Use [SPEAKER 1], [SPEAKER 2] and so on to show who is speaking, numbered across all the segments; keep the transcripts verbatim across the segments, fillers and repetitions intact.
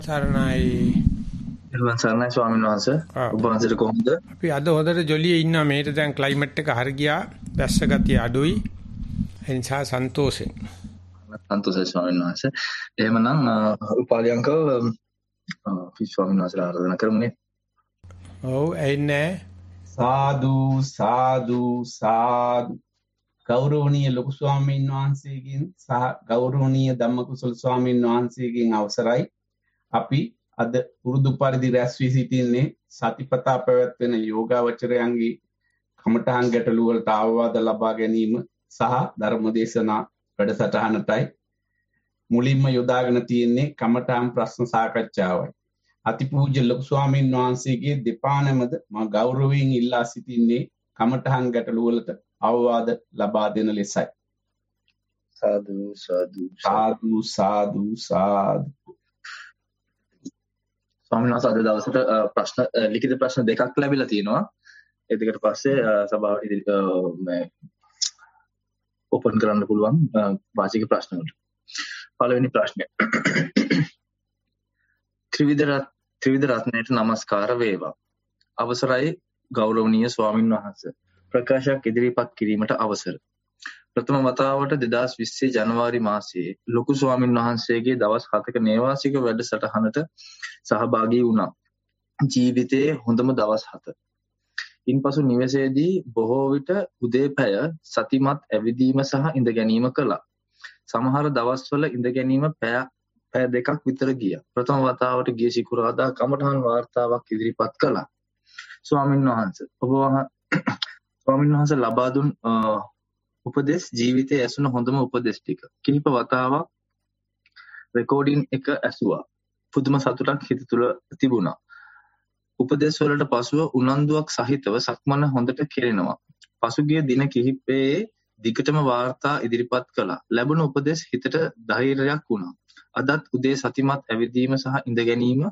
[SPEAKER 1] සරණයි.
[SPEAKER 2] නිර්වාණ සරණයි ස්වාමීන් වහන්සේ. ඔබ වහන්සේට කොහොමද?
[SPEAKER 1] අපි අද හොඳට ජොලියේ ඉන්නවා. මේට දැන් ක්ලයිමේට් එක හරි ගියා. වැස්ස ගතිය අඩුයි. ඒ නිසා සන්තෝෂෙන්.
[SPEAKER 2] සන්තෝෂයි ස්වාමීන් වහන්සේ. එහෙමනම් උපාලියංකව අපි ස්වාමීන් වහන්සේලා ආරාධනා කරමුනේ.
[SPEAKER 1] ඔව් එන්නේ.
[SPEAKER 3] සාදු සාදු සාදු. ගෞරවනීය ලොකු ස්වාමීන් වහන්සේගෙන් සහ ගෞරවනීය ධම්මකුසල ස්වාමීන් වහන්සේගෙන් අවසරයි. අපි අද පුරුදු පරිදි රැස් වී සිටින්නේ සතිපතා පැවැත්වෙන යෝගාවචරයන්ගේ කමඨහන් ගැටළු වලට අවවාද ලබා ගැනීම සහ ධර්මදේශනා වැඩසටහනටයි. මුලින්ම යොදාගෙන තියෙන්නේ කමඨහන් ප්‍රශ්න සාකච්ඡාවයි. අතිපූජ්‍ය ලොකු ස්වාමීන් වහන්සේගේ දෙපා නැමද මා ගෞරවයෙන් ඉල්ලා සිටින්නේ කමඨහන් ගැටළු වලට අවවාද ලබා දෙන ලෙසයි.
[SPEAKER 2] සාදු සාදු
[SPEAKER 3] සාදු සාදු සාදු.
[SPEAKER 2] ස්වාමීන් වහන්සේ අද දවසට ප්‍රශ්න ලිඛිත ප්‍රශ්න දෙකක් ලැබිලා තියෙනවා. ඒ දෙකට පස්සේ සභාවට මේ ඕපන් කරන්න පුළුවන් වාචික ප්‍රශ්න වලට. පළවෙනි ප්‍රශ්නය. ත්‍රිවිධ ත්‍රිවිධ රත්නයට নমස්කාර වේවා. අවසරයි ගෞරවනීය ස්වාමින් වහන්සේ. ප්‍රකාශයක් ඉදිරිපත් කිරීමට අවසර. ප්‍රථම වතාවට දෙදාස් විස්සේ ජනවාරි මාසයේ ලොකු ස්වාමින් වහන්සේගේ දවස් හතක නේවාසික වැඩසටහනට සහභාගී වුණා. ජීවිතයේ හොඳම දවස් හත. ඉන්පසු නිවසේදී බොහෝ විට උදේ පැය සතිමත් ඇවිදීම සහ ඉඳ ගැනීම කළා. සමහර දවස්වල ඉඳ ගැනීම පැය පැය දෙකක් විතර ගියා. ප්‍රථම වතාවට ගිය සිකුරාදා කමඨහන් වාර්තාවක් ඉදිරිපත් කළා. ස්වාමින් වහන්සේ ඔබ ස්වාමින් වහන්සේ ලබා දුන් උපදේශ ජීවිතයේ ඇසුන හොඳම උපදේශ ටික. කිහිප වතාවක් රෙකෝඩින් එක ඇසුවා. පුදුම සතුටක් හිත තුළ තිබුණා. උපදේශ වලට පසුව උනන්දුවක් සහිතව සක්මන හොඳට කෙරෙනවා. පසුගිය දින කිහිපයේ දිගටම වාර්තා ඉදිරිපත් කළා. ලැබුණ උපදේශ හිතට ධෛර්යයක් වුණා. අදත් උදේ සතිමත් ඇවිදීම සහ ඉඳ ගැනීම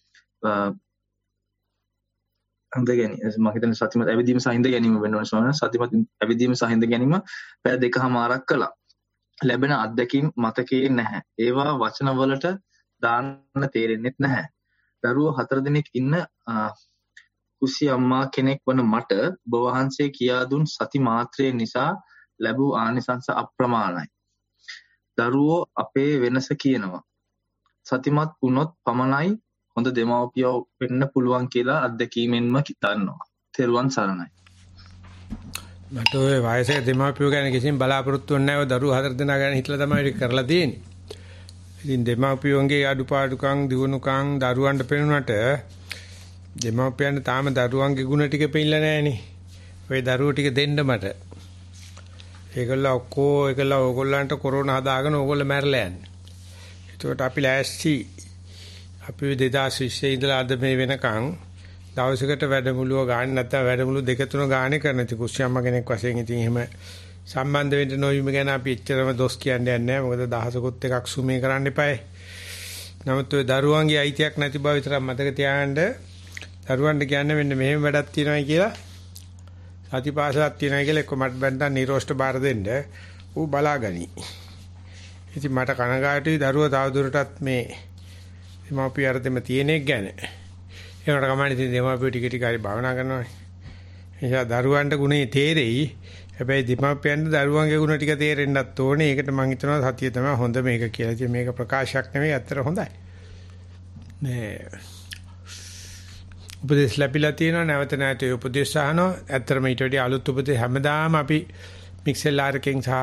[SPEAKER 2] ඉඳ ගැනීම මම හිතන්නේ සතිමත් ඇවිදීම සහ ඉඳ ගැනීම වෙනවා ස්වාමීන් වහන්සේ. සතිමත් ඇවිදීම සහ ඉඳ ගැනීම පැය දෙකමාරක් කළා. ලැබෙන අත්දැකීම් මතකයේ නැහැ. ඒවා වචන වලට දාන්න තේරෙන්නේ නැහැ. දරුවෝ හතර දෙනෙක් ඉන්න කුසි අම්මා කෙනෙක් වන මට ඔබ වහන්සේ කියා දුන් සති මාත්‍රය නිසා ලැබූ ආනිසංස අප්‍රමාණයි. දරුවෝ අපේ වෙනස කියනවා. සතිමත් වුණොත් පමණයි හොඳ දෙමව්පියෝ වෙන්න පුළුවන් කියලා අත්දැකීමෙන්ම දන්නවා. තෙරුවන් සරණයි.
[SPEAKER 1] මට ඔය වයසක දෙමව්පියෝ ගැන කිසිම බලාපොරොත්තු නැහැ. ඔය දරුවෝ හතර දෙනා ගැන හිතලා තමයි ඒක කරලා තියෙන්නේ. ඉතින් දෙමව්පියෝගේ අඩුපාඩුකම් දිනුනුකම් දරුවන්ට පෙනුනට දෙමව්පියන්ට තාම දරුවන්ගේ ගුණ ටික පෙන්නලා නැහනේ. ඔය දරුවෝ ටික දෙන්න මට. ඒගොල්ලෝ ඔක්කො ඒගොල්ලෝ ඕගොල්ලන්ට කොරෝනා හදාගෙන ඕගොල්ලෝ මැරලා යන්නේ. ඒකට අපි ලෑස්ති අපි දෙදාස් විස්සේ ඉඳලා අද මේ වෙනකන් දවසකට වැඩමුළුව ගන්න නැත්නම් වැඩමුළු දෙක තුන ගානේ කරන ඉතින් කුස්සියම්ම කෙනෙක් වශයෙන් ඉතින් එහෙම සම්බන්ධ වෙන්න නොවීම ගැන අපි එච්චරම දොස් කියන්නේ නැහැ. මොකද දහසකුත් එකක් සුමේ කරන්න එපායි. නමුත් ඔය දරුවන්ගේ අයිතියක් නැති බව විතරක් මතක තියාගන්න. දරුවන්ට කියන්නේ මෙන්න මෙහෙම වැඩක් තියෙනවා කියලා. සතිපාසලක් තියෙනවා කියලා එක්ක මට බැන්දා නිරෝෂ්ට බාර දෙන්න. ඌ බලාගනි. ඉතින් මට කනගාටුයි දරුවා තවදුරටත් මේ දෙමාපිය අරතෙම තියෙන එක ගැන. ඒකට කමන්නේ ඉතින් දෙමාපිය ටික ටික හරි භාවනා කරනවානේ. එනිසා දරුවන්ට ගුණේ තේරෙයි. හැබැයි දෙමාපියන්ට දරුවන්ගේ ගුණ ටික තේරෙන්නත් ඕනේ. ඒකට මම හිතනවා සතිය තමයි හොඳ මේක කියලා. ඉතින් මේක ප්‍රකාශයක් නෙවෙයි අතර හොඳයි. මේ උපදේශ ලැබිලා තියෙනවා නැවත නැවත උපදේශ අහනවා. ඇත්තටම ඊට වඩා අලුත් උපදේශ හැමදාම අපි මික්සෙල් ආරකින් සහ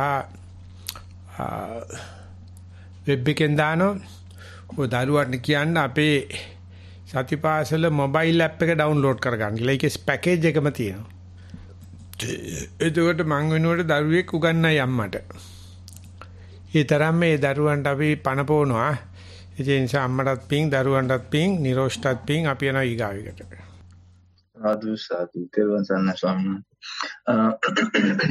[SPEAKER 1] වෙබ් එකෙන් දානවා. ඔය දරුවන්ට කියන්න අපේ සතිපාසල මොබයිල් ඇප් එක ඩවුන්ලෝඩ් කරගන්න කියලා. ඒකේ පැකේජ් එකම තියෙනවා. එතකොට මං වෙනුවට දරුවෙක් උගන්නයි අම්මට. ඒ තරම් මේ දරුවන්ට අපි පණ පොවනවා. ඒ නිසා අම්මටත් පිං දරුවන්ටත් පිං නිරෝෂ්ටත් පිං අපි යනවා ඊගාවෙකට.
[SPEAKER 2] සාදු සාදු තෙරුවන් සරණයි ස්වාමීන් වහන්සේ.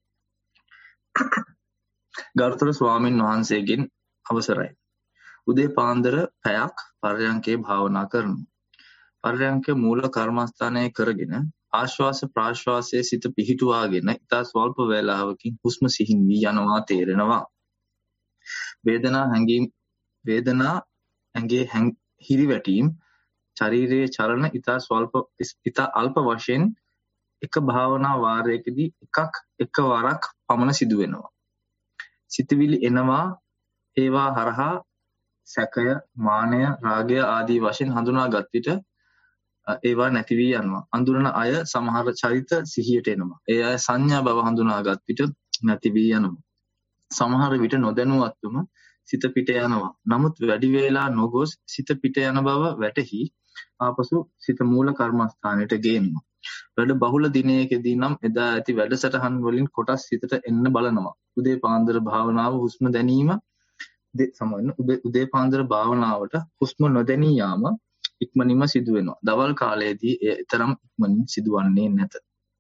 [SPEAKER 2] ගරුතර ස්වාමින් වහන්සේගෙන් අවසරයි. උදේ පාන්දර පැයක් පර්යංකේ භාවනා කරනවා. පර්යංකේ මූල කර්මස්ථානයේ කරගෙන ආශ්වාස ප්‍රාශ්වාසයේ සිත පිහිටුවාගෙන ඉතා ස්වල්ප වේලාවකින් හුස්ම සිහින් වී යනවා තේරෙනවා. වේදනා හැඟීම් වේදනා ඇඟේ හිරිවැටීම් ශරීරයේ චලන ඉතා ස්වල්ප ඉතා අල්ප වශයෙන් එක භාවනා වාරයකදී එකක් එකවරක් පමණ සිදු වෙනවා. සිතවිලි එනවා ඒවා හරහා සැකය, මානය, රාගය ආදී වශයෙන් හඳුනාගත් විට ඒවා නැති වී යනවා. අඳුරන අය සමහර චරිත සිහියට එනවා. ඒ අය සංඥා බව හඳුනාගත් විට නැති වී යනවා. සමහර විට නොදැනුවත්වම සිත පිට යනවා. නමුත් වැඩි වේලා නොගොස් සිත පිට යන බව වැටහි ආපසු සිත මූල කර්මස්ථානයට ගේනවා. වැඩ බහුල දිනයකදී නම් එදා ඇති වැඩසටහන් වලින් කොටස් සිතට එන්න බලනවා. උදේ පාන්දර භාවනාව හුස්ම දැනීම සමන්න උදේ පාන්දර භාවනාවට හුස්ම නොදැනී යාම ඉක්මනින්ම සිදු වෙනවා. දවල් කාලයේදී එය තරම් ඉක්මනින් සිදුවන්නේ නැත.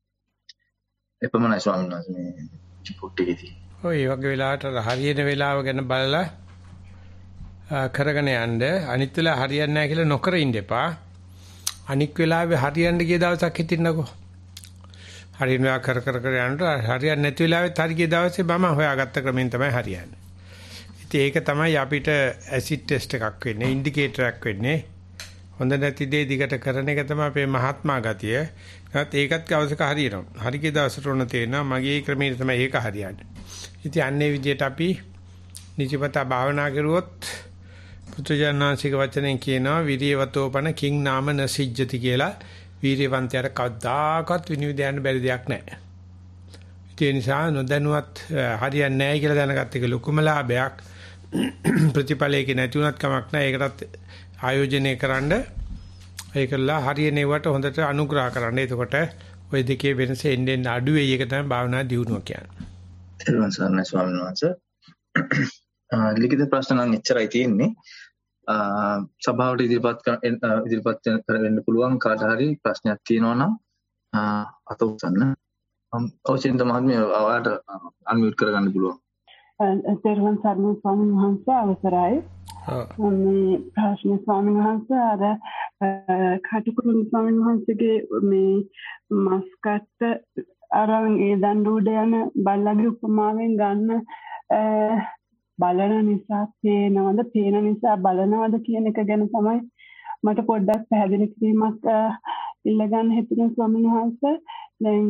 [SPEAKER 2] එපමණයි ස්වාමීන් වහන්සේ මේ චුට්ටිකදී.
[SPEAKER 1] ඔය වගේ වෙලාවට හරියන වෙලාව ගැන බලලා කරගෙන යන්න. අනිත් වෙලාව හරියන්නේ නැහැ කියලා නොකර ඉන්න එපා. අනික් වෙලාවේ හරියන්න ගිය දවසක් හිටින්නකෝ. හරියනවා කර කර කර යනකොට හරියන්නේ නැති වෙලාවෙත් හරි ගිය දවසේ මම හොයාගත්ත ක්‍රමෙන් තමයි හරියන්නේ. ඉතින් ඒක තමයි අපිට ඇසිඩ් ටෙස්ට් එකක් වෙන්නේ, ඉන්ඩිකේටරයක් වෙන්නේ. හොඳ නැති දේ දිගට කරන එක තමයි අපේ මහත්මා ගතිය. ඒත් ඒකත් අවශ්‍යක හරියනවා. හරි ගිය දවසට උන තේරෙනවා මගේ ක්‍රමයේ තමයි ඒක හරියන්නේ. ඉතින් අන්නේ විදිහට අපි නිජපත භාවනා කරුවොත් පුත්‍රජානනාංශික වචනෙන් කියනවා විරියවතෝපන කිං නාම නසිජ්ජති කියලා. වීර්යවන්තයාට කවදාකවත් විනිවිද යන්න බැරි දෙයක් නැහැ. ඒ නිසා නොදැනුවත් හරියන්නේ නැහැ කියලා දැනගත්ත එක ලොකුම ලාභයක්. ප්‍රතිඵලයක නැති වුණත් කමක් නැහැ. ඒකටත් ආයෝජනය කරන්න ඒකලා හරියනේවට හොඳට අනුග්‍රහ කරන්න. එතකොට ওই දෙකේ වෙනස එන්නේ අඩු වෙයි. ඒක තමයි භාවනා දියුණුව කියන්නේ.
[SPEAKER 2] තෙරුවන් සරණයි ස්වාමීන් වහන්සේ. ලිඛිත ප්‍රශ්න නම් එච්චරයි තියෙන්නේ. සභාවට ඉදිරිපත් ඉදිරිපත් කරන්න පුළුවන් කාට හරි ප්‍රශ්නයක් තියෙනවා නම් අත උස්සන්න. අවශ්‍යන්ත මහත්මිය ඔයාලට අන්මියුට් කරගන්න පුළුවන්.
[SPEAKER 4] තෙරුවන් සරණයි ස්වාමීන් වහන්සේ අවසරයි. මේ ප්‍රශ්න ස්වාමීන් වහන්සේ අර කටුකුරුන් ස්වාමීන් වහන්සේගේ මේ මස්කට් අරන් ඒ දඬුඩ යන බල්ලගේ උපමාවෙන් ගන්න බලන නිසා පේනවද පේන නිසා බලනවද කියන එක ගැන තමයි මට පොඩ්ඩක් පැහැදිලි කිරීමක් ඉල්ලගන්න හිතුනේ ස්වාමීන් වහන්සේ. දැන්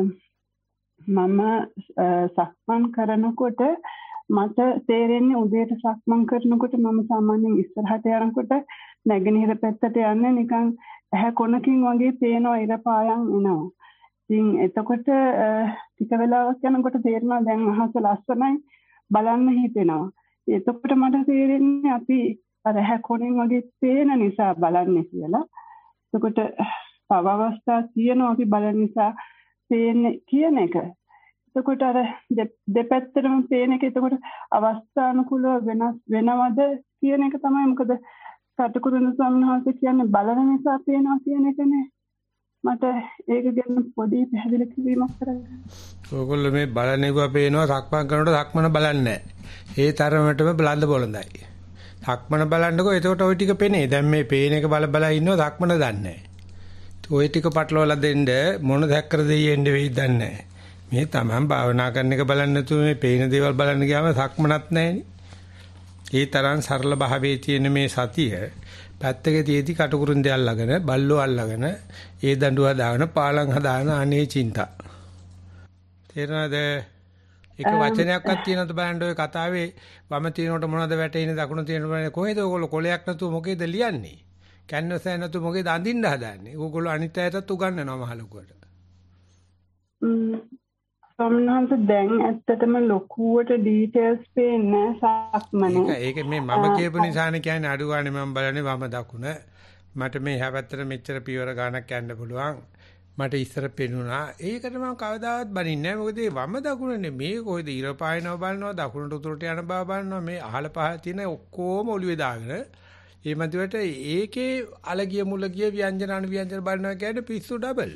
[SPEAKER 4] මම සක්මන් කරනකොට මට තේරෙන්නේ උදේට සක්මන් කරනකොට මම සාමාන්‍යයෙන් ඉස්සරහට යනකොට නැගෙනහිර පැත්තට යන්නේ නිකන් ඇහැ කොනකින් වගේ පේනවා ඉර පායන් එනවා. ඉතින් එතකොට ටික වෙලාවක් යනකොට තේරෙනවා දැන් අහස ලස්සනයි බලන්න හිතෙනවා. එතකොට මට තේරෙන්නේ අපි අර ඇහැ කොනෙන් වගේ පේන නිසා බලන්නේ කියලා. එතකොට තව අවස්ථා තියෙනවා අපි බලන නිසා පේන්නේ කියන එක. එතකොට අර දෙපැත්තටම පේන එක එතකොට අවස්ථානුකූලව වෙනස් වෙනවද කියන එක තමයි. මොකද කටුකුරුන් ස්වාමීන් වහන්සේ කියන්නේ බලන නිසා පේනවා කියන එකනේ. මට ඒක ගැන පොඩි පැහැදිලි කිරීමක් කරන්න.
[SPEAKER 1] ඕගොල්ලෝ මේ බලන්නේවා පේනවා සක්මන් කරනකොට සක්මන බලන්නේ නැහැ. ඒ තරමටම බලන්න බොළඳයි. සක්මන බලන්නකෝ එතකොට ওই ටික පේනේ. දැන් මේ පේන එක බල බල ඉන්නවා සක්මන දන්නේ නැහැ. ওই ටික පටලවලා දෙන්න මොන දැක්කර දෙයියෙන්ද වෙයිද දන්නේ නැහැ. මේ තමන් භාවනා කරන එක බලන්න නැතුව මේ පේන දේවල් බලන්න ගියාම සක්මනක් නැහැනේ. ඒ තරම් සරල භාවයේ තියෙන මේ සතිය පැත්තක තියේදී කටුකුරුන් දෙයක් අල්ලගෙන බල්ලෝ අල්ලගෙන ඒ දඬුව හදාගෙන පාලං හදාගෙන අනේ චින්තා. තේරෙනවද? එක වචනයක්වත් තියෙනවද බලන්න ඔය කතාවේ වම තියෙනකොට මොනවද වැටෙන්නේ දකුණ තියෙනකොට කොහෙද ඔයගොල්ලෝ කොලයක් නැතුව මොකේද ලියන්නේ? කැන්වස් එක නැතුව මොකේද අඳින්න හදාන්නේ? ඔයගොල්ලෝ අනිත් අයටත් උගන්වනවා මහලුකුවට.
[SPEAKER 4] සම්මත දැන් ඇත්තටම ලොකුවට ඩීටේල්ස් පේන්නේ සක්මනේ.
[SPEAKER 1] ඒක මේ මම කියපු නිසානේ කියන්නේ අඩු ගානේ මම බලන්නේ වම දකුණ. මට මේ එහා පැත්තට මෙච්චර පියවර ගානක් යන්න පුළුවන්. මට ඉස්සර පෙනුණා. ඒකට මම කවදාවත් බනින්නේ නැහැ. මොකද මේ වම දකුණනේ මේ කොහෙද ඉර පායනව බලනවා දකුණට උතුරට යන බව බලනවා මේ අහල පහ තියෙන ඔක්කොම ඔළුවේ දාගෙන ඒ මැදට ඒකේ අලගිය මුලගිය ව්‍යංජන අනු ව්‍යංජන බලනවා කියන්නේ පිස්සු ඩබල්.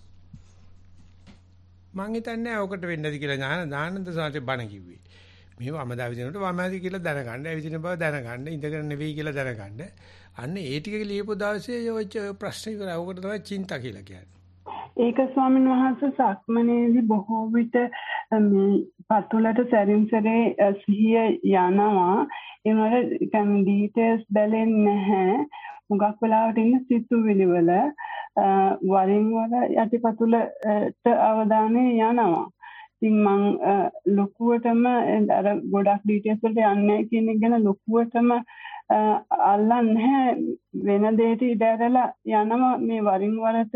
[SPEAKER 1] මං හිතන්නේ ඔකට වෙන්නද කියලා ඥාන දානන්ද සාචේ බණ කිව්වේ. මේ වම දාවිදිනකොට වමයි කියලා දැනගන්න, ඇවිදින බව දැනගන්න, ඉඳගෙන නෙවෙයි කියලා දැනගන්න. අන්න ඒ ටික ලියපු දවසේ ඔය ප්‍රශ්න ඉවරයි. ඔකට තමයි චින්තා කියලා කියන්නේ.
[SPEAKER 4] ඒක ස්වාමීන් වහන්සේ සක්මනේදී බොහෝ විට මේ පතුලට සැරින් සැරේ සිහිය යනවා. ඒනවල කම් ඩීටේල්ස් බැලෙන්නේ නැහැ. මුගක් වෙලාවට ඉන්න සිතුවිලි වල වරින් වර යටිපතුලට අවධානය යනවා. ඉතින් මං ලොකුවටම අර ගොඩක් ඩීටේල්ස් වලට යන්නේ කියන එක ගැන ලොකුවටම අල්ලන්නේ නැහැ. වෙන දෙයකට ඉඩ ඇරලා යනවා මේ වරින් වරට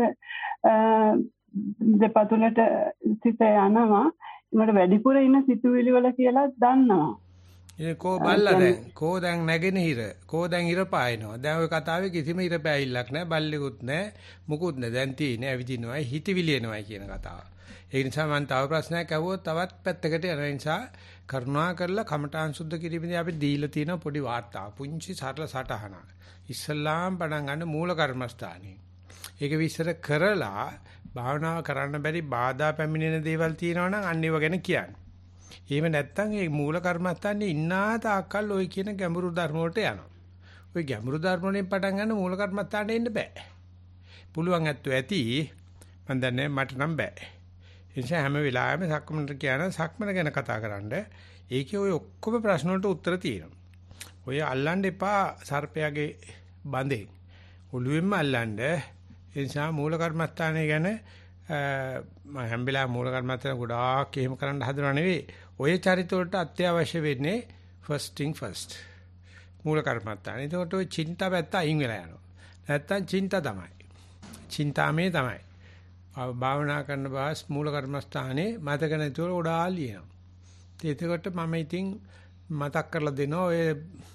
[SPEAKER 4] දෙපතුලට සිත යනවා. මට වැඩිපුර ඉන්න සිතුවිලි වල කියලා දන්නවා.
[SPEAKER 1] ඒ කෝ බල්ලා දැන් කෝ දැන් නැගෙන හිර කෝ දැන් ඉර පායනවා. දැන් ওই කතාවේ කිසිම ඉර පෑයිල්ලක් නැහැ. බල්ලෙකුත් නැහැ. මුකුත් නැහැ. දැන් තියෙන්නේ ඇවිදිනවා හිතවිලි එනවා කියන කතාව. ඒ නිසා මම තව ප්‍රශ්නයක් අහුවොත් තවත් පැත්තකට යන නිසා කරුණා කරලා කමඨාන් සුද්ධ කිරීමේදී අපි දීලා තියෙන පොඩි වාර්තා පුංචි සරල සටහනක්. ඉස්ලාම් පටන් ගන්න මූල කර්මස්ථානේ. ඒක විස්තර කරලා භාවනාව කරන්න බැරි බාධා පැමිණෙන දේවල් තියෙනවා නම් අන්න ඒව ගැන කියන්න. එහෙම නැත්නම් මේ මූල කර්මස්ථානේ ඉන්නා තාක්කල් ওই කියන ගැඹුරු ධර්ම වලට යනවා. ওই ගැඹුරු ධර්ම වලින් පටන් ගන්න මූල කර්මස්ථානේ එන්න බෑ. පුළුවන් ඇත්තෝ ඇති මම දන්නේ මට නම් බෑ. ඒ නිසා හැම වෙලාවෙම සක්මනට කියන සක්මන ගැන කතා කරන්න. ඒකේ ওই ඔක්කොම ප්‍රශ්න වලට උත්තර තියෙනවා. ඔය අල්ලන්න එපා සර්පයාගේ බඳෙන්. ඔළුවෙන්ම අල්ලන්න. ඒ නිසා මූල කර්මස්ථානේ ගැන මම හැම වෙලාවෙම මූල කර්මස්ථාන ගොඩාක් එහෙම කරන්න හදනව නෙවෙයි. ඔය චරිත වලට අත්‍යවශ්‍ය වෙන්නේ first thing first. මූල කර්මස්ථාන. ඒකට ඔය චින්තා පැත්ත අයින් වෙලා යනවා. නැත්තම් චින්තා තමයි. චින්තාමේ තමයි. භාවනා කරන බාස් මූල කර්මස්ථානේ මතක නැතුව උඩාල් ලියනවා. ඒකට මම ඉතින් මතක් කරලා දෙනවා ඔය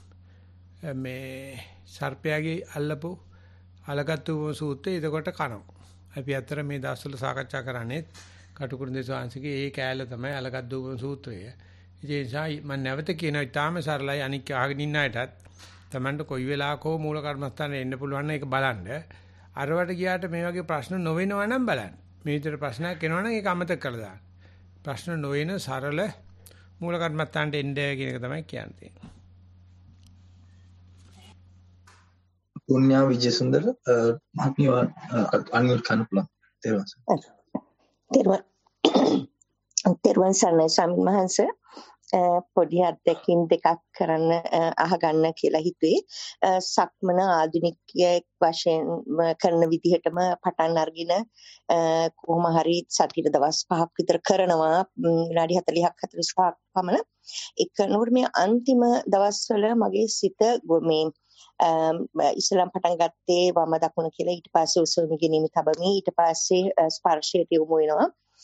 [SPEAKER 1] මේ සර්පයාගේ අල්ලපු අලගත්තු සූත්‍රය එතකොට කනවා. අපි අතර මේ දවස්වල සාකච්ඡා කරන්නේ කටුකුරුන්දේ ස්වාමීන්ගේ ඒ කෑල්ල තමයි අලගත්තු සූත්‍රය. ඒ නිසා මම නැවත කියනවා ඊටාම සරලයි අනික් අහගෙන ඉන්න අයටත් Tamanට කොයි වෙලාවක හෝ මූල කර්මස්ථානේ එන්න පුළුවන් නම් ඒක බලන්න. අරවට ගියාට මේ වගේ ප්‍රශ්න නොවෙනවා නම් බලන්න. මේ විතර ප්‍රශ්නයක් එනවා නම් ඒක අමතක කරලා දාන්න. ප්‍රශ්න නොවන සරල මූල කර්මස්ථානට එන්නේ කියන එක තමයි කියන්නේ.
[SPEAKER 2] පුණ්‍යා විජයසුන්දර මහත්මිය අනිල් කනුපුලා තේරුවන්.
[SPEAKER 5] තේරුවන්. තේරුවන් සර්ණයි ස්වාමීන් වහන්සේ පොඩි අත්දැකීම් දෙකක් කරන්න අහගන්න කියලා හිතුවේ. සක්මන ආධුනිකයෙක් වශයෙන් කරන විදිහටම පටන් අරගෙන කොහොම හරි සතියේ දවස් පහක් විතර කරනවා විනාඩි හතළිහක් හතළිස් පහක් පමණ. ඒක නෝර මේ අන්තිම දවස්වල මගේ සිත මේ ඉස්ලාම් පටන් ගත්තේ වම දකුණ කියලා ඊට පස්සේ උසවමින් ගෙනින් තබමි ඊට පස්සේ ස්පර්ශයට යොමු වෙනවා.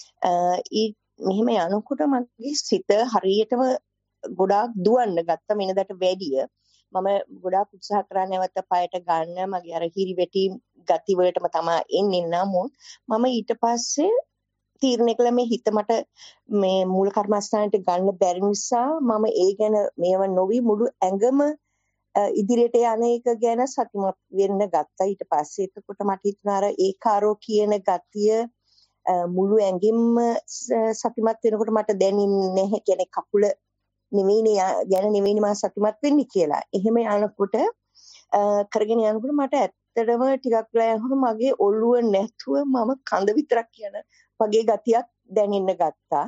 [SPEAKER 5] මෙහෙම යනකොට මගේ සිත හරියටම ගොඩාක් දුවන්න ගත්තා වෙනදට වැඩිය. මම ගොඩාක් උත්සාහ කරා නැවත පයට ගන්න මගේ අර හිරිවැටි ගති වලටම තමයි එන්නේ. නමුත් මම ඊට පස්සේ තීරණය කළා මේ හිත මට මේ මූල කර්මස්ථානයට ගන්න බැරි නිසා මම ඒ ගැන මේව නොවි මුළු ඇඟම ඉදිරියට යන එක ගැන සතුටුමත් වෙන්න ගත්තා. ඊට පස්සේ එතකොට මට හිතුණා අර ඒකාරෝ කියන ගතිය මුළු ඇඟින්ම සතුටුමත් වෙනකොට මට දැනෙන්නේ නැහැ. කියන්නේ කකුල නෙවෙයිනේ ගැන නෙවෙයිනේ මම සතුටුමත් වෙන්නේ කියලා. එහෙම යනකොට කරගෙන යනකොට මට ඇත්තටම ටිකක් වෙලා යනකොට මගේ ඔළුව නැතුව මම කඳ විතරක් කියන වගේ ගතියක් දැනෙන්න ගත්තා.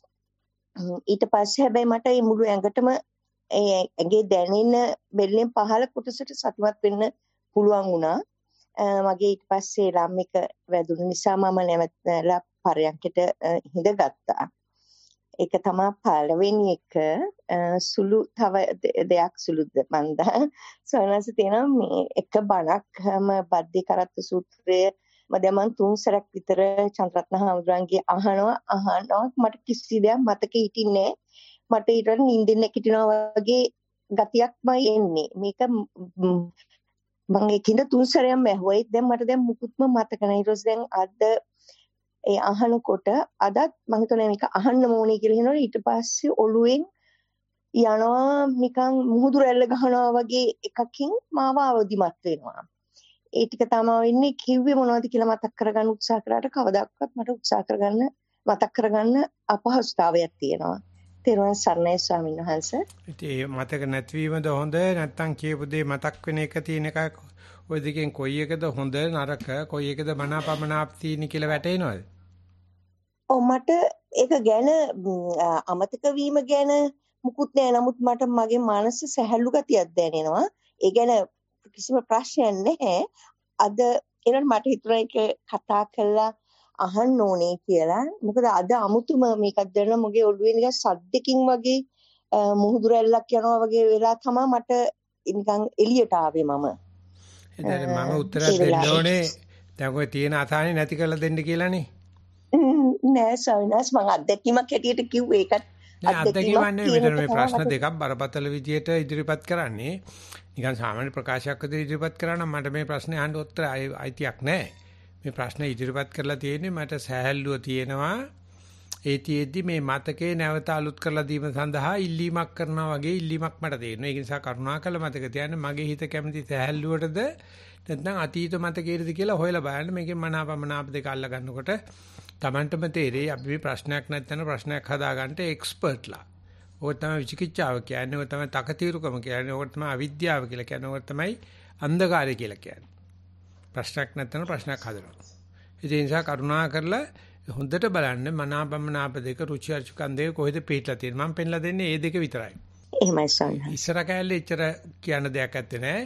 [SPEAKER 5] ඊට පස්සේ හැබැයි මට මේ මුළු ඇඟටම ඒ ඇඟේ දැනෙන බෙල්ලෙන් පහළ කොටසට සතුටුමත් වෙන්න පුළුවන් වුණා. මගේ ඊට පස්සේ ළම් එක වැදුණු නිසා මම නැවතලා පරයන්කට හිඳගත්තා. ඒක තමයි පළවෙනි එක. සුළු තව දෙයක් සුළුද මන්දා සවනස තියෙනවා මේ එක බණක්ම බද්දේ කරත්ත සූත්‍රය මම මම තුන් සැරයක් විතර චන්ද්‍රරත්න හාමුදුරන්ගේ අහනවා අහනවා මට කිසි දෙයක් මතක හිටින්නේ මට ඊට වඩා නිින්දෙන් නැගිටිනවා වගේ ගතියක්මයි එන්නේ. මේක මම ඒකින්ද තුන් සැරයක් ඇහුවයි දැන් මට දැන් මුකුත්ම මතක නැහැ. ඊට පස්සේ දැන් අද ඒ අහනකොට අදත් මම හිතුවා මේක අහන්න ඕනේ කියලා හිතනවා. ඊට පස්සේ ඔළුවෙන් යනවා නිකන් මුහුදු රැල්ල ගහනවා වගේ එකකින් මාව අවදිමත් වෙනවා. ඒ ටික තමයි වෙන්නේ. කිව්වේ මොනවද කියලා මතක් කරගන්න උත්සාහ කරාට කවදාවත් මට උත්සාහ කරගන්න මතක් කරගන්න අපහසුතාවයක් තියෙනවා. තෙරුවන් සරණයි ස්වාමීන් වහන්සේ.
[SPEAKER 1] ඉතින් මතක නැතිවීමද හොඳ නැත්නම් කියපු දේ මතක් වෙන එක තියෙන එකක් ওই දෙකෙන් කොයි එකද හොඳ නරක කොයි එකද මනාපමනාප තියෙන කියලා වැටේනවද?
[SPEAKER 5] ඔව් මට ඒක ගැන අමතක වීම ගැන මුකුත් නෑ. නමුත් මට මගේ මානසික සැහැල්ලු ගතියක් දැනෙනවා. ඒ ගැන කිසිම ප්‍රශ්නයක් නැහැ. අද එනනම් මට හිතුණා ඒක කතා කරලා අහන්න ඕනේ කියලා. මොකද අද අමුතුම මේකක් දැනන මගේ ඔළුවේ නිකන් සද්දකින් වගේ මුහුදු රැල්ලක් යනවා වගේ වෙලා තමයි මට නිකන් එළියට ආවේ මම.
[SPEAKER 1] එතන මම උත්තරයක් දෙන්න ඕනේ. දැන් ඔය තියෙන අසහනේ නැති කරලා දෙන්න කියලානේ.
[SPEAKER 5] නෑ සවිනාස් මම අත්දැකීමක් හැටියට කිව්වේ ඒකත්
[SPEAKER 1] නෑ අත්දැකීමක් නෙවෙයි. මෙතන මේ ප්‍රශ්න දෙකක් බරපතල විදියට ඉදිරිපත් කරන්නේ. නිකන් සාමාන්‍ය ප්‍රකාශයක් විදිහට ඉදිරිපත් කරා නම් මට මේ ප්‍රශ්නේ අහන්න උත්තර අයිතියක් නැහැ. මේ ප්‍රශ්න ඉදිරිපත් කරලා තියෙන්නේ මට සහැල්ලුව තියෙනවා. ඒ තියෙද්දි මේ මතකේ නැවත අලුත් කරලා දීම සඳහා ඉල්ලීමක් කරනවා වගේ ඉල්ලීමක් මට තියෙනවා. ඒ නිසා කරුණාකරලා මතක තියාගන්න මගේ හිත කැමති සහැල්ලුවටද නැත්නම් අතීත මතකයේද කියලා හොයලා බලන්න. මේකෙන් මනාපමනාප දෙක අල්ල ගන්නකොට Tamanටම තේරෙයි අපි මේ ප්‍රශ්නයක් නැත්නම් ප්‍රශ්නයක් හදාගන්න එක්ස්පර්ට්ලා. ඔය තමයි විචිකිච්ඡාව කියන්නේ. ඔය තමයි තකතිරුකම කියන්නේ. ඔය තමයි අවිද්‍යාව කියලා කියන්නේ. ඔය තමයි අන්ධකාරය කියලා කියන්නේ. ප්‍රශ්නයක් නැත්නම් ප්‍රශ්නයක් හදනවා. ඒ නිසා කරුණා කරලා හොඳට බලන්න මනාපමනාප දෙක රුචි අරුචිකන් දෙක කොහෙද පිටලා තියෙන්නේ. මම පෙන්ලා දෙන්නේ මේ දෙක විතරයි.
[SPEAKER 5] එහෙමයි සන්න.
[SPEAKER 1] ඉස්සර කැලේ ඉච්චර කියන දෙයක් ඇත්තේ නැහැ.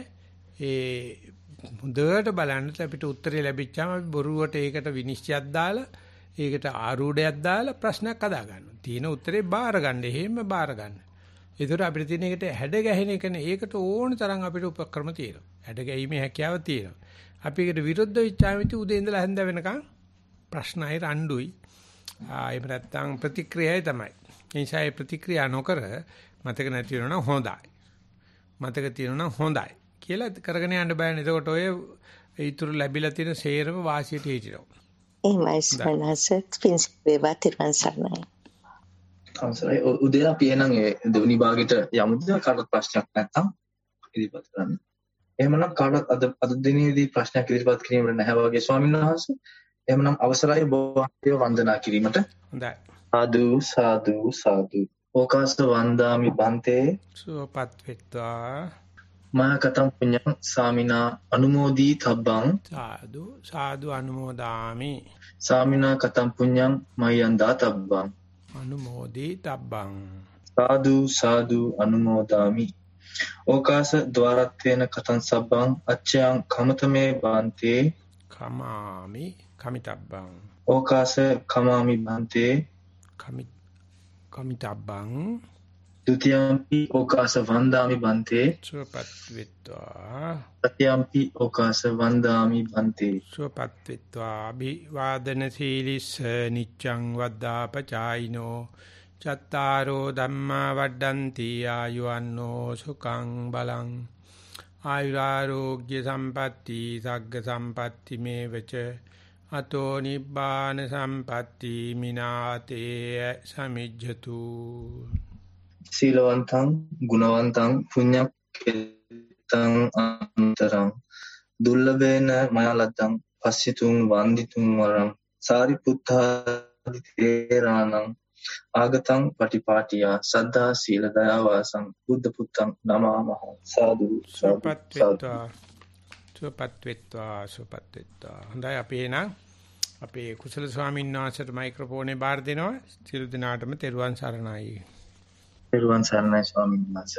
[SPEAKER 1] ඒ හොඳට බලන්න අපිට උත්තරේ ලැබිච්චාම අපි බොරුවට ඒකට විනිශ්චයක් දාලා ඒකට ආරූඪයක් දාලා ප්‍රශ්නයක් හදා ගන්නවා. තියෙන උත්තරේ බාර ගන්න. එහෙම බාර ගන්න. ඒතර අපිට තියෙන එකට හැඩ ගැහෙන එකනේ. ඒකට ඕන තරම් අපිට උපක්‍රම තියෙනවා. හැඩ ගැහිමේ හැකියාව තියෙනවා. අපි ඒකට විරුද්ධ වෙච්චාම ඉතින් උදේ ඉඳලා හැන්ද වෙනකන් ප්‍රශ්නයි රණ්ඩුයි. ආ එහෙම නැත්නම් ප්‍රතික්‍රියාවයි තමයි. ඒ නිසා ඒ ප්‍රතික්‍රියා නොකර මතක නැති වෙනවා නම් හොඳයි. මතක තියෙනවා නම් හොඳයි කියලා කරගෙන යන්න බෑනේ. එතකොට ඔය ඊතුරු ලැබිලා තියෙන සේරම වාසියට හිටිනවා.
[SPEAKER 5] එහෙමයි සන්නසත් පින්ස් වේවා තිරුවන් සරණයි.
[SPEAKER 2] අවසරයි උදේ අපි එහෙනම් ඒ දෙවෙනි භාගෙට යමුද කාටවත් ප්‍රශ්නයක් නැත්නම් ඉදිරිපත් කරන්න. එහෙමනම් කාටවත් අද අද දිනේදී ප්‍රශ්නයක් ඉදිරිපත් කිරීමට නැහැ වගේ ස්වාමීන් වහන්සේ. එහෙමනම් අවසරයි බෝධිව වන්දනා කිරීමට.
[SPEAKER 1] හොඳයි.
[SPEAKER 2] සාදු සාදු සාදු. ඕකාස වන්දාමි බන්තේ
[SPEAKER 1] සුවපත් වෙත්වා.
[SPEAKER 2] මා කතම් පුඤ්ඤං සාමිනා අනුමෝදී තබ්බං
[SPEAKER 1] සාදු සාදු අනුමෝදාමි.
[SPEAKER 2] සාමිනා කතම් පුඤ්ඤං මයං දාතබ්බං
[SPEAKER 1] අනුමෝදී තබ්බං.
[SPEAKER 2] සාදු සාදු අනුමෝදාමි. ඕකාස ద్వාරත්වේන කතං සබ්බං අච්ඡයං කමතමේ බන්තේ
[SPEAKER 1] කමාමි කමිතබ්බං.
[SPEAKER 2] ඕකාස කමාමි බන්තේ
[SPEAKER 1] කමි කමිතබ්බං.
[SPEAKER 2] ဒုတိယံ පි ඕකාස වන්දාමි බන්තේ
[SPEAKER 1] සුවපත් වෙත්වා.
[SPEAKER 2] තතියම්පි ඕකාස වන්දාමි බන්තේ
[SPEAKER 1] සුවපත් වෙත්වා. අභිවාදන සීලිස්ස නිච්ඡං වද්දාපචායිනෝ චත්තාරෝ ධම්මා වඩ්ඩಂತಿ ආයුවන්නෝ සුඛං බලං ආයුරාෝග්‍ය සම්පatti සග්ග සම්පatti මේවච අතෝ නිබ්බාන සම්පatti මිනාතේ සමිජ්ජතු.
[SPEAKER 2] සීලවන්තං ගුණවන්තං පුඤ්ඤක්ඛිතං අන්තරං දුර්ලභේන මයාලද්දං පස්සිතුං වන්දිතුං වරං සාරිපුත්තාදි තේරාණං ආගතං පටිපාටියා සද්ධා සීල දයා වාසං බුද්ධ පුත්තං නමාමහ. සාදු
[SPEAKER 1] සුවපත් වෙත්වා. සුවපත් වෙත්වා. සුවපත් වෙත්වා. හොඳයි අපි එනං අපේ කුසල ස්වාමීන් වහන්සේට මයික්‍රොෆෝනේ බාර දෙනවා. සියලු දෙනාටම තෙරුවන් සරණයි.
[SPEAKER 2] තෙරුවන් සරණයි ස්වාමීන් වහන්සේ.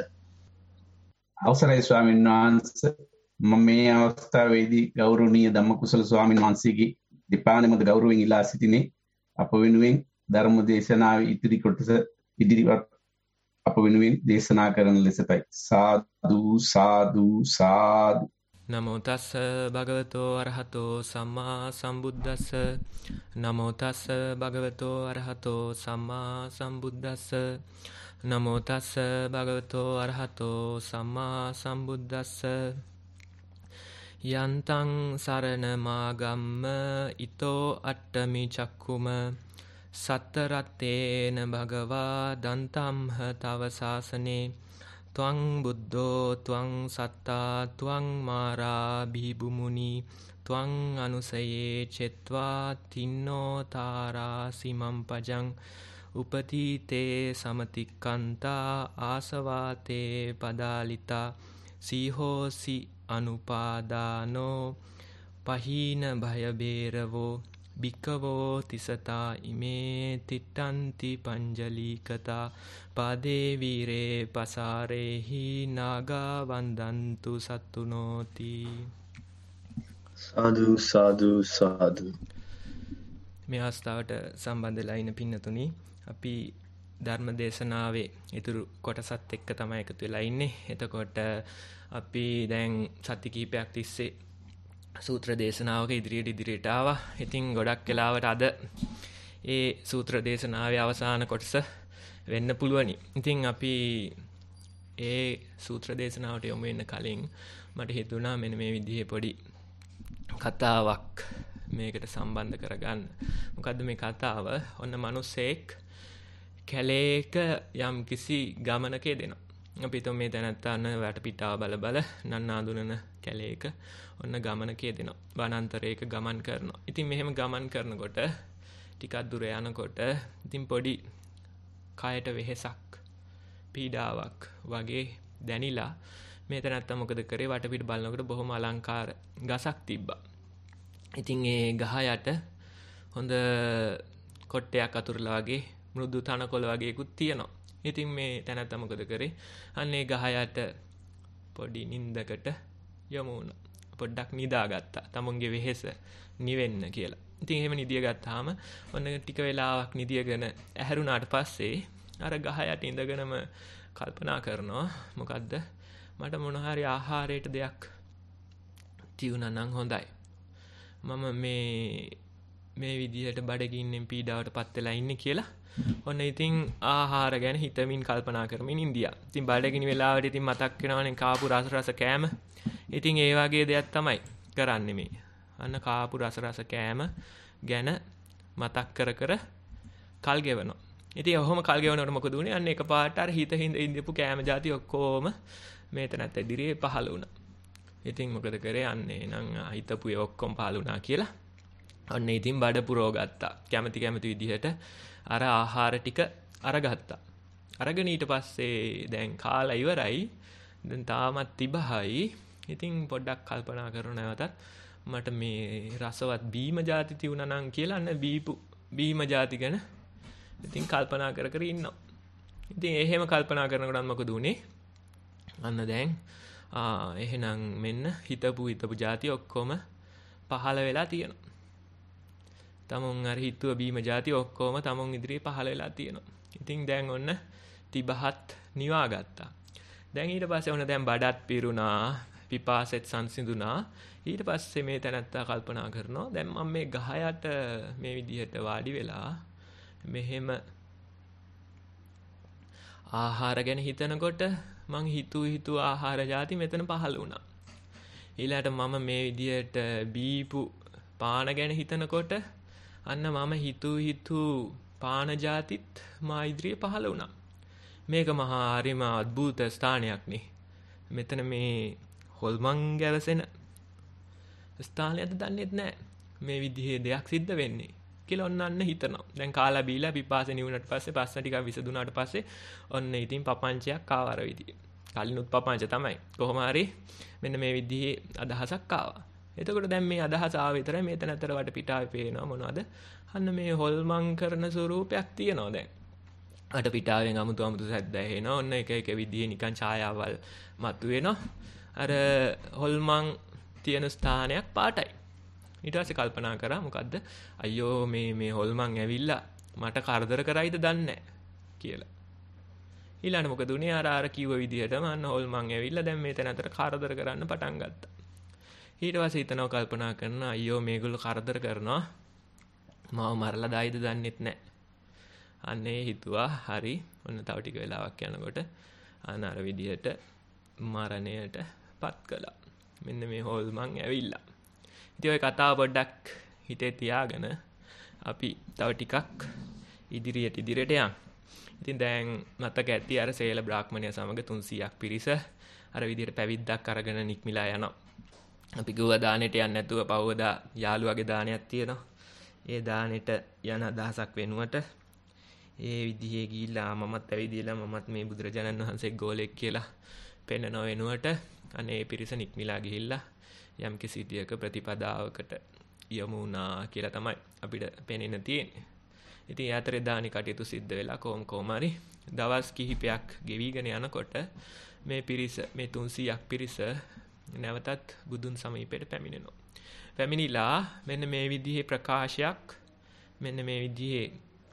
[SPEAKER 3] අවසරයි ස්වාමීන් වහන්සේ. මම මේ අවස්ථාවේදී ගෞරවනීය ධම්මකුසල ස්වාමීන් වහන්සේගේ දෙපාණෙමද ගෞරවයෙන් ඉල්ලා සිටිනේ අප වෙනුවෙන් ධර්ම දේශනාවේ ඉදිරි කොටස ඉදිරියට අප වෙනුවෙන් දේශනා කරන ලෙසයි. සාදු සාදු සාදු.
[SPEAKER 6] නමෝ තස්ස භගවතෝ අරහතෝ සම්මා සම්බුද්දස්ස. නමෝ තස්ස භගවතෝ අරහතෝ සම්මා සම්බුද්දස්ස. නමෝ තස්ස භගවතෝ අරහතෝ සම්මා සම්බුද්දස්ස. යන්තං සරණ මාගම්ම ඊතෝ අට්ඨමි චක්කුම සතරත්තේන භගවා දන්තම්හ තව සාසනේ ත්වං බුද්ධෝ ත්වං සත්තා ත්වං මාරා බිබුමුනි ත්වං අනුසයේ චෙත්වා තින්නෝ තාරා සිමම් පජං උපතීතේ සමතික්කන්තා ආසවාතේ පදාලිතා සීහෝසි අනුපාදානෝ පහීන භය බේරවෝ භික්ඛවෝ තිසතා ඉමේ තිට්ඨන්ති පංජලීකතා පාදේ වීරේ පසාරේහි නාගා වන්දන්තු සත්තුනෝති.
[SPEAKER 2] සාදු සාදු සාදු.
[SPEAKER 6] මේ අවස්ථාවට සම්බන්ධ වෙලා ඉන්න පින්නතුනි, අපි ධර්ම දේශනාවේ ඊතුරු කොටසත් එක්ක තමයි එකතු වෙලා ඉන්නේ. එතකොට අපි දැන් සති කිහිපයක් තිස්සේ සූත්‍ර දේශනාවක ඉදිරියට ඉදිරියට ආවා. ඉතින් ගොඩක් වෙලාවට අද ඒ සූත්‍ර දේශනාවේ අවසාන කොටස වෙන්න පුළුවනි. ඉතින් අපි ඒ සූත්‍ර දේශනාවට යොමු වෙන්න කලින් මට හිතුණා මෙන්න මේ විදිහේ පොඩි කතාවක් මේකට සම්බන්ධ කරගන්න. මොකද්ද මේ කතාව? ඔන්න මිනිස්සෙක් කැලේක යම් කිසි ගමනක යෙදෙනවා. අපි හිතමු මේ තැනත්තාන වටපිටාව බල බල නන්නාඳුනන කැලේක ඔන්න ගමනක යෙදෙනවා. වනාන්තරයක ගමන් කරනවා. ඉතින් මෙහෙම ගමන් කරනකොට ටිකක් දුර යනකොට ඉතින් පොඩි කයට වෙහෙසක් පීඩාවක් වගේ දැනිලා මේ තැනත්තා මොකද කරේ? වටපිට බලනකොට බොහොම අලංකාර ගසක් තිබ්බා. ඉතින් ඒ ගහ යට හොඳ කොට්ටයක් අතුරලා වගේ මෘදු තනකොළ වගේකුත් තියෙනවා. ඉතින් මේ තැනත්තා මොකද කරේ? අන්න ඒ ගහ යට පොඩි නින්දකට යමු වුණා. පොඩ්ඩක් නිදාගත්තා. තමුන්ගේ වෙහෙස නිවෙන්න කියලා. ඉතින් එහෙම නිදිය ගත්තාම ඔන්න ටික වෙලාවක් නිදියගෙන ඇහැරුණාට පස්සේ අර ගහ යට ඉඳගෙනම කල්පනා කරනවා, මොකද්ද? මට මොන හරි ආහාරයට දෙයක් තියුණා නම් හොඳයි. මම මේ මේ විදිහට බඩගින්නෙන් පීඩාවට පත් වෙලා ඉන්නේ කියලා. ඔන්න ඉතින් ආහාර ගැන හිතමින් කල්පනා කරමින් ඉන්දියා. ඉතින් බඩගිනි වෙලාවට ඉතින් මතක් වෙනවනේ කාපු රස රස කෑම. ඉතින් ඒ වගේ දෙයක් තමයි කරන්නේ මේ. අන්න කාපු රස රස කෑම ගැන මතක් කර කර කල් ගෙවනවා. ඉතින් ඔහොම කල් ගෙවනකොට මොකද උනේ? අන්න එකපාරට අර හිත හින්ද ඉඳපු කෑම જાති ඔක්කොම මේතනත් ඉදිරියේ පහළ වුණා. ඉතින් මොකද කරේ? අන්නේ නම් හිතපු ඒ ඔක්කොම පහළ වුණා කියලා. අන්න ඉතින් බඩ පුරව ගත්තා. කැමැති කැමැති විදිහට අර ආහාර ටික අරගත්තා. අරගෙන ඊට පස්සේ දැන් කාලා ඉවරයි. දැන් තාමත් තිබහයි. ඉතින් පොඩ්ඩක් කල්පනා කරන නැවතත් මට මේ රසවත් බීම જાති තියුණා නම් කියලා අන්න බීපු බීම જાති ගැන ඉතින් කල්පනා කර කර ඉන්නවා. ඉතින් එහෙම කල්පනා කරනකොට මොකද උනේ? අන්න දැන් ආ එහෙනම් මෙන්න හිතපු හිතපු જાති ඔක්කොම පහළ වෙලා තියෙනවා. තමුන් අර හිතුව බීම જાති ඔක්කොම තමුන් ඉදිරියේ පහළ වෙලා තියෙනවා. ඉතින් දැන් ඔන්න තිබහත් නිවා ගත්තා. දැන් ඊට පස්සේ ඔන්න දැන් බඩත් පිරුණා, පිපාසෙත් සංසිඳුණා. ඊට පස්සේ මේ තැනත්තා කල්පනා කරනවා, දැන් මම මේ ගහ යට මේ විදිහට වාඩි වෙලා මෙහෙම ආහාර ගැන හිතනකොට මං හිතුව හිතුව ආහාර જાති මෙතන පහළ වුණා. ඊළාට මම මේ විදිහට බීපු පාන ගැන හිතනකොට අන්න මම හිතුව හිතුව පාන જાතිත් මා ඉදිරියේ පහළ වුණා. මේක මහා හරිම අద్భుත ස්ථානයක් නේ. මෙතන මේ හොල්මන් ගැවසෙන ස්ථානයක්ද දන්නේත් නැහැ. මේ විදිහේ දෙයක් සිද්ධ වෙන්නේ කියලා ඔන්න අන්න හිතනවා. දැන් කාලා බීලා පිපාසෙ නිවුණාට පස්සේ පස්ස ටිකක් විසදුනාට පස්සේ ඔන්න ඉතින් පපංචයක් ආවර විදිය. කලිනුත් පපංච තමයි. කොහොම හරි මෙන්න මේ විදිහේ අදහසක් ආවා. එතකොට දැන් මේ අදහස ආව විතරයි මේතන අතර වට පිටාවේ පේනවා මොනවද? අන්න මේ හොල්මන් කරන ස්වරූපයක් තියෙනවා දැන්. අට පිටාවෙන් අමුතු අමුතු සද්ද ඇහෙනවා. ඔන්න එක එක විදිහේ නිකන් ඡායාවල් මතුවෙනවා. අර හොල්මන් තියෙන ස්ථානයක් පාටයි. ඊට පස්සේ කල්පනා කරා මොකද්ද? අයියෝ මේ මේ හොල්මන් ඇවිල්ලා මට කරදර කරයිද දන්නේ කියලා. ඊළඟ මොකද උනේ? අර අර කිව්ව විදිහටම අන්න හොල්මන් ඇවිල්ලා දැන් මේ තැන අතර කරදර කරන්න පටන් ගත්තා. ඊට පස්සේ හිතනවා කල්පනා කරනවා අයියෝ මේගොල්ලෝ කරදර කරනවා. මාව මරලා දායිද දන්නෙත් නැහැ. අන්නේ හිතුවා හරි ඔන්න තව ටික වෙලාවක් යනකොට අන්න අර විදිහට මරණයට පත් කළා. මෙන්න මේ හොල්මන් ඇවිල්ලා. ඉතින් ඔය කතාව පොඩ්ඩක් හිතේ තියාගෙන අපි තව ටිකක් ඉදිරියට ඉදිරියට යමු. ඉතින් දැන් මතක ඇති අර සේල බ්‍රාහ්මණය සමග තුන්සීයක් පිරිස අර විදිහට පැවිද්දක් අරගෙන නික්මිලා යනවා. අපි ගුව දානෙට යන්නේ නැතුව පවවදා යාළුවගේ දානයක් තියෙනවා. ඒ දානෙට යන අදහසක් වෙනුවට ඒ විදිහේ ගිහිල්ලා මමත් ඇවිදලා මමත් මේ බුදුරජාණන් වහන්සේ ගෝලෙක් කියලා පෙන්නන වෙනුවට අනේ පිරිස නික්මිලා ගිහිල්ලා යම් කිසි විදියක ප්‍රතිපදාවකට යමු වුණා කියලා තමයි අපිට පේනෙන්න තියෙන්නේ. ඉතින් යාතරේ දානි කටයුතු සිද්ධ වෙලා කොම් කොම හරි දවස් කිහිපයක් ගෙවිගෙන යනකොට මේ පිරිස මේ තුන්සීයක් පිරිස නැවතත් බුදුන් සමීපයට පැමිණෙනවා. පැමිණිලා මෙන්න මේ විදිහේ ප්‍රකාශයක් මෙන්න මේ විදිහේ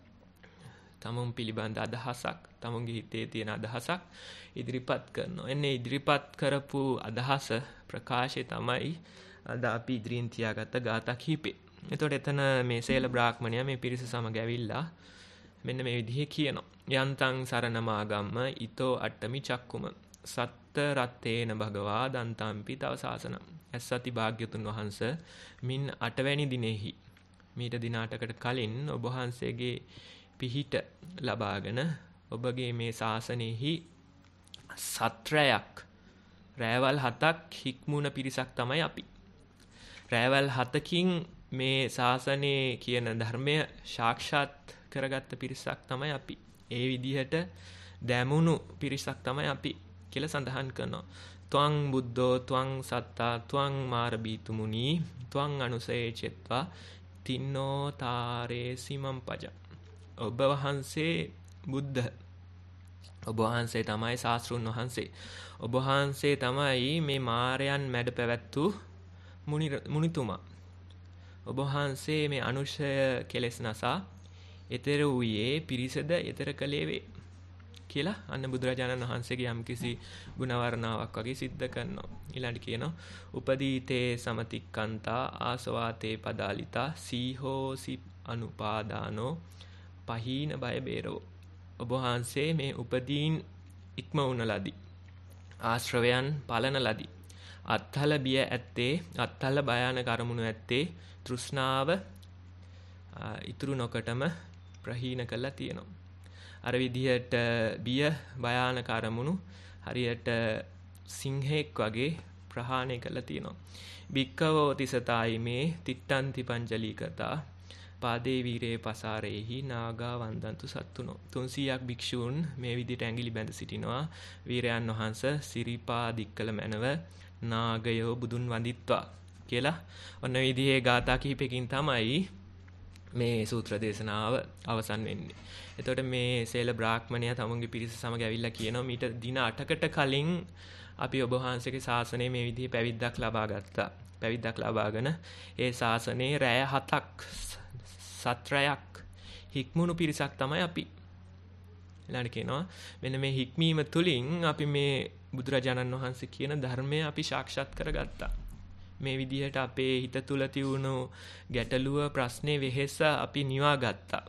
[SPEAKER 6] තමුන් පිළිබඳ අදහසක් තමුන්ගේ හිතේ තියෙන අදහසක් ඉදිරිපත් කරනවා. එන්නේ ඉදිරිපත් කරපු අදහස ප්‍රකාශය තමයි අද අපි ඉදිරියෙන් තියාගත්ත ගාථා කිහිපේ. එතකොට එතන මේ සේල බ්‍රාහ්මණයා මේ පිරිස සමග ඇවිල්ලා මෙන්න මේ විදිහේ කියනවා. යන්තං සරණමාගම්ම ඊතෝ අට්ඨමි චක්කුම සත්ත රත්තේන භගවා දන්තම්පි තව සාසනම්. ඇස්සති භාග්‍යතුන් වහන්සේ මින් අටවැනි දිනෙහි මීට දින අටකට කලින් ඔබ වහන්සේගේ පිහිට ලබාගෙන ඔබගේ මේ ශාසනයෙහි සත්‍රයක් රැවල් හතක් හික්මුණ පිරිසක් තමයි අපි. රැවල් හතකින් මේ ශාසනයේ කියන ධර්මය සාක්ෂාත් කරගත්ත පිරිසක් තමයි අපි. ඒ විදිහට දැමුණු පිරිසක් තමයි අපි කියලා සඳහන් කරනවා. ත්වං බුද්ධෝ ත්වං සත්තා ත්වං මාරබීතු මුනි ත්වං අනුසයේ චෙත්වා තින්නෝ තාරේ සිමම් පජ. ඔබ වහන්සේ බුද්ධ. ඔබ වහන්සේ තමයි ශාස්ත්‍රුන් වහන්සේ. ඔබ වහන්සේ තමයි මේ මාරයන් මැඩ පැවැත්තු මුනි මුනිතුමා. ඔබ වහන්සේ මේ අනුශය කෙලෙස් නසා ඊතර වූයේ පිරිසද ඊතර කලේ වේ කියලා අන්න බුදුරජාණන් වහන්සේගේ යම්කිසි ගුණ වර්ණාවක් වගේ සිද්ධ කරනවා. ඊළඟට කියනවා උපදීතේ සමතික්කන්තා ආසවාතේ පදාලිතා සීහෝසි අනුපාදානෝ පහීන බය බේරෝ. ඔබ වහන්සේ මේ උපදීන් ඉක්ම වුණ ලදී. ආශ්‍රවයන් පලන ලදී. අත්හල බිය ඇත්තේ අත්හල භයානක අරමුණු ඇත්තේ තෘෂ්ණාව ඉතුරු නොකටම ප්‍රහීන කළා තියෙනවා. අර විදිහට බිය භයානක අරමුණු හරියට සිංහෙක් වගේ ප්‍රහාණය කළා තියෙනවා. බික්කවෝ තිසතායි මේ තිට්ටන්ති පංචලීකතා පාදේ වීරේ පසාරේහි නාගා වන්දන්තු සත්තුනෝ. තුන්සීයක් භික්ෂූන් මේ විදිහට ඇඟිලි බැඳ සිටිනවා. වීරයන් වහන්සේ සිරිපා දික්කල මැනව නාගයෝ බුදුන් වඳිත්වා කියලා ඔන්න විදිහේ ගාථා කිහිපකින් තමයි මේ සූත්‍ර දේශනාව අවසන් වෙන්නේ. එතකොට මේ සේල බ්‍රාහ්මණයා තමුන්ගේ පිරිස සමග ඇවිල්ලා කියනවා මීට දින අටකට කලින් අපි ඔබ වහන්සේගේ ශාසනය මේ විදිහේ පැවිද්දක් ලබා ගත්තා. පැවිද්දක් ලබාගෙන ඒ ශාසනයේ රැය හතක් සත්‍රයක් හික්මුණු පිරිසක් තමයි අපි. ඊළඟට කියනවා මෙන්න මේ හික්මීම තුලින් අපි මේ බුදුරජාණන් වහන්සේ කියන ධර්මය අපි සාක්ෂාත් කරගත්තා. මේ විදිහට අපේ හිත තුල තියුණු ගැටලුව ප්‍රශ්නේ වෙහෙස අපි නිවා ගත්තා.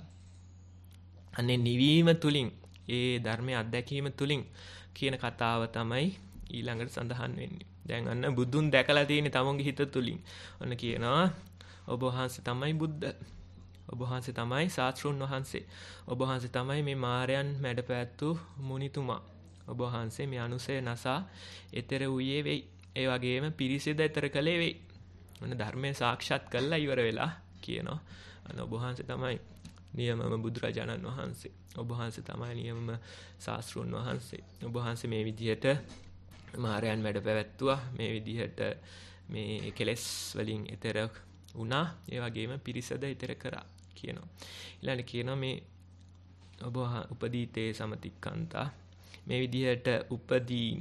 [SPEAKER 6] අනේ නිවීම තුලින් ඒ ධර්මයේ අත්දැකීම තුලින් කියන කතාව තමයි ඊළඟට සඳහන් වෙන්නේ. දැන් අන්න බුදුන් දැකලා තියෙන තමුන්ගේ හිත තුලින් ඔන්න කියනවා ඔබ වහන්සේ තමයි බුද්ධ. ඔබ වහන්සේ තමයි ශාස්ත්‍රුන් වහන්සේ. ඔබ වහන්සේ තමයි මේ මාරයන් මැඩපැත්තු මුනිතුමා. ඔබ වහන්සේ මේ අනුසය නසා ඊතර වූයේ වෙයි. ඒ වගේම පිරිසිද ඊතර කලේ වෙයි. ඔන්න ධර්මයේ සාක්ෂාත් කළා ඉවර වෙලා කියනවා. අන්න ඔබ වහන්සේ තමයි නියමම බුදුරජාණන් වහන්සේ. ඔබ වහන්සේ තමයි නියමම ශාස්ත්‍රුන් වහන්සේ. ඔබ වහන්සේ මේ විදිහට මාරයන් වැඩ පැවැත්තුවා. මේ විදිහට මේ කෙලෙස් වලින් ඊතර වුණා. ඒ වගේම පිරිසද ඊතර කරා කියනවා. ඊළඟට කියනවා මේ ඔබ උපදීතේ සමතික්කන්තා මේ විදිහට උපදීන්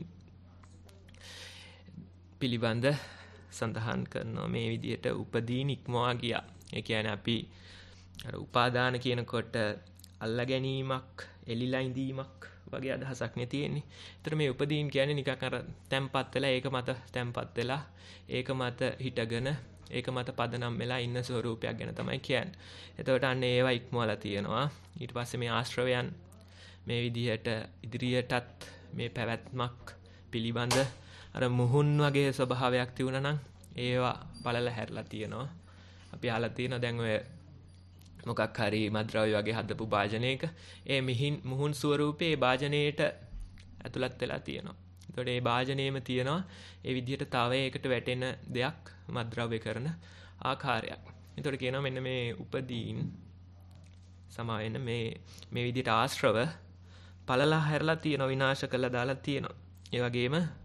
[SPEAKER 6] පිළිබඳ සඳහන් කරනවා. මේ විදිහට උපදීන් ඉක්මවා ගියා. ඒ කියන්නේ අපි අර උපාදාන කියනකොට අල්ලා ගැනීමක්, එලිලා ඉඳීමක් වගේ අදහසක් නේ තියෙන්නේ. ඒතර මේ උපදීන් කියන්නේ නිකන් අර තැම්පත් වෙලා ඒක මත තැම්පත් වෙලා ඒක මත හිටගෙන ඒක මත පදනම් වෙලා ඉන්න ස්වරූපයක් ගැන තමයි කියන්නේ. එතකොට අන්න ඒවා ඉක්මවලා තියෙනවා. ඊට පස්සේ මේ ආශ්‍රවයන් මේ විදිහට ඉදිරියටත් මේ පැවැත්මක් පිළිබඳ අර මුහුන් වගේ ස්වභාවයක් තියුණා නම් ඒවා බලලා හැරලා තියෙනවා. අපි අහලා තියෙනවා දැන් ඔය මොකක් හරි මද්ද්‍රව්‍ය වගේ හදපු භාජනයක ඒ මිහින් මුහුන් ස්වරූපේ භාජනයේට ඇතුළත් වෙලා තියෙනවා. එතකොට මේ භාජනයේම තියෙනවා ඒ විදිහට තව එකකට වැටෙන දෙයක් මද්ද්‍රව්‍ය කරන ආකාරයක්. එතකොට කියනවා මෙන්න මේ උපදීන් සමාවෙන්න මේ මේ විදිහට ආශ්‍රව පළලා හැරලා තියෙනවා, විනාශ කළා දාලා තියෙනවා. ඒ වගේම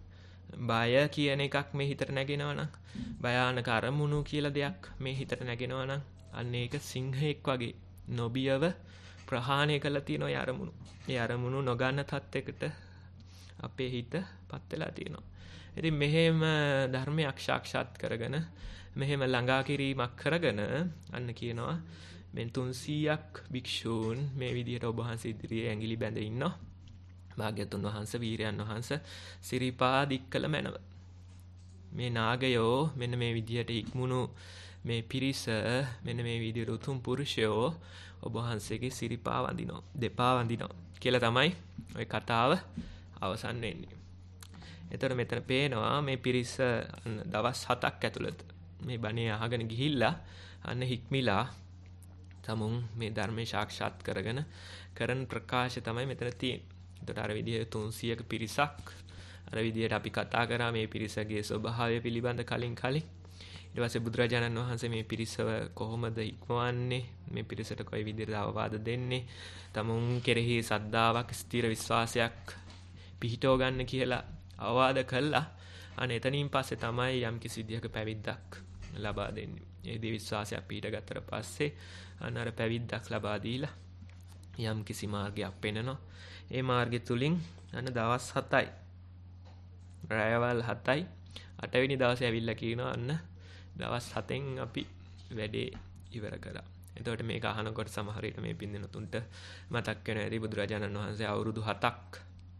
[SPEAKER 6] බය කියන එකක් මේ හිතට නැගෙනවා නම්, භයානක අරමුණු කියලා දෙයක් මේ හිතට නැගෙනවා නම්, අන්න ඒක සිංහෙක් වගේ නොබියව ප්‍රහාණය කළා තියෙනවා. ඒ අරමුණු ඒ අරමුණු නොගන්න තත්යකට අපේ හිත පත් වෙලා තියෙනවා. ඉතින් මෙහෙම ධර්මයක් සාක්ෂාත් කරගෙන මෙහෙම ළඟා කිරීමක් කරගෙන අන්න කියනවා මෙන් තුන්සීයක් භික්ෂූන් මේ විදිහට ඔබ වහන්සේ ඉදිරියේ ඇඟිලි බැඳ ඉන්නවා. භාග්‍යතුන් වහන්සේ වීරයන් වහන්සේ සිරිපා දික් කළ මැනව. මේ නාගයෝ මෙන්න මේ විදිහට ඉක්මුණු මේ පිරිස මෙන්න මේ විදිහට උතුම් පුරුෂයෝ ඔබ වහන්සේගේ සිරිපා වඳිනවා, දෙපා වඳිනවා කියලා තමයි ওই කතාව අවසන් වෙන්නේ. එතකොට මෙතන පේනවා මේ පිරිස දවස් හතක් ඇතුළත මේ බණේ අහගෙන ගිහිල්ලා අන්න හික්මිලා තමුන් මේ ධර්මයේ සාක්ෂාත් කරගෙන කරන ප්‍රකාශ තමයි මෙතන තියෙන්නේ. එතකොට අර විදිහට තුන්සියයක පිරිසක් අර විදිහට අපි කතා කරා මේ පිරිසගේ ස්වභාවය පිළිබඳ කලින් කලින්. ඊට පස්සේ බුදුරජාණන් වහන්සේ මේ පිරිසව කොහොමද ඉක්මවන්නේ, මේ පිරිසට කොයි විදිහට අවවාද දෙන්නේ, තමුන් කෙරෙහි සද්ධාාවක්, ස්ථිර විශ්වාසයක් පිහිටව ගන්න කියලා අවවාද කළා. අනේ එතනින් පස්සේ තමයි යම් කිසි විදිහක පැවිද්දක් ලබා දෙන්නේ. ඒ දේ විශ්වාසයක් පිහිට ගත්තට පස්සේ අන්න අර පැවිද්දක් ලබා දීලා යම් කිසි මාර්ගයක් පෙන්නනවා. ඒ මාර්ගය තුලින් අන්න දවස් හතයි, රායවල් හතයි, අටවෙනි දවසේ ඇවිල්ලා කියනවා අන්න දවස් හතෙන් අපි වැඩේ ඉවර කරා. එතකොට මේක අහනකොට සමහර විට මේ පින්දිනතුන්ට මතක් වෙන ඇති බුදුරජාණන් වහන්සේ අවුරුදු හතක්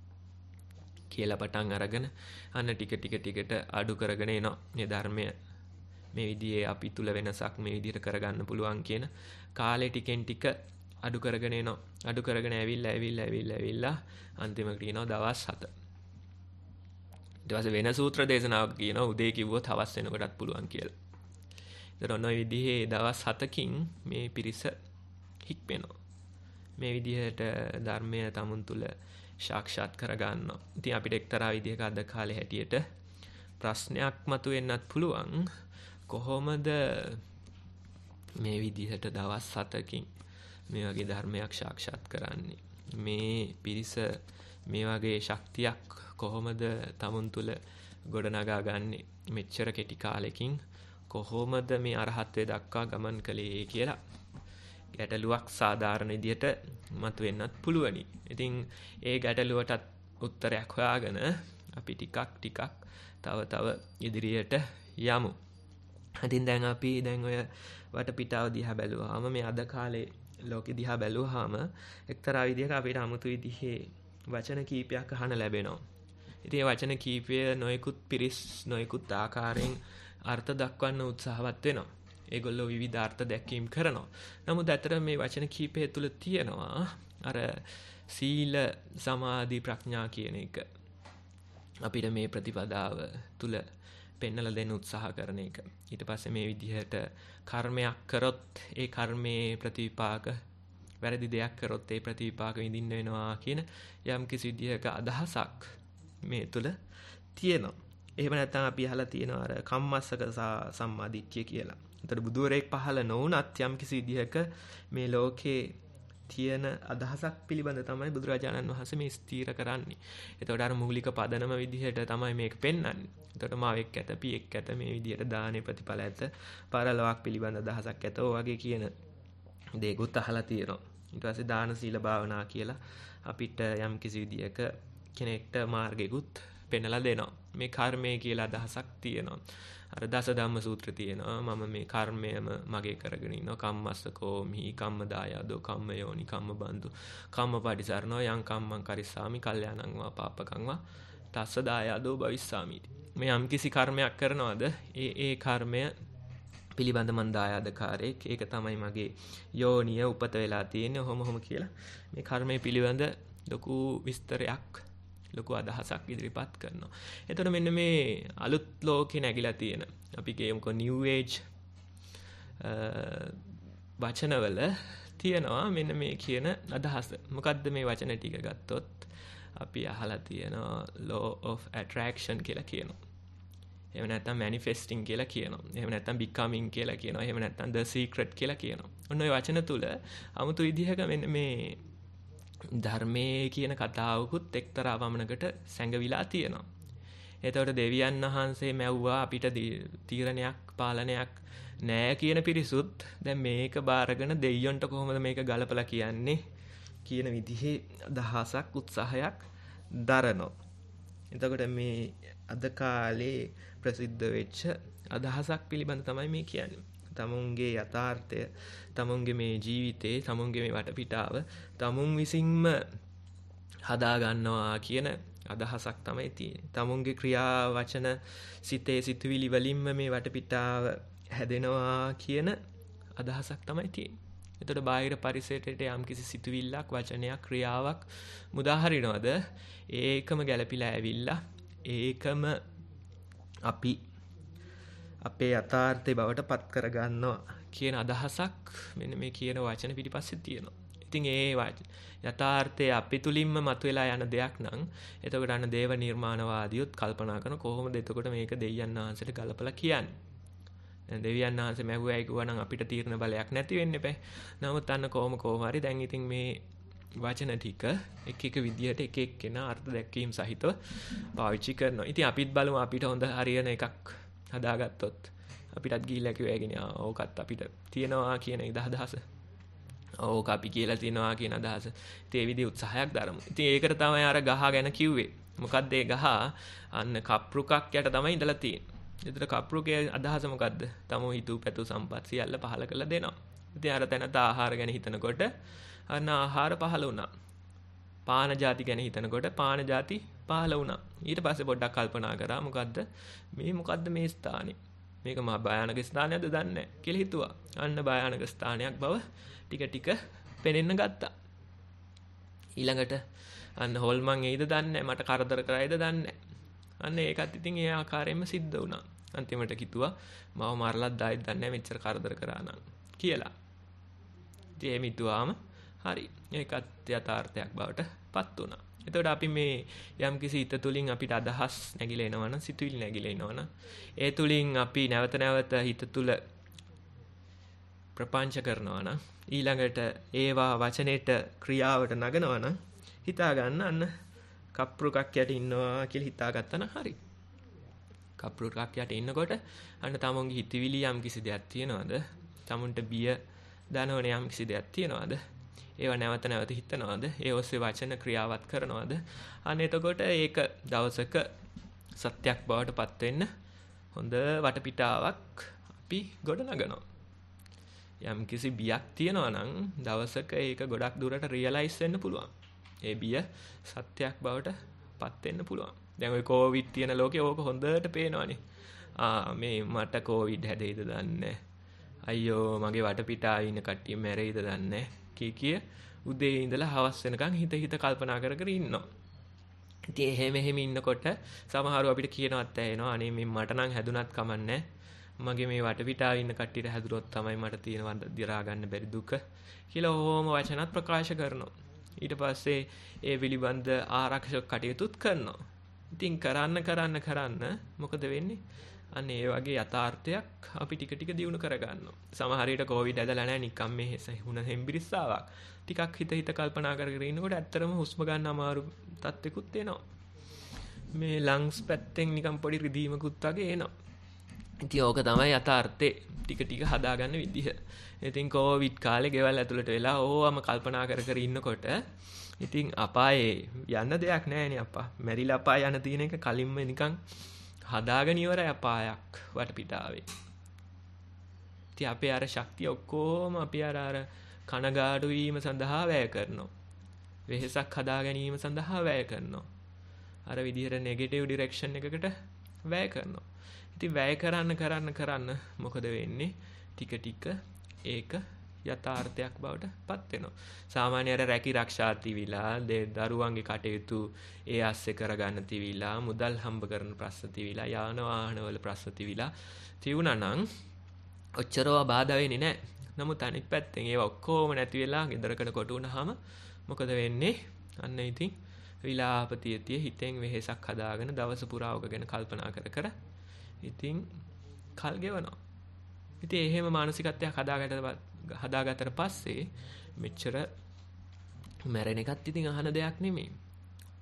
[SPEAKER 6] කියලා පටන් අරගෙන අන්න ටික ටික ටිකට අඩු කරගෙන එනවා. මේ ධර්මය මේ විදිහේ අපි තුල වෙනසක් මේ විදිහට කරගන්න පුළුවන් කියන කාලේ ටිකෙන් ටික අඩු කරගෙන එනවා. අඩු කරගෙන ඇවිල්ලා ඇවිල්ලා ඇවිල්ලා ඇවිල්ලා අන්තිමට කියනවා දවස් හත. ඊට පස්සේ වෙන සූත්‍ර දේශනාවක් කියනවා උදේ කිව්වොත් හවස් වෙනකොටත් පුළුවන් කියලා. ඒතර ඔන්න ඔය විදිහේ දවස් හතකින් මේ පිරිස හික්මෙනවා. මේ විදිහට ධර්මය තමුන් තුල සාක්ෂාත් කරගන්නවා. ඉතින් අපිට එක්තරා විදිහක අද කාලේ හැටියට ප්‍රශ්නයක් මතුවෙන්නත් පුළුවන්. කොහොමද මේ විදිහට දවස් හතකින් මේ වගේ ධර්මයක් සාක්ෂාත් කරන්නේ? මේ පිරිස මේ වගේ ශක්තියක් කොහොමද තමුන් තුල ගොඩනගා ගන්නේ? මෙච්චර කෙටි කාලෙකින් කොහොමද මේ අරහත්ත්වයට දක්වා ගමන් කළේ කියලා ගැටලුවක් සාධාරණ විදිහට මතුවෙන්නත් පුළුවනි. ඉතින් ඒ ගැටලුවටත් උත්තරයක් හොයාගෙන අපි ටිකක් ටිකක් තව තව ඉදිරියට යමු. ඉතින් දැන් අපි දැන් ඔය වටපිටාව දිහා බැලුවාම මේ අද කාලේ ලෝකෙ දිහා බැලුවාම එක්තරා විදිහක අපිට 아무තු විදිහේ වචන කීපයක් අහන්න ලැබෙනවා. ඉතින් මේ වචන කීපය නොයෙකුත් පිරිස් නොයෙකුත් ආකාරයෙන් අර්ථ දක්වන්න උත්සාහවත් වෙනවා. ඒගොල්ලෝ විවිධ අර්ථ දැක්වීම් කරනවා. නමුත් අතර මේ වචන කීපය තුල තියෙනවා අර සීල සමාධි ප්‍රඥා කියන එක අපිට මේ ප්‍රතිපදාව තුල පෙන්වලා දෙන්න උත්සාහ කරන එක. ඊට පස්සේ මේ විදිහට කර්මයක් කරොත් ඒ කර්මයේ ප්‍රතිපාක, වැරදි දෙයක් කරොත් ඒ ප්‍රතිපාක විඳින්න වෙනවා කියන යම් කිසි විදිහක අදහසක් මේ තුල තියෙනවා. එහෙම නැත්නම් අපි අහලා තියෙනවා අර කම්මස්සක සම්මාදිට්ඨිය කියලා. ඒතර බුදුරෙක් පහළ නොවුනත් යම් කිසි විදිහක මේ ලෝකේ තියෙන අදහසක් පිළිබඳ තමයි බුදුරජාණන් වහන්සේ මේ ස්ථීර කරන්නේ. එතකොට අර මූලික පදනම විදිහට තමයි මේක පෙන්වන්නේ. එතකොට මාවෙක් ඇත, පියෙක් ඇත, මේ විදිහට දානේ ප්‍රතිඵල ඇත, පරලොවක් පිළිබඳ අදහසක් ඇත. ඔය වගේ කියන දේකුත් අහලා තියෙනවා. ඊට පස්සේ දාන සීල භාවනා කියලා අපිට යම් කිසි විදිහක කෙනෙක්ට මාර්ගෙකුත් පෙන්වලා දෙනවා. මේ කර්මය කියලා අදහසක් තියෙනවා. අර දස ධම්ම සූත්‍ර තියෙනවා. මම මේ කර්මයම මගේ කරගෙන ඉන්නවා. කම්මස්සකෝ මිහි කම්මදායදෝ කම්මයෝනි කම්මබන්දු කම්මපටිසරණෝ යං කම්මං කරිස්සාමි කල්යාණං වා පාපකං වා තස්ස දායදෝ භවිස්සාමි. මේ යම් කිසි කර්මයක් කරනවද? ඒ ඒ කර්මය පිළිබඳ මන් දායාදකාරයෙක්. ඒක තමයි මගේ යෝනිය උපත වෙලා තියෙන්නේ. ඔහොම ඔහොම කියලා මේ කර්මය පිළිබඳ ලොකු විස්තරයක්, ලොකු අදහසක් ඉදිරිපත් කරනවා. එතකොට මෙන්න මේ අලුත් ලෝකේ නැగిලා තියෙන අපි කියමුකෝ නිව් ඒජ් වචනවල තියෙනවා මෙන්න මේ කියන අදහස. මොකද්ද මේ වචන ටික ගත්තොත් අපි අහලා තියෙනවා law of attraction කියලා කියනවා. එහෙම නැත්නම් manifesting කියලා කියනවා. එහෙම නැත්නම් becoming කියලා කියනවා. එහෙම නැත්නම් the secret කියලා කියනවා. ඔන්න ඔය වචන තුල 아무තු විදිහක මෙන්න මේ ධර්මයේ කියන කතාවකුත් එක්තරා වමනකට සැඟවිලා තියෙනවා. එතකොට දෙවියන් වහන්සේ මැව්වා අපිට තීරණයක් පාලනයක් නෑ කියන පිරිසුත් දැන් මේක බාරගෙන දෙයියන්ට කොහොමද මේක ගලපලා කියන්නේ කියන විදිහේ අදහසක් උත්සාහයක් දරනවා. එතකොට මේ අද කාලේ ප්‍රසිද්ධ වෙච්ච අදහසක් පිළිබඳ තමයි මේ කියන්නේ. තමුන්ගේ යථාර්ථය, තමුන්ගේ මේ ජීවිතේ, තමුන්ගේ මේ වටපිටාව තමුන් විසින්ම හදා ගන්නවා කියන අදහසක් තමයි තියෙන්නේ. තමුන්ගේ ක්‍රියා වචන සිතේ සිතුවිලි වලින්ම මේ වටපිටාව හැදෙනවා කියන අදහසක් තමයි තියෙන්නේ. එතකොට බාහිර පරිසරයට යම් කිසි සිතුවිල්ලක්, වචනයක්, ක්‍රියාවක් මුදා හරිනවද? ඒකම ගැළපිලා ඇවිල්ලා ඒකම අපි අපේ යථාර්ථය බවට පත් කර ගන්නවා කියන අදහසක් මෙන්න මේ කියන වචන පිටිපස්සේ තියෙනවා. ඉතින් ඒ යථාර්ථය අපි තුලින්ම මතුවලා යන දෙයක් නම් එතකොට අන්න දේව නිර්මාණවාදියොත් කල්පනා කරන කොහොමද එතකොට මේක දෙවියන් වහන්සේට ගලපලා කියන්නේ. දැන් දෙවියන් වහන්සේ මැහුවයි කිව්වා නම් අපිට තීරණ බලයක් නැති වෙන්න බෑ. නමුත් අන්න කොහොම කොහොම හරි දැන් ඉතින් මේ වචන ටික එක එක විදියට එක එක්කෙනා අර්ථ දැක්වීම සහිතව පාවිච්චි කරනවා. ඉතින් අපිත් බලමු අපිට හොඳ හරියන එකක් හදාගත්තොත් අපිටත් ගිහිල්ලා කිව්වගෙන ඕකත් අපිට තියනවා කියන අදහස. ඕක අපි කියලා තියනවා කියන අදහස. ඉතින් ඒ විදිහේ උත්සාහයක් දරමු. ඉතින් ඒකට තමයි අර ගහ ගැන කිව්වේ. මොකද්ද ඒ ගහ? අන්න කප්රුකක් යට තමයි ඉඳලා තියෙන්නේ. ඒතර කප්රුකේ අදහස මොකද්ද? තමෝ හිතුව පැතු සම්පත් සියල්ල පහල කරලා දෙනවා. ඉතින් අර තැනට ආහාර ගැන හිතනකොට අන්න ආහාර පහල වුණා. පාන ಜಾති ගැන හිතනකොට පාන ಜಾති පහල වුණා. ඊට පස්සේ පොඩ්ඩක් කල්පනා කරා මොකද්ද මේ මොකද්ද මේ ස්ථානේ? මේක මහා භයානක ස්ථානයක්ද දන්නේ නැහැ කියලා හිතුවා. අන්න භයානක ස්ථානයක් බව ටික ටික පෙනෙන්න ගත්තා. ඊළඟට අන්න හොල්මන් එයිද දන්නේ නැහැ, මට කරදර කරයිද දන්නේ නැහැ. අන්න ඒකත් ඉතින් ඒ ආකාරයෙන්ම සිද්ධ වුණා. අන්තිමට කිතුවා මම මරලත් දායිද දන්නේ නැහැ මෙච්චර කරදර කරා නම් කියලා. ඉතින් එහෙම හිතුවාම හරි. ඒකත් යථාර්ථයක් බවට පත් වුණා. එතකොට අපි මේ යම්කිසි හිත තුලින් අපිට අදහස් නැగిලා එනවනම්, සිතුවිලි නැగిලා එනවනම්, ඒ තුලින් අපි නැවත නැවත හිත තුල ප්‍රපංච කරනවා නම්, ඊළඟට ඒවා වචනෙට ක්‍රියාවට නගනවා නම් හිතා ගන්න අන්න කප්රුකක් යට ඉන්නවා කියලා හිතාගත්තා නම් හරි. කප්රුකක් යට ඉන්නකොට අන්න තමුන්ගේ හිතවිලි යම්කිසි දෙයක් තියනවාද? තමුන්ට බිය දනවන යම්කිසි දෙයක් තියනවාද? ඒවා නැවත නැවත හිතනවාද? ඒ ඔස්සේ වචන ක්‍රියාවත් කරනවාද? අන්න එතකොට ඒක දවසක සත්‍යක් බවට පත් වෙන්න හොඳ වටපිටාවක් අපි ගොඩ නගනවා. යම් කිසි බියක් තියනවා නම් දවසක ඒක ගොඩක් දුරට රියලයිස් වෙන්න පුළුවන්. ඒ බිය සත්‍යක් බවට පත් වෙන්න පුළුවන්. දැන් ওই කොවිඩ් තියෙන ලෝකේ ඕක හොඳට පේනවනේ. ආ මේ මට කොවිඩ් හැදෙයිද දන්නේ අයියෝ මගේ වටපිටාවේ ඉන්න කට්ටිය මැරෙයිද දන්නේ කී කිය උදේ ඉඳලා හවස් වෙනකන් හිත හිත කල්පනා කර කර ඉන්නවා. ඉතින් එහෙම එහෙම ඉන්නකොට සමහරව අපිට කියනවත් ඇහෙනවා අනේ මේ මට නම් හැදුනත් කමන්නේ මගේ මේ වටපිටාවේ ඉන්න කට්ටියට හැදුනොත් තමයි මට තියෙන දිරා ගන්න බැරි දුක කියලා ඕම වචනත් ප්‍රකාශ කරනවා. ඊට පස්සේ ඒ පිළිබඳ ආරක්ෂක කටයුතුත් කරනවා. ඉතින් කරන්න කරන්න කරන්න මොකද වෙන්නේ? අන්න ඒ වගේ යථාර්ථයක් අපි ටික ටික දියුණු කරගන්නවා. සමහර විට කොවිඩ් ඇදලා නැහැ නිකම් මේ හුණ හෙම්බිරිස්සාවක්. ටිකක් හිත හිත කල්පනා කර කර ඉන්නකොට ඇත්තටම හුස්ම ගන්න අමාරු තත්ත්වෙකුත් එනවා. මේ ලංස් පැත්තෙන් නිකම් පොඩි රිදීමකුත් වගේ එනවා. ඉතින් ඕක තමයි යථාර්ථේ ටික ටික හදාගන්න විදිහ. ඉතින් කොවිඩ් කාලේ ගෙවල් ඇතුළට වෙලා ඕවම කල්පනා කර කර ඉන්නකොට ඉතින් අපායේ යන්න දෙයක් නැහැනේ අප්පා. මැරිලා අපාය යන තියෙන එක කලින්ම නිකන් හදාගෙන ඉවරයි අපායක් වටපිටාවේ. ඉතින් අපේ අර ශක්තිය ඔක්කොම අපි අර අර කනගාටු වීම සඳහා වැය කරනවා. වෙහෙසක් හදා ගැනීම සඳහා වැය කරනවා. අර විදිහට නෙගටිව් ඩිරෙක්ෂන් එකකට වැය කරනවා. ඉතින් වැය කරන්න කරන්න කරන්න මොකද වෙන්නේ? ටික ටික ඒක යථාර්ථයක් බවට පත් වෙනවා. සාමාන්‍ය අර රැකී ආරක්ෂා තිවිලා, දරුවන්ගේ කටයුතු ඒ ASCII කරගන්න තිවිලා, මුදල් හම්බ කරන ප්‍රශ්න තිවිලා, යාන වාහන වල ප්‍රශ්න තිවිලා තියුණා නම් ඔච්චරව බාධා වෙන්නේ නැහැ. නමුත් අනිත් පැත්තෙන් ඒව ඔක්කොම නැති වෙලා ගෙදරකට කොට වුණාම මොකද වෙන්නේ? අන්න ඉතින් විලාපතියතිය හිතෙන් වෙහෙසක් හදාගෙන දවස පුරා ඔක ගැන කල්පනා කර කර ඉතින් කල් ගෙවනවා. ඉතින් එහෙම මානසිකත්වයක් හදාගට හදාගත්තට පස්සේ මෙච්චර මැරෙන එකත් ඉතින් අහන දෙයක් නෙමෙයි.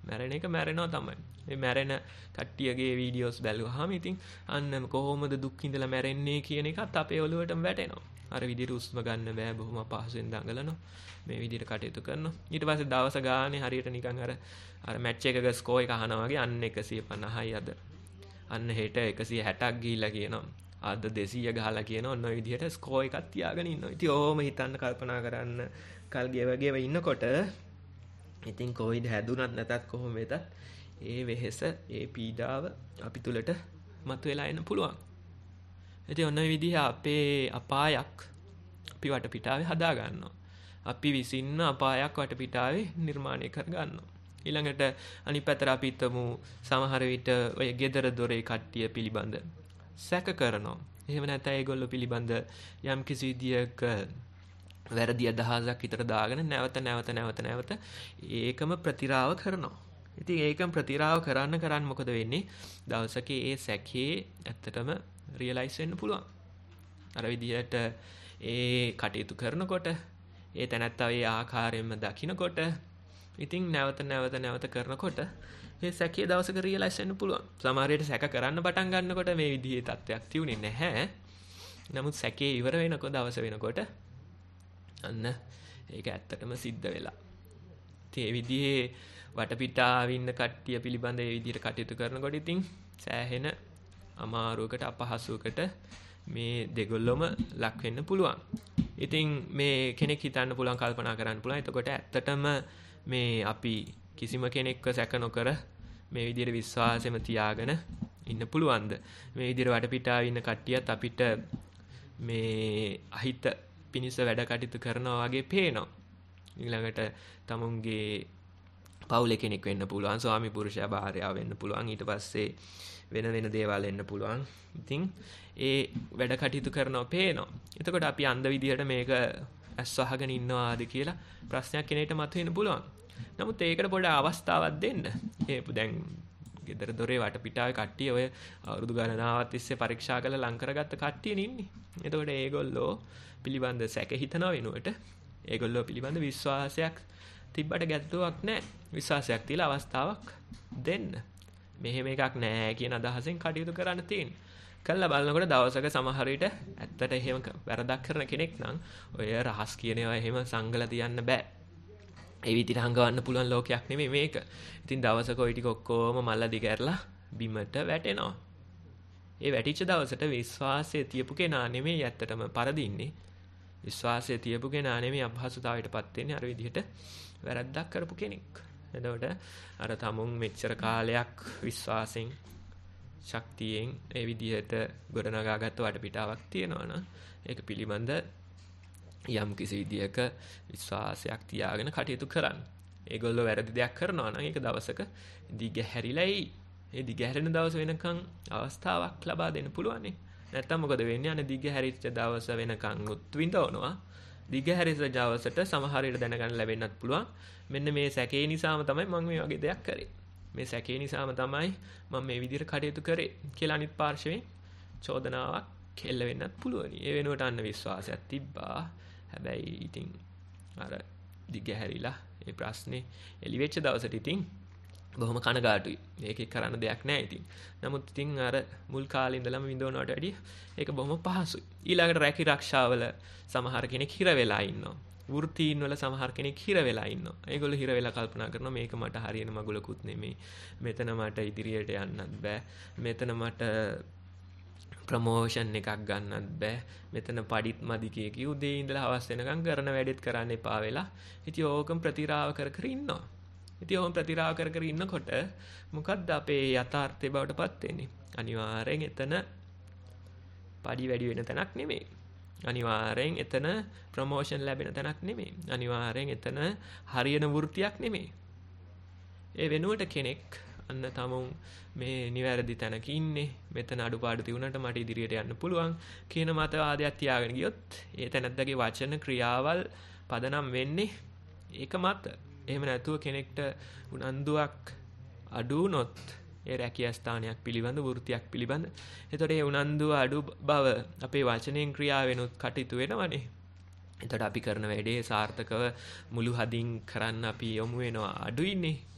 [SPEAKER 6] මැරෙන එක මැරෙනවා තමයි. මේ මැරෙන කට්ටියගේ වීඩියෝස් බැලුවාම ඉතින් අන්න කොහොමද දුක් විඳලා මැරෙන්නේ කියන එකත් අපේ ඔළුවටම වැටෙනවා. අර විදිහට උස්ම ගන්න බෑ බොහොම අපහසුෙන් දඟලනවා. මේ විදිහට කටයුතු කරනවා. ඊට පස්සේ දවස ගානේ හරියට නිකන් අර අර මැච් එකක ස්කෝර් එක අහනවා වගේ අන්න එකසිය පනහයි අද. අන්න හෙට එකසිය හැටක් ගිහිල්ලා කියනවා. අද දෙසීය ගහලා කියනවා. ඔන්න ඔය විදිහට ස්කෝර් එකක් තියාගෙන ඉන්නවා. ඉතින් ඕම හිතන්න කල්පනා කරන්න කල් ගෙව ගෙව ඉන්නකොට ඉතින් කොවිඩ් හැදුනත් නැතත් කොහොම වෙතත් ඒ වෙහෙස ඒ පීඩාව අපි තුලට මතුවලා එන්න පුළුවන්. ඉතින් ඔන්න ඔය විදිහ අපේ අපායක් අපි වටපිටාවේ හදා ගන්නවා. අපි විසින්න අපායක් වටපිටාවේ නිර්මාණය කර ගන්නවා. ඊළඟට අනිත් පැත්තට අපි හිතමු සමහර විට ඔය gedara dore කට්ටිය පිළිබඳ සැක කරනවා. එහෙම නැත්නම් ඒගොල්ලෝ පිළිබඳ යම් කිසි විදියක වැරදි අදහසක් හිතට දාගෙන නැවත නැවත නැවත නැවත ඒකම ප්‍රතිරාව කරනවා. ඉතින් ඒකම ප්‍රතිරාව කරන්න කරන්න මොකද වෙන්නේ? දවසක ඒ සැකේ ඇත්තටම රියලයිස් වෙන්න පුළුවන්. අර විදිහට ඒ කටයුතු කරනකොට ඒ තැනත්තා ඒ ආකාරයෙන්ම දකින්නකොට ඉතින් නැවත නැවත නැවත කරනකොට ඒ සැකේ දවසක රියලයිස් වෙන්න පුළුවන්. සමහර විට සැක කරන්න පටන් ගන්නකොට මේ විදිහේ තත්ත්වයක් තියුනේ නැහැ. නමුත් සැකේ ඉවර වෙනකොට දවස වෙනකොට අන්න ඒක ඇත්තටම සිද්ධ වෙලා. ඉතින් මේ විදිහේ වටපිටාව ඉන්න කට්ටිය පිළිබඳ මේ විදිහට කටයුතු කරනකොට ඉතින් සෑහෙන අමාරුවකට අපහසුවකට මේ දෙගොල්ලොම ලක් වෙන්න පුළුවන්. ඉතින් මේ කෙනෙක් හිතන්න පුළුවන් කල්පනා කරන්න පුළුවන්. එතකොට ඇත්තටම මේ අපි කිසිම කෙනෙක්ව සැක නොකර මේ විදිහට විශ්වාසෙම තියාගෙන ඉන්න පුළුවන්ද? මේ විදිහට වටපිටාවේ ඉන්න කට්ටියත් අපිට මේ අහිත පිනිස වැඩ කටයුතු කරනවා වගේ පේනවා. ඊළඟට තමුන්ගේ පවුලේ කෙනෙක් වෙන්න පුළුවන්, ස්වාමි පුරුෂයා භාර්යාව වෙන්න පුළුවන්, ඊට පස්සේ වෙන වෙන දේවල් වෙන්න පුළුවන්. ඉතින් ඒ වැඩ කටයුතු කරනවා පේනවා. එතකොට අපි අන්ධ විදියට මේක ඇස් වහගෙන ඉන්නවාද කියලා ප්‍රශ්නයක් කෙනෙක්ට මතුවෙන්න පුළුවන්. නමුත් ඒකට පොඩි අවස්ථාවක් දෙන්න. ඒ දැන් ගෙදර දොරේ වටපිටාවේ කට්ටිය ඔය අවුරුදු ගණනාවක් තිස්සේ පරීක්ෂා කරලා ලං කරගත්ත කට්ටියනේ ඉන්නේ. එතකොට ඒගොල්ලෝ පිළිබඳ සැක හිතන වෙනුවට ඒගොල්ලෝ පිළිබඳ විශ්වාසයක් තිබ්බට ගැටලුවක් නැහැ. විශ්වාසයක් තියලා අවස්ථාවක් දෙන්න. මෙහෙම එකක් නැහැ කියන අදහසෙන් කටයුතු කරන්න තියෙන්නේ. කළා බලනකොට දවසක සමහර විට ඇත්තට එහෙම වැරදක් කරන කෙනෙක් නම් ඔය රහස් කියන ඒවා එහෙම සංගලා තියන්න බෑ. ඒ විදිහට හංගවන්න පුළුවන් ලෝකයක් නෙමෙයි මේක. ඉතින් දවසක ওই ටික ඔක්කොම මල්ල දිගහැරලා බිමට වැටෙනවා. ඒ වැටිච්ච දවසට විශ්වාසය තියපු කෙනා නෙමෙයි ඇත්තටම පරදින්නේ. විශ්වාසය තියපු කෙනා නෙමෙයි අපහසුතාවයටපත් වෙන්නේ අර විදිහට වැරද්දක් කරපු කෙනෙක්. එතකොට අර තමුන් මෙච්චර කාලයක් විශ්වාසෙන් ශක්තියෙන් ඒ විදිහට ගොඩනගාගත්ත වටපිටාවක් තියෙනවා නම් ඒක පිළිබඳ යම් කිසි විදියක විශ්වාසයක් තියාගෙන කටයුතු කරන්න. ඒගොල්ලෝ වැරදි දෙයක් කරනවා නම් ඒක දවසක දිගහැරිලායි. ඒ දිගහැරෙන දවස වෙනකන් අවස්ථාවක් ලබා දෙන්න පුළුවන් නේ. නැත්තම් මොකද වෙන්නේ? අනේ දිගහැරිච්ච දවස වෙනකන් උත් විඳවනවා. දිගහැරිච්ච දවසට සමහර විට දැනගන්න ලැබෙන්නත් පුළුවන්. මෙන්න මේ සැකේ නිසාම තමයි මම මේ වගේ දෙයක් කරේ. මේ සැකේ නිසාම තමයි මම මේ විදිහට කටයුතු කරේ කියලා අනිත් පාර්ශවයෙන් චෝදනාවක් කෙල්ල වෙන්නත් පුළුවන්. ඒ වෙනුවට අන්න විශ්වාසයක් තිබ්බා. හැබැයි ඉතින් අර දිගහැරිලා ඒ ප්‍රශ්නේ එළි වෙච්ච දවසට ඉතින් බොහොම කනගාටුයි. මේකේ කරන්න දෙයක් නැහැ ඉතින්. නමුත් ඉතින් අර මුල් කාලේ ඉඳලම විඳවනවට වැඩිය ඒක බොහොම පහසුයි. ඊළඟට රැකී ආරක්ෂාවල සමහර කෙනෙක් හිර වෙලා ඉන්නවා. වෘත්තීන් වල සමහර කෙනෙක් හිර වෙලා ඉන්නවා. ඒගොල්ලෝ හිර වෙලා කල්පනා කරනවා මේක මට හරියන මගුලකුත් නෙමෙයි. මෙතන මට ඉදිරියට යන්නත් බෑ. මෙතන මට ප්‍රොමෝෂන් එකක් ගන්නත් බෑ. මෙතන පඩිත් මදි කිය කිය උදේ ඉඳලා හවස වෙනකම් කරන වැඩෙත් කරන්න එපා වෙලා. ඉතින් ඕකම ප්‍රතිරාව කර කර ඉන්නවා. ඉතින් ඕකම ප්‍රතිරාව කර කර ඉන්නකොට මොකද්ද අපේ යථාර්ථය බවට පත් වෙන්නේ? අනිවාර්යෙන් එතන පඩි වැඩි වෙන තැනක් නෙමෙයි. අනිවාර්යෙන් එතන ප්‍රොමෝෂන් ලැබෙන තැනක් නෙමෙයි. අනිවාර්යෙන් එතන හරියන වෘත්තියක් නෙමෙයි. ඒ වෙනුවට කෙනෙක් අන්න තමුන් මේ නිවැරදි තැනක ඉන්නේ. මෙතන අඩුපාඩු තියුණාට මට ඉදිරියට යන්න පුළුවන් කියන මතවාදයක් තියාගෙන ගියොත් ඒ තැනැත්තගේ වචන ක්‍රියාවල් පදනම් වෙන්නේ ඒක මත. එහෙම නැතුව කෙනෙක්ට උනන්දුවක් අඩු වුණොත් ඒ රැකියා ස්ථානයක් පිළිබඳ වෘත්තියක් පිළිබඳ එතකොට ඒ උනන්දුව අඩු බව අපේ වචනෙන් ක්‍රියාවෙනුත් කටයුතු වෙනවනේ. එතකොට අපි කරන වැඩේ සාර්ථකව මුළු හදින් කරන්න අපි යොමු වෙනවා අඩුයිනේ.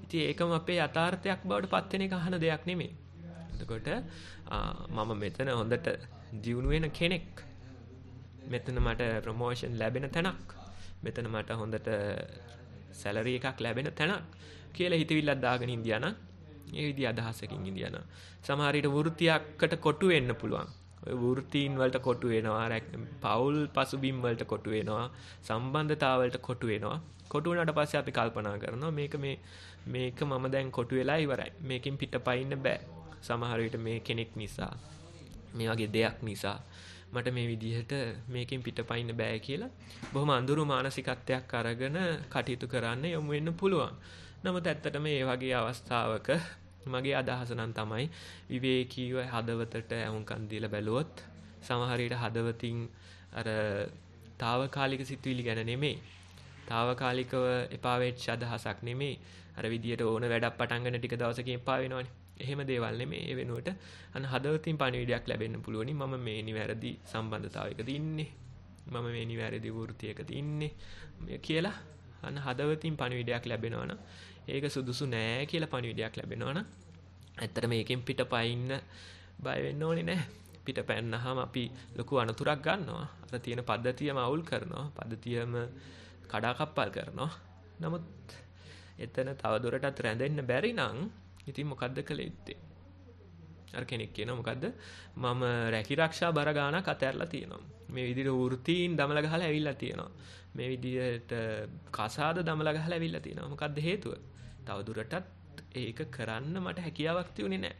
[SPEAKER 6] ඉතින් ඒකම අපේ යථාර්ථයක් බවට පත් වෙන එක අහන දෙයක් නෙමෙයි. එතකොට මම මෙතන හොඳට දියුණු වෙන කෙනෙක්. මෙතන මට ප්‍රොමෝෂන් ලැබෙන තැනක්. මෙතන මට හොඳට සැලරි එකක් ලැබෙන තැනක් කියලා හිතවිල්ලක් දාගෙන ඉඳියා නම් ඒ විදිහ අදහසකින් ඉඳියා නම් සමහර විට වෘත්තියකට කොටු වෙන්න පුළුවන්. ඔය වෘත්තීන් වලට කොටු වෙනවා, පෞල් පසුබිම් වලට කොටු වෙනවා, සම්බන්ධතාව වලට කොටු වෙනවා. කොටු වුණාට පස්සේ අපි කල්පනා කරනවා මේක මේ මේක මම දැන් කොටු වෙලා ඉවරයි. මේකෙන් පිටපයින්න බෑ. සමහර විට මේ කෙනෙක් නිසා, මේ වගේ දෙයක් නිසා මට මේ විදිහට මේකෙන් පිටපයින්න බෑ කියලා බොහොම අඳුරු මානසිකත්වයක් අරගෙන කටයුතු කරන්න යොමු වෙන්න පුළුවන්. නමුත් ඇත්තටම මේ වගේ අවස්ථාවක මගේ අදහස නම් තමයි විවේකීව හදවතට ඇහුම්කන් දීලා බැලුවොත් සමහර විට හදවතින් අර తాවකාලික සිතුවිලි ගැන නෙමෙයි, తాවකාලිකව එපා වෙච්ච අදහසක් නෙමෙයි, අර විදියට ඕන වැඩක් පටන් ගන්න ටික දවසකින් එපා වෙනවනේ. එහෙම දේවල් නෙමෙයි. ඒ වෙනුවට අන්න හදවතින් පණිවිඩයක් ලැබෙන්න පුළුවනි. මම මේ නිවැරදි සම්බන්ධතාවයකද ඉන්නේ, මම මේ නිවැරදි වෘත්තියකද ඉන්නේ කියලා අන්න හදවතින් පණිවිඩයක් ලැබෙනවා නම් ඒක සුදුසු නෑ කියලා පණිවිඩයක් ලැබෙනවා නම් ඇත්තට මේකෙන් පිටපයින්න බය වෙන්න ඕනේ නෑ. පිටපැන්නහම අපි ලොකු අනතුරක් ගන්නවා. අර තියෙන පද්ධතියම අවුල් කරනවා, පද්ධතියම කඩාකප්පල් කරනවා. නමුත් එතන තවදුරටත් රැඳෙන්න බැරි නම් ඉතින් මොකද්ද කළ යුත්තේ? අර කෙනෙක් කියනවා මොකද්ද? මම රැකිරක්ෂා බර ගානක් අතහැරලා තියෙනවා. මේ විදිහට වෘත්තීන් දමල ගහලා ඇවිල්ලා තියෙනවා. මේ විදිහට කසාද දමල ගහලා ඇවිල්ලා තියෙනවා. මොකද්ද හේතුව? තවදුරටත් ඒක කරන්න මට හැකියාවක් තියුනේ නැහැ.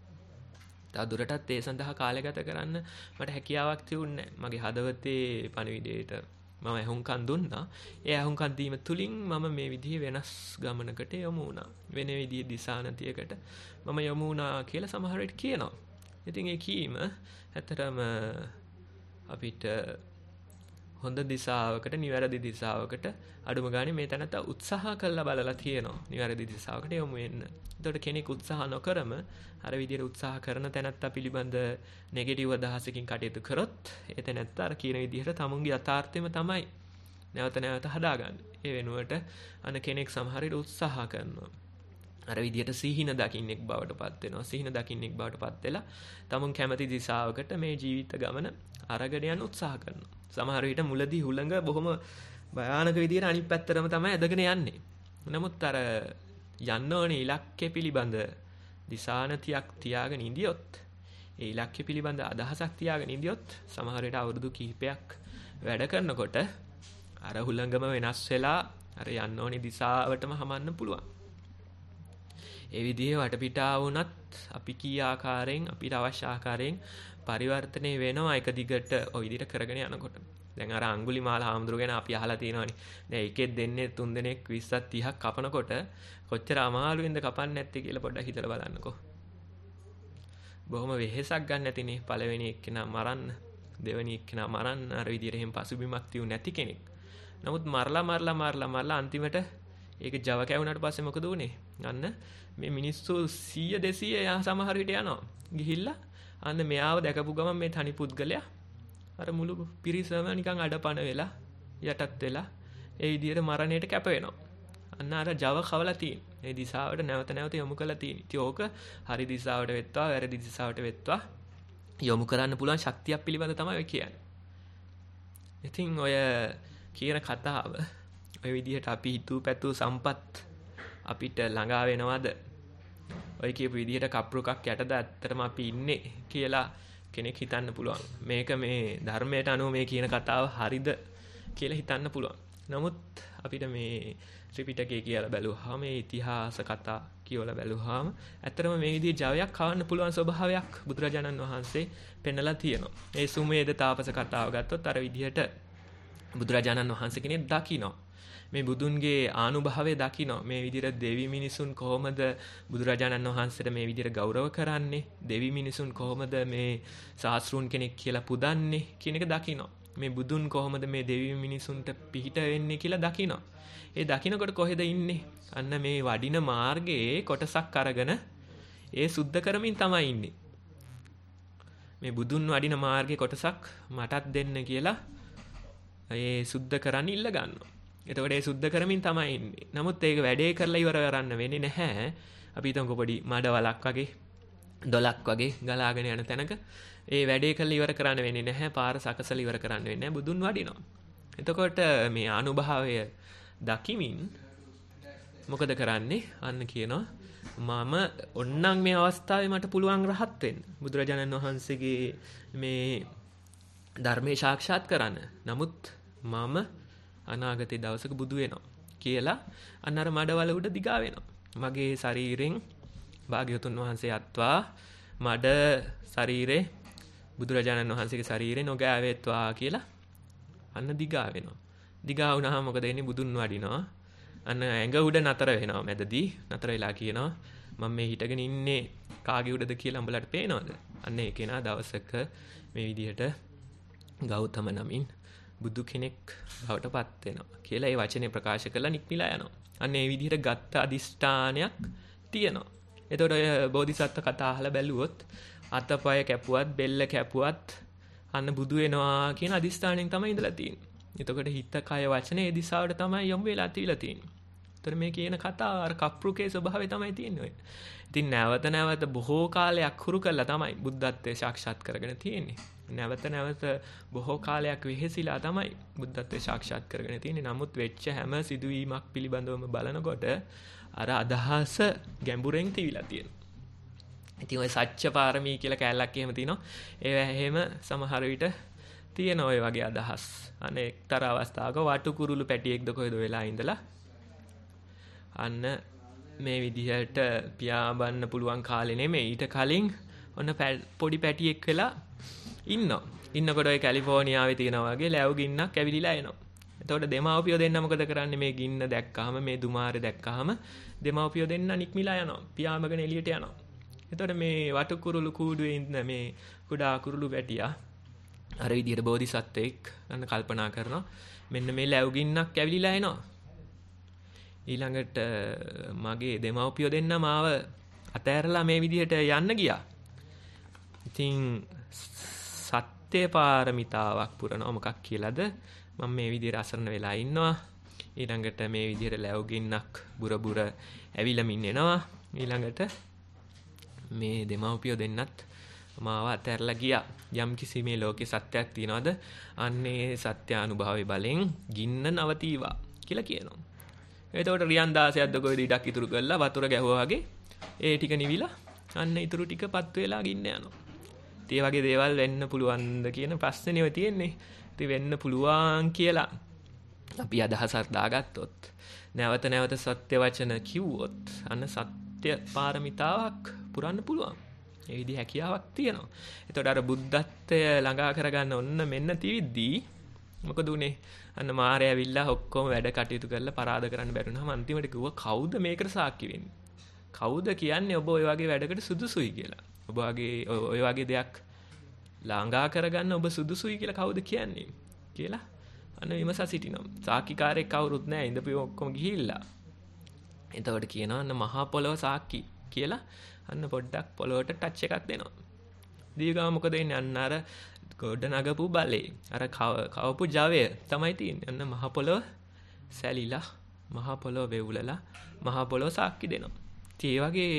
[SPEAKER 6] තවදුරටත් ඒ සඳහා කාලය ගත කරන්න මට හැකියාවක් තියුන්නේ නැහැ. මගේ හදවතේ පණිවිඩයට මම ඇහුම්කන් දුන්නා. ඒ ඇහුම්කන් දීම තුලින් මම මේ විදිහේ වෙනස් ගමනකට යොමු වුණා. වෙන විදිහේ දිශානතියකට මම යොමු වුණා කියලා සමහර විට කියනවා. ඉතින් ඒ කීම ඇත්තටම අපිට හොඳ දිශාවකට, නිවැරදි දිශාවකට අඩුම ගානේ මේ තැනට උත්සාහ කළා බලලා තියෙනවා. නිවැරදි දිශාවකට යොමු වෙන්න. එතකොට කෙනෙක් උත්සාහ නොකරම අර විදිහට උත්සාහ කරන තැනත්ත පිළිබඳ නෙගටිව් අදහසකින් කටයුතු කරොත් ඒ තැනත්ත අර කියන විදිහට තමුන්ගේ යථාර්ථයම තමයි නැවත නැවත හදාගන්නේ. ඒ වෙනුවට අන කෙනෙක් සමහර විට උත්සාහ කරනවා. අර විදිහට සිහින දකින්නෙක් බවට පත් වෙනවා. සිහින දකින්නෙක් බවට පත් වෙලා තමුන් කැමති දිශාවකට මේ ජීවිත ගමන අරගෙන යන්න උත්සාහ කරනවා. සමහර විට මුලදී හුළඟ බොහොම භයානක විදිහට අනිත් පැත්තටම තමයි ඇදගෙන යන්නේ. නමුත් අර යන්න ඕනේ ඉලක්කය පිළිබඳ දිශානතියක් තියාගෙන ඉඳියොත්, ඒ ඉලක්කය පිළිබඳ අදහසක් තියාගෙන ඉඳියොත් සමහර විට අවුරුදු කිහිපයක් වැඩ කරනකොට අර හුළඟම වෙනස් වෙලා අර යන්න ඕනේ දිශාවටම හමන්න පුළුවන්. ඒ විදිහේ වටපිටාව වුණත් අපි කී ආකාරයෙන් අපිට අවශ්‍ය ආකාරයෙන් පරිවර්තනය වෙනවා එක දිගට ওই විදිහට කරගෙන යනකොට. දැන් අර අඟුලිමාල හාමුදුරුවෝ ගැන අපි අහලා තියෙනවානේ. දැන් එකෙක් දෙන්නේ තුන් දෙනෙක් විස්සක් තිහක් කපනකොට කොච්චර අමාරුවෙන්ද කපන්නේ නැත්තේ කියලා පොඩ්ඩක් හිතලා බලන්නකෝ. බොහොම වෙහෙසක් ගන්න නැතිනේ පළවෙනි එක්කෙනා මරන්න, දෙවෙනි එක්කෙනා මරන්න අර විදිහට එහෙම පසුබිමක් තියු නැති කෙනෙක්. නමුත් මරලා මරලා මරලා මරලා අන්තිමට ඒක Java කැවුනට පස්සේ මොකද වුනේ? අන්න මේ මිනිස්සු සීය දෙසීය යා සමහර විට යනවා. ගිහිල්ලා අන්න මෙයාව දැකපු ගමන් මේ තනි පුද්ගලයා අර මුළු පිරිසම නිකන් අඩපණ වෙලා යටත් වෙලා ඒ විදිහට මරණයට කැප වෙනවා. අන්න අර Java කවලා තියෙන. මේ දිශාවට නැවත නැවත යොමු කරලා තියෙන. ඉතින් ඕක හරි දිශාවට වෙත්වා වැරදි දිශාවට වෙත්වා යොමු කරන්න පුළුවන් ශක්තියක් පිළිබඳ තමයි ඔය කියන්නේ. ඉතින් ඔය කියන කතාව ඔය විදිහට අපි හිතුව පැතුව සම්පත් අපිට ළඟා වෙනවද? ඔය කියපු විදිහට කප්රුකක් යටද ඇත්තටම අපි ඉන්නේ කියලා කෙනෙක් හිතන්න පුළුවන්. මේක මේ ධර්මයට අනුව මේ කියන කතාව හරිද කියලා හිතන්න පුළුවන්. නමුත් අපිට මේ ත්‍රිපිටකය කියලා බැලුවාම මේ ඉතිහාස කතා කියවලා බැලුවාම ඇත්තටම මේ විදිහේ ජවයක් කවන්න පුළුවන් ස්වභාවයක් බුදුරජාණන් වහන්සේ පෙන්නලා තියෙනවා. ඒ සුමේද තාපස කතාව ගත්තොත් අර විදිහට බුදුරජාණන් වහන්සේ කෙනෙක් දකිනවා. මේ බුදුන්ගේ ආනුභාවය දකිනවා. මේ විදිහට දෙවි මිනිසුන් කොහොමද බුදුරජාණන් වහන්සේට මේ විදිහට ගෞරව කරන්නේ? දෙවි මිනිසුන් කොහොමද මේ සාස්ෘන් කෙනෙක් කියලා පුදන්නේ කියන එක දකිනවා. මේ බුදුන් කොහොමද මේ දෙවි මිනිසුන්ට පිහිට වෙන්නේ කියලා දකිනවා. ඒ දකිනකොට කොහෙද ඉන්නේ? අන්න මේ වඩින මාර්ගයේ කොටසක් අරගෙන ඒ සුද්ධ කරමින් තමයි ඉන්නේ. මේ බුදුන් වඩින මාර්ගයේ කොටසක් මටත් දෙන්න කියලා ඒ සුද්ධ කරන්න ඉල්ල ගන්නවා. එතකොට ඒ සුද්ධ කරමින් තමයි ඉන්නේ. නමුත් ඒක වැඩේ කරලා ඉවර කරන්න වෙන්නේ නැහැ. අපි හිතමුකෝ පොඩි මඩ වලක් වගේ දොලක් වගේ ගලාගෙන යන තැනක ඒ වැඩේ කරලා ඉවර කරන්න වෙන්නේ නැහැ. පාර සකසලා ඉවර කරන්න වෙන්නේ නැහැ. බුදුන් වඩිනවා. එතකොට මේ අනුභවය දකිමින් මොකද කරන්නේ? අන්න කියනවා මම ඔන්නම් මේ අවස්ථාවේ මට පුළුවන් රහත් වෙන්න. බුදුරජාණන් වහන්සේගේ මේ ධර්මයේ සාක්ෂාත් කරන්න. නමුත් මම අනාගතේ දවසක බුදු වෙනවා කියලා අන්න අර මඩවල උඩ දිගා වෙනවා. මගේ ශරීරෙන් භාග්‍යවතුන් වහන්සේ අත්වා මඩ ශරීරේ බුදුරජාණන් වහන්සේගේ ශරීරේ නොගෑවෙත්වා කියලා අන්න දිගා වෙනවා. දිගා වුණාම මොකද වෙන්නේ? බුදුන් වඩිනවා. අන්න ඇඟ උඩ නතර වෙනවා. මැදදී නතර වෙලා කියනවා මම මේ හිටගෙන ඉන්නේ කාගේ උඩද කියලා උඹලට පේනවද? අන්න ඒ කෙනා දවසක මේ විදිහට ගෞතම නමින් බුදු කෙනෙක් බවට පත් වෙනවා කියලා ඒ වචනේ ප්‍රකාශ කරලා නික්මිලා යනවා. අන්න ඒ විදිහට ගත්ත අදිෂ්ඨානයක් තියෙනවා. එතකොට ඔය බෝධිසත්ව කතා අහලා බැලුවොත් අතපය කැපුවත් බෙල්ල කැපුවත් අන්න බුදු වෙනවා කියන අදිෂ්ඨානයෙන් තමයි ඉඳලා තියෙන්නේ. එතකොට හිත කය වචනේ ඒ දිශාවට තමයි යොමු වෙලා තියලා තියෙන්නේ. එතකොට මේ කියන කතාව අර කප්රුකේ ස්වභාවය තමයි තියෙන්නේ ඔය. ඉතින් නැවත නැවත බොහෝ කාලයක් හුරු කළා තමයි බුද්ධත්වයේ සාක්ෂාත් කරගෙන තියෙන්නේ. නැවත නැවත බොහෝ කාලයක් වෙහෙසිලා තමයි බුද්ධත්වයේ සාක්ෂාත් කරගෙන තියෙන්නේ. නමුත් වෙච්ච හැම සිදුවීමක් පිළිබඳවම බලනකොට අර අදහස ගැඹුරෙන් තියලා තියෙනවා. ඉතින් ඔය සත්‍ය පාරමී කියලා කැලලක් එහෙම තියෙනවා. ඒවා එහෙම සමහර විට තියෙන ඔය වගේ අදහස්. අනේ එක්තරා අවස්ථාවක වටු කුරුළු පැටියෙක්ද කොහෙද වෙලා ඉඳලා අන්න මේ විදිහට පියාඹන්න පුළුවන් කාලේ නෙමෙයි ඊට කලින් ඔන්න පොඩි පැටියෙක් වෙලා ඉන්නවා. ඉන්නකොට ඔය කැලිෆෝනියාවේ තියෙනවා වගේ ලැබු ගින්නක් ඇවිලිලා එනවා. එතකොට දෙමාපියෝ දෙන්න මොකද කරන්නේ? මේ ගින්න දැක්කහම මේ දුමාරේ දැක්කහම දෙමාපියෝ දෙන්න නික්මිලා යනවා. පියාඹගෙන එළියට යනවා. එතකොට මේ වටු කුරුළු කූඩුවේ ඉන්න මේ කුඩා කුරුළු පැටියා අර විදිහට බෝධිසත්වෙක් අන්න කල්පනා කරනවා මෙන්න මේ ලැබු ගින්නක් ඇවිලිලා එනවා. ඊළඟට මගේ දෙමව්පියෝ දෙන්න මාව අතෑරලා මේ විදිහට යන්න ගියා. ඉතින් සත්‍ය පාරමිතාවක් පුරනවා මොකක් කියලාද? මම මේ විදිහට අසරණ වෙලා ඉන්නවා. ඊළඟට මේ විදිහට ලැබු ගින්නක් බුර බුර ඇවිලමින් එනවා. ඊළඟට මේ දෙමව්පියෝ දෙන්නත් මාව අතහැරලා ගියා. යම් කිසි මේ ලෝකේ සත්‍යයක් තියනවාද? අන්නේ සත්‍ය අනුභවයේ බලෙන් ගින්න නවතිවා කියලා කියනවා. එතකොට රියන් දාසයක්ද කොයිද ඉඩක් ඉතුරු කරලා වතුර ගැහුවා වගේ ඒ ටික නිවිලා අන්න ඉතුරු ටික පත් වෙලා ගින්න යනවා. ඉතින් වගේ දේවල් වෙන්න පුළුවන්ද කියන ප්‍රශ්නේ ඔය තියෙන්නේ. ඉතින් වෙන්න පුළුවන් කියලා අපි අදහසක් දාගත්තොත් නැවත නැවත සත්‍ය වචන කිව්වොත් අන්න සත්‍ය පාරමිතාවක් පුරන්න පුළුවන්. ඒ විදිහ හැකියාවක් තියෙනවා. එතකොට අර බුද්ධත්වය ළඟා කරගන්න ඔන්න මෙන්න තිවිද්දී මොකද උනේ? අන්න මාරය ඇවිල්ලා ඔක්කොම වැඩ කටයුතු කරලා පරාද කරන්න බැරුණාම අන්තිමට කිව්වා කවුද මේකට සාක්ෂි වෙන්නේ? කවුද කියන්නේ ඔබ ඔය වගේ වැඩකට සුදුසුයි කියලා? ඔබ වගේ ඔය වගේ දෙයක් ළඟා කරගන්න ඔබ සුදුසුයි කියලා කවුද කියන්නේ? කියලා අන්න විමසා සිටිනවා. සාක්ෂිකාරයෙක් කවුරුත් නැහැ. ඉඳපු ඔක්කොම ගිහිල්ලා. එතකොට කියනවා අන්න මහා පොළොව සාක්ෂි කියලා අන්න පොඩ්ඩක් පොළොවට ටච් එකක් දෙනවා. දීගාව මොකද වෙන්නේ? අන්න අර ගොඩ නගපු බලේ අර කවපු ජවය තමයි තියෙන්නේ. අන්න මහ පොළොව සැලිලා මහ පොළොව වෙවුලලා මහ පොළොව සාක්ෂි දෙනවා. ඉතින් ඒ වගේ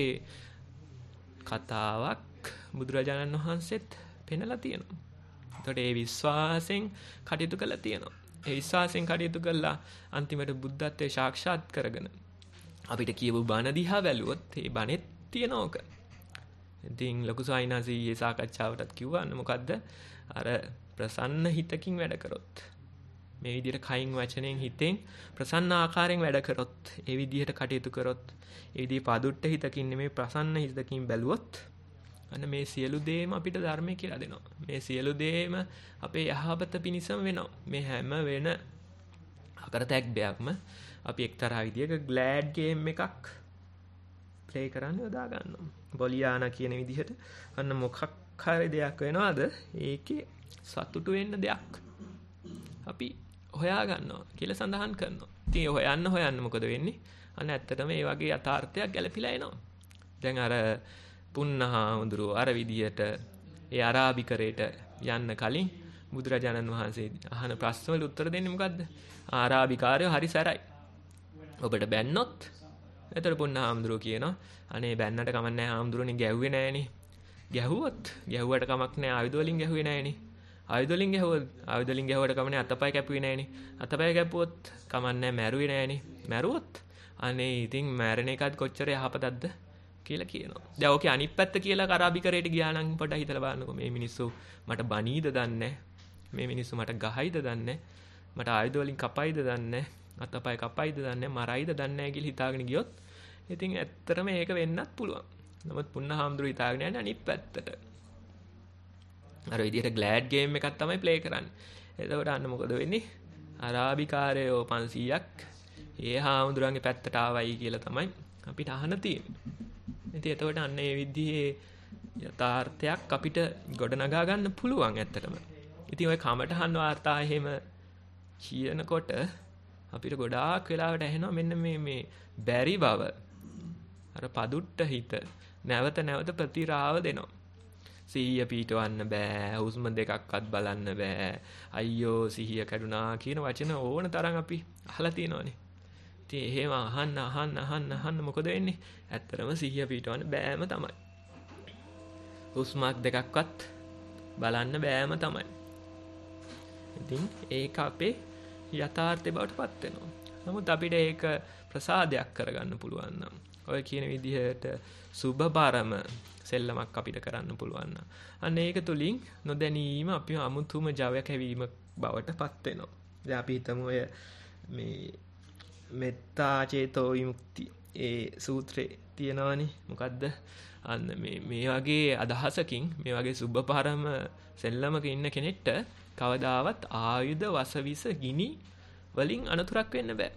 [SPEAKER 6] කතාවක් බුදුරජාණන් වහන්සේත් පෙන්නලා තියෙනවා. එතකොට ඒ විශ්වාසයෙන් කටයුතු කළා තියෙනවා. ඒ විශ්වාසයෙන් කටයුතු කළා අන්තිමට බුද්ධත්වයේ සාක්ෂාත් කරගෙන අපිට කියපු බණ දිහා බැලුවොත් ඒ බණෙත් තියෙනවක. ඉතින් ලොකු සායිනාසී සාකච්ඡාවටත් කිව්වා මොකද්ද? අර ප්‍රසන්න හිතකින් වැඩ කරොත් මේ විදිහට කයින් වචනෙන් හිතෙන් ප්‍රසන්න ආකාරයෙන් වැඩ කරොත් ඒ විදිහට කටයුතු කරොත් ඒ විදිහේ පදුට්ට හිතකින් නෙමෙයි ප්‍රසන්න හිතකින් බැලුවොත් අන්න මේ සියලු දේම අපිට ධර්මය කියලා දෙනවා. මේ සියලු දේම අපේ යහපත පිණිසම වෙනවා. මේ හැම වෙන අකරතැක් දෙයක්ම අපි එක්තරා විදිහක ග්ලෑඩ් ගේම් එකක් ප්ලේ කරන්න යොදා ගන්නවා. බොලියානා කියන විදිහට අන්න මොකක් හරි දෙයක් වෙනවද? ඒකේ සතුටු වෙන්න දෙයක් අපි හොයා ගන්නවා කියලා සඳහන් කරනවා. ඉතින් හොයන්න හොයන්න මොකද වෙන්නේ? අන්න ඇත්තටම මේ වගේ යථාර්ථයක් ගැලපිලා එනවා. දැන් අර පුන්නහාඳුරෝ අර විදිහට ඒ අරාබිකරේට යන්න කලින් බුදුරජාණන් වහන්සේ අහන ප්‍රශ්න වල උත්තර දෙන්නේ මොකද්ද? ආරාබිකාරයෝ හරි සැරයි. ඔබට බැන්නොත් එතකොට පුන්නහාමුදුරුවෝ කියනවා අනේ බැන්නට කමක් නැහැ හාමුදුරුවනේ ගැහුවේ නැහනේ. ගැහුවොත් ගැහුවට කමක් නැහැ ආයුධ වලින් ගැහුවේ නැහනේ. ආයුධ වලින් ගැහුවොත් ආයුධ වලින් ගැහුවට කමක් නැහැ අතපය කැපුවේ නැහනේ. අතපය කැපුවොත් කමක් නැහැ මැරුවේ නැහනේ. මැරුවොත් අනේ ඉතින් මැරෙන එකත් කොච්චර යහපතක්ද කියලා කියනවා. දැන් ඕකේ අනිත් පැත්ත කියලා අරාබිකරයට ගියා නම් පොඩ්ඩක් හිතලා බලන්නකෝ මේ මිනිස්සු මට බනීද දන්නේ මේ මිනිස්සු මට ගහයිද දන්නේ මට ආයුධ වලින් කපයිද දන්නේ අතපය කපයිද දන්නේ මරයිද දන්නේ කියලා හිතාගෙන ගියොත් ඉතින් ඇත්තටම ඒක වෙන්නත් පුළුවන්. නමුත් පුන්නහාමුදුරුවෝ හිතාගෙන යන්නේ අනිත් පැත්තට. අර විදිහට ග්ලෑඩ් ගේම් එකක් තමයි ප්ලේ කරන්නේ. එතකොට අන්න මොකද වෙන්නේ? අරාබිකාරයෝ පන්සීයක් ඒ හාමුදුරුවන්ගේ පැත්තට ආවයි කියලා තමයි අපිට අහන්න තියෙන්නේ. ඉතින් එතකොට අන්න ඒ විදිහේ යථාර්ථයක් අපිට ගොඩනගා ගන්න පුළුවන් ඇත්තටම. ඉතින් ওই කමටහන් වාර්තා එහෙම කියනකොට අපිට ගොඩාක් වෙලාවට ඇහෙනවා මෙන්න මේ මේ බැරි බව. අර පදුට්ට හිත නැවත නැවත ප්‍රතිරාව දෙනවා. සිහිය පීටවන්න බෑ, හුස්ම දෙකක්වත් බලන්න බෑ. අයියෝ සිහිය කැඩුනා කියන වචන ඕන තරම් අපි අහලා තියෙනවානේ. ඉතින් එහෙම අහන්න අහන්න අහන්න අහන්න මොකද වෙන්නේ? ඇත්තටම සිහිය පීටවන්න බෑම තමයි. හුස්මක් දෙකක්වත් බලන්න බෑම තමයි. ඉතින් ඒක අපේ යථාර්ථය බවට පත් වෙනවා. නමුත් අපිට ඒක ප්‍රසාදයක් කරගන්න පුළුවන් නම් ඔය කියන විදිහට සුභපරම සෙල්ලමක් අපිට කරන්න පුළුවන් නම් අන්න ඒක තුලින් නොදැනීම අපි අමුතුම ජවයක් හැවීම බවට පත් වෙනවා. දැන් අපි හිතමු ඔය මේ මෙත්තා චේතෝ විමුක්ති ඒ සූත්‍රේ තියෙනවනේ. මොකද්ද? අන්න මේ මේ වගේ අදහසකින් මේ වගේ සුභපරම සෙල්ලමක ඉන්න කෙනෙක්ට කවදාවත් ආයුධ වසවිස ගිනි වලින් අනතුරක් වෙන්න බෑ.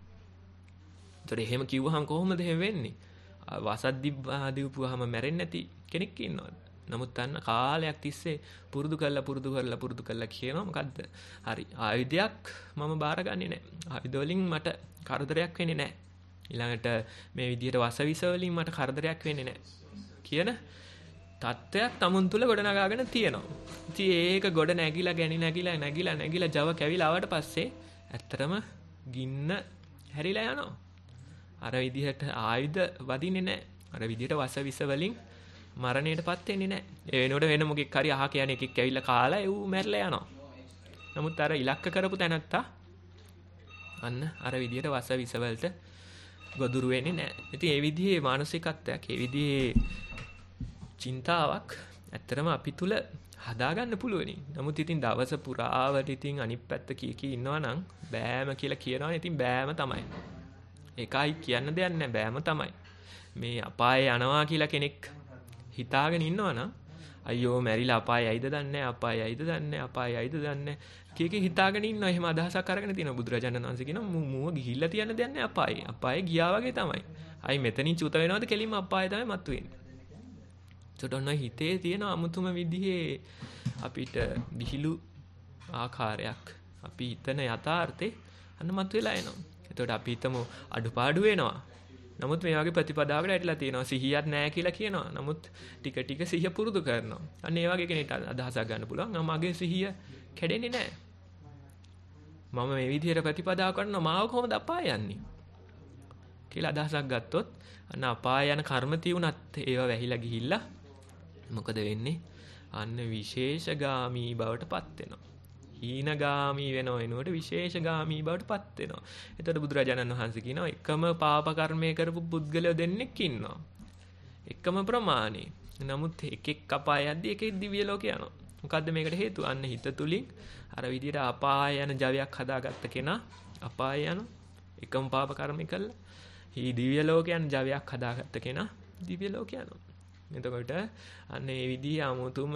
[SPEAKER 6] ඒතර එහෙම කිව්වහම කොහොමද එහෙම වෙන්නේ? වසද්දි දීපුවාම මැරෙන්නේ නැති කෙනෙක් ඉන්නවද? නමුත් අන්න කාලයක් තිස්සේ පුරුදු කරලා පුරුදු කරලා පුරුදු කරලා කියනවා මොකද්ද? හරි ආයුධයක් මම බාරගන්නේ නැහැ. ආයුධ වලින් මට කරදරයක් වෙන්නේ නැහැ. ඊළඟට මේ විදිහට වසවිස වලින් මට කරදරයක් වෙන්නේ නැහැ. කියන තත්ත්වයක් තමුන් තුල ගොඩනගාගෙන තියෙනවා. ඉතින් ඒක ගොඩ නැගිලා ගැනි නැගිලා නැගිලා නැගිලා Java කැවිලා ආවට පස්සේ ඇත්තටම ගින්න හැරිලා යනවා. අර විදිහට ආයුධ වදින්නේ නැහැ. අර විදිහට වසවිස වලින් මරණයටපත් වෙන්නේ නැහැ. ඒ වෙනකොට වෙන මොකෙක් හරි අහ කියන එකෙක් ඇවිල්ලා කාලා ඒව මැරලා යනවා. නමුත් අර ඉලක්ක කරපු තැනත්තා අන්න අර විදිහට වසවිස වලට ගොදුරු වෙන්නේ නැහැ. ඉතින් ඒ විදිහේ මානසිකත්වයක්, ඒ විදිහේ චින්තාවක් ඇත්තටම අපි තුල හදාගන්න පුළුවනි. නමුත් ඉතින් දවස පුරාවට ඉතින් අනිත් පැත්ත කී කී ඉන්නවා නම් බෑම කියලා කියනවනේ. ඉතින් බෑම තමයි. ඒකයි කියන්න දෙයක් නැහැ, බෑම තමයි. මේ අපායේ යනවා කියලා කෙනෙක් හිතාගෙන ඉන්නවනම් අයියෝ මැරිලා අපායයිද දන්නේ අපායයිද දන්නේ අපායයිද දන්නේ කීකේ හිතාගෙන ඉන්නවා. එහෙම අදහසක් අරගෙන තියෙනවා. බුදුරජාණන් වහන්සේ කියනවා මුව ගිහිල්ලා තියන්න දෙයක් නැහැ අපායේ. අපායේ ගියා වගේ තමයි. අයි මෙතනින් චුත වෙනවද කෙලින්ම අපායේ තමයි මතුවෙන්නේ. චොටොන්න හිතේ තියෙන අමුතුම විදිහේ අපිට විහිළු ආකාරයක් අපි හිතන යථාර්ථේ අන්න මතුවලා එනවා. එතකොට අපි හිතමු අඩුපාඩු වෙනවා. නමුත් මේ වගේ ප්‍රතිපදාවකට ඇටලා තියෙනවා. සිහියක් නැහැ කියලා කියනවා. නමුත් ටික ටික සිහිය පුරුදු කරනවා. අන්න ඒ වගේ කෙනෙක්ට අදහසක් ගන්න පුළුවන්. මගේ සිහිය කැඩෙන්නේ නැහැ. මම මේ විදිහට ප්‍රතිපදාව කරනවා මාව කොහොමද අපාය යන්නේ කියලා අදහසක් ගත්තොත් අන්න අපාය යන කර්ම තියුණත් ඒව වැහිලා ගිහිල්ලා මොකද වෙන්නේ? අන්න විශේෂගාමී බවට පත් වෙනවා. හීනගාමී වෙනව වෙනකොට විශේෂගාමී බවට පත් වෙනවා. එතකොට බුදුරජාණන් වහන්සේ කියනවා එකම පාප කර්මය කරපු පුද්ගලයෝ දෙන්නෙක් ඉන්නවා. එකම ප්‍රමාණය. නමුත් එකෙක් අපාය යද්දි එකෙක් දිව්‍ය ලෝකේ යනවා. මොකද්ද මේකට හේතුව? අන්න හිත තුලින් අර විදිහට අපාය යන ජවයක් හදාගත්ත කෙනා අපාය යන එකම පාප කර්ම කළා. හි දිව්‍ය ලෝක යන ජවයක් හදාගත්ත කෙනා දිව්‍ය ලෝක යනවා. එතකොට අන්න ඒ විදිහේ 아무තුම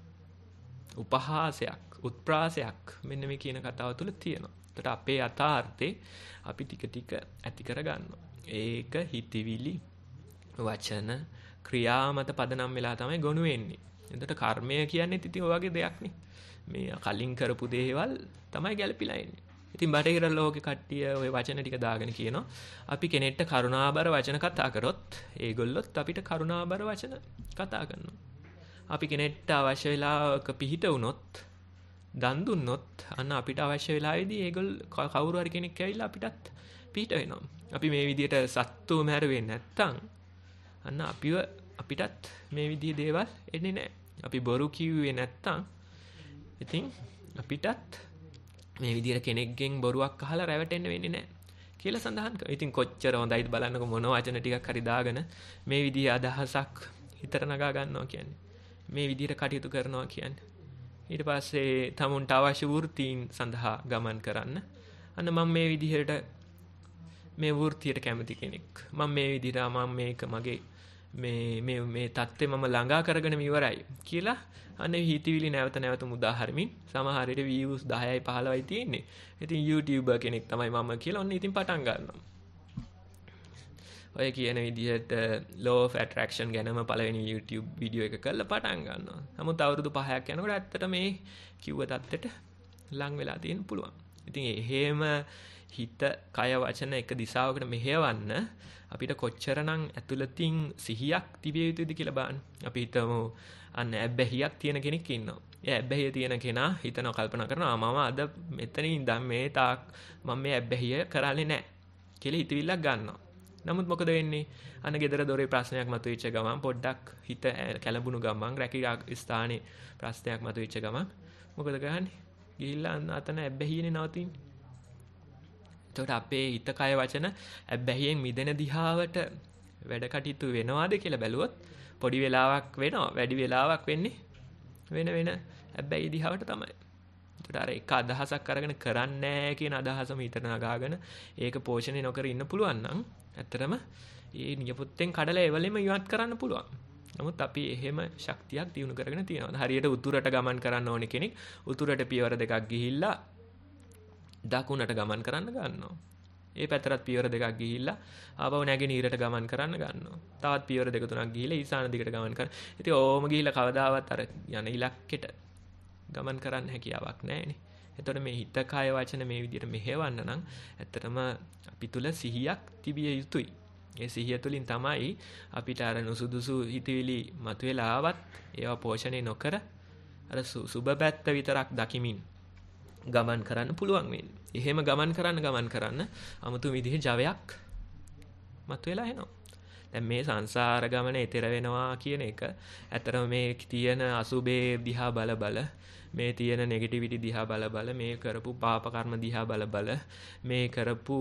[SPEAKER 6] උපහාසයක්, උත්ප්‍රාසයක් මෙන්න මේ කියන කතාව තුළ තියෙනවා. එතකොට අපේ යථාර්ථේ අපි ටික ටික ඇති කර ගන්නවා. ඒක හිතවිලි, වචන, ක්‍රියා මත පදනම් වෙලා තමයි ගොනු වෙන්නේ. එතකොට කර්මය කියන්නේ ඉතින් ඔය වගේ දෙයක් නේ. මේ කලින් කරපු දේවල් තමයි ගැලපිලා එන්නේ. ඉතින් බටහිර ලෝකේ කට්ටිය ওই වචන ටික දාගෙන කියනවා අපි කෙනෙක්ට කරුණාබර වචන කතා කරොත් ඒගොල්ලොත් අපිට කරුණාබර වචන කතා කරනවා. අපි කෙනෙක්ට අවශ්‍ය වෙලාවක පිහිට වුණොත් දන් දුන්නොත් අන්න අපිට අවශ්‍ය වෙලාවේදී ඒගොල්ල කවුරු හරි කෙනෙක් ඇවිල්ලා අපිටත් පිට වෙනවා. අපි මේ විදිහට සත්තු මැරුවේ නැත්තම් අන්න අපිව අපිටත් මේ විදිහේ දේවල් එන්නේ නැහැ. අපි බොරු කිව්වේ නැත්තම් ඉතින් අපිටත් මේ විදිහට කෙනෙක්ගෙන් බොරුවක් අහලා රැවටෙන්න වෙන්නේ නැහැ කියලා සඳහන් කරනවා. ඉතින් කොච්චර හොඳයිද බලන්නකො මොන වචන ටිකක් හරි දාගෙන මේ විදිහේ අදහසක් හිතට නගා ගන්නවා කියන්නේ. මේ විදිහට කටයුතු කරනවා කියන්නේ. ඊට පස්සේ තමුන්ට අවශ්‍ය වෘත්තීන් සඳහා ගමන් කරන්න. අන්න මම මේ විදිහට මේ වෘත්තියට කැමති කෙනෙක්. මම මේ විදිහට මම මේක මගේ මේ මේ මේ தත්ත්වය මම ළඟා කරගෙන ඉවරයි කියලා අන්න හිතවිලි නැවත නැවත මුදා හරිමින් සමහර විට views දහයයි පහළොවයි තියෙන්නේ. ඉතින් YouTuber කෙනෙක් තමයි මම කියලා ඔන්න ඉතින් පටන් ගන්නවා. ඔය කියන විදිහට law of attraction ගැනම පළවෙනි YouTube වීඩියෝ එක කරලා පටන් ගන්නවා. නමුත් අවුරුදු පහක් යනකොට ඇත්තට මේ කිව්ව தත්ත්වයට ලං වෙලා තියෙන්න පුළුවන්. ඉතින් එහෙම හිත, කය, වචන එක දිශාවකට මෙහෙවන්න අපිට කොච්චරනම් ඇතුළතින් සිහියක් තිබිය යුතුද කියලා බලන්න. අපි හිතමු අන්න ඇබ්බැහියක් තියෙන කෙනෙක් ඉන්නවා. ඒ ඇබ්බැහිය තියෙන කෙනා හිතනවා කල්පනා කරනවා මම අද මෙතනින් ඉඳන් මේ තාක් මම මේ ඇබ්බැහිය කරන්නේ නැහැ කියලා හිතවිල්ලක් ගන්නවා. නමුත් මොකද වෙන්නේ? අන්න ගෙදර දොරේ ප්‍රශ්නයක් මතුවෙච්ච ගමන් පොඩ්ඩක් හිත කැළඹුණු ගමන් රැකී ස්ථානයේ ප්‍රශ්නයක් මතුවෙච්ච ගමන් මොකද කරන්නේ? ගිහිල්ලා අතන ඇබ්බැහියනේ නවතින්නේ. එතකොට අපේ හිත කය වචන ඇබ්බැහියෙන් මිදෙන දිහාවට වැඩ කටයුතු වෙනවාද කියලා බැලුවොත් පොඩි වෙලාවක් වෙනවා. වැඩි වෙලාවක් වෙන්නේ වෙන වෙන ඇබ්බැහි දිහාවට තමයි. එතකොට අර එක අදහසක් අරගෙන කරන්නේ නැහැ කියන අදහසම හිතට නගාගෙන ඒක පෝෂණය නොකර ඉන්න පුළුවන් නම් ඇත්තටම ඒ නියපොත්තෙන් කඩලා එවලෙම ඉවත් කරන්න පුළුවන්. නමුත් අපි එහෙම ශක්තියක් දිනු කරගෙන තියෙනවා. හරියට උතුරට ගමන් කරන්න ඕනේ කෙනෙක් උතුරට පියවර දෙකක් ගිහිල්ලා දකුණට ගමන් කරන්න ගන්නවා. ඒ පැතරත් පියවර දෙකක් ගිහිල්ලා ආපහු නැගෙනහිරට ගමන් කරන්න ගන්නවා. තවත් පියවර දෙක තුනක් ගිහිල්ලා ඊසාන දිගට ගමන් කරන. ඉතින් ඕම ගිහිල්ලා කවදාවත් අර යන ඉලක්කෙට ගමන් කරන්න හැකියාවක් නැහැනේ. එතකොට මේ හිත කය වචන මේ විදිහට මෙහෙවන්න නම් ඇත්තටම අපි තුල සිහියක් තිබිය යුතුයි. ඒ සිහිය තුලින් තමයි අපිට අර නුසුදුසු හිතවිලි මතුවලා ආවත් ඒවා පෝෂණය නොකර අර සුබ පැත්ත විතරක් දකිමින් ගමන් කරන්න පුළුවන් වෙන්නේ. එහෙම ගමන් කරන්න ගමන් කරන්න 아무තු විදිහේ ජවයක් මතුවලා එනවා. දැන් මේ සංසාර ගමන ඈතර වෙනවා කියන එක ඇත්තටම මේ තියෙන අසුබේ දිහා බල බල මේ තියෙන නෙගටිවිටි දිහා බල බල මේ කරපු පාප කර්ම දිහා බල බල මේ කරපු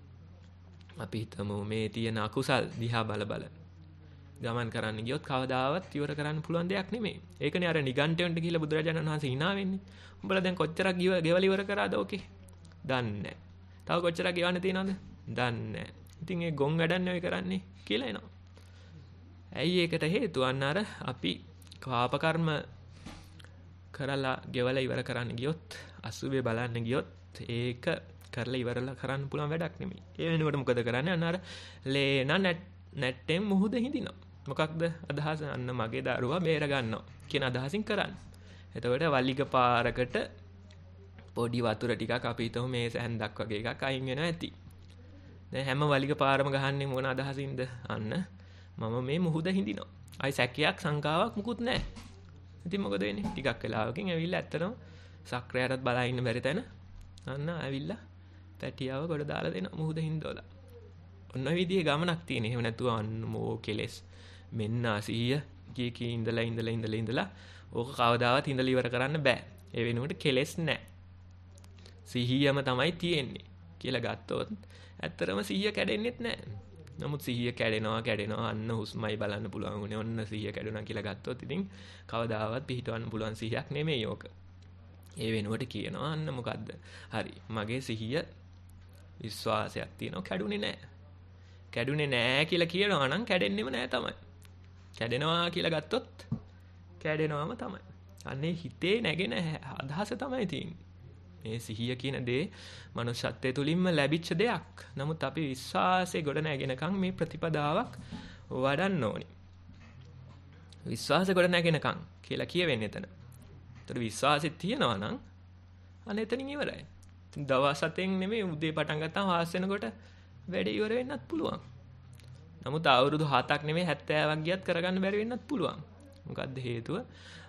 [SPEAKER 6] අපි හිතමු මේ තියෙන අකුසල් දිහා බල බල ගමන් කරන්න ගියොත් කවදාවත් ඉවර කරන්න පුළුවන් දෙයක් නෙමෙයි. ඒකනේ අර නිගණ්ඨයන්ට කියලා බුදුරජාණන් වහන්සේ hina වෙන්නේ. උඹලා දැන් කොච්චරක් ගෙවල ඉවර කරාද ඕකේ? දන්නේ නැහැ. තව කොච්චරක් ගෙවන්න තියෙනවද? දන්නේ නැහැ. ඉතින් ඒ ගොන් වැඩන්නේ ඔය කරන්නේ කියලා එනවා. ඇයි ඒකට හේතුව? අන්න අර අපි පාප කර්ම කරලා ගෙවල ඉවර කරන්න ගියොත් අසුබේ බලන්න ගියොත් ඒක කරලා ඉවරලා කරන්න පුළුවන් වැඩක් නෙමෙයි. ඒ වෙනුවට මොකද කරන්නේ? අන්න අර ලේන නැට්ටෙන් මුහුද හිඳිනවා. මොකක්ද අදහස? අන්න මගේ දරුවා බේර ගන්නවා කියන අදහසින් කරන්නේ. එතකොට වලිග පාරකට පොඩි වතුර ටිකක් අපි හිතමු මේ සැන්දක් වගේ එකක් අයින් වෙනවා ඇති. දැන් හැම වලිග පාරම ගහන්නේ මොන අදහසින්ද? අන්න මම මේ මුහුද හිඳිනවා. අයි සැකයක් සංකාවක් මුකුත් නැහැ. ඉතින් මොකද වෙන්නේ? ටිකක් වෙලාවකින් ඇවිල්ලා ඇත්තටම සක්‍රයටත් බලා ඉන්න බැරි තැන අන්න ඇවිල්ලා පැටියව ගොඩ දාලා දෙනවා මුහුද හිඳවලා. ඔන්න ඔය විදිහේ ගමනක් තියෙන. එහෙම නැතුව අන්න මෝ කෙලස් මෙන්න අසීය කී කී ඉඳලා ඉඳලා ඉඳලා ඉඳලා ඕක කවදාවත් ඉඳලා ඉවර කරන්න බෑ. ඒ වෙනුවට කෙලස් නැහැ. සිහියම තමයි තියෙන්නේ කියලා ගත්තොත් ඇත්තටම සිහිය කැඩෙන්නෙත් නැහැ. නමුත් සිහිය කැඩෙනවා කැඩෙනවා අන්න හුස්මයි බලන්න පුළුවන් උනේ. ඔන්න සිහිය කැඩුණා කියලා ගත්තොත් ඉතින් කවදාවත් පිහිටවන්න පුළුවන් සිහියක් නෙමෙයි ඕක. ඒ වෙනුවට කියනවා අන්න මොකද්ද? හරි. මගේ සිහිය විශ්වාසයක් තියෙනවා කැඩුනේ නැහැ. කැඩුනේ නැහැ කියලා කියනවා නම් කැඩෙන්නෙම නැහැ තමයි. කැඩෙනවා කියලා ගත්තොත් කැඩෙනවම තමයි. අන්නේ හිතේ නැගෙන අදහස තමයි තියෙන්නේ. මේ සිහිය කියන දේ මනුෂ්‍යත්වයේ තුලින්ම ලැබිච්ච දෙයක්. නමුත් අපි විශ්වාසයේ ගොඩ නැගෙනකන් මේ ප්‍රතිපදාවක් වඩන්න ඕනි. විශ්වාසය ගොඩ නැගෙනකන් කියලා කියවෙන්නේ එතන. ඒතර විශ්වාසය තියනවා නම් අන්න එතනින් ඉවරයි. දවස් හතෙන් නෙමෙයි උදේ පටන් ගත්තාම හාස් වෙනකොට වැඩේ ඉවර වෙන්නත් පුළුවන්. නමුත් අවුරුදු හතක් නෙමෙයි හැත්තෑවක් ගියත් කරගන්න බැරි වෙන්නත් පුළුවන්. මොකද්ද හේතුව?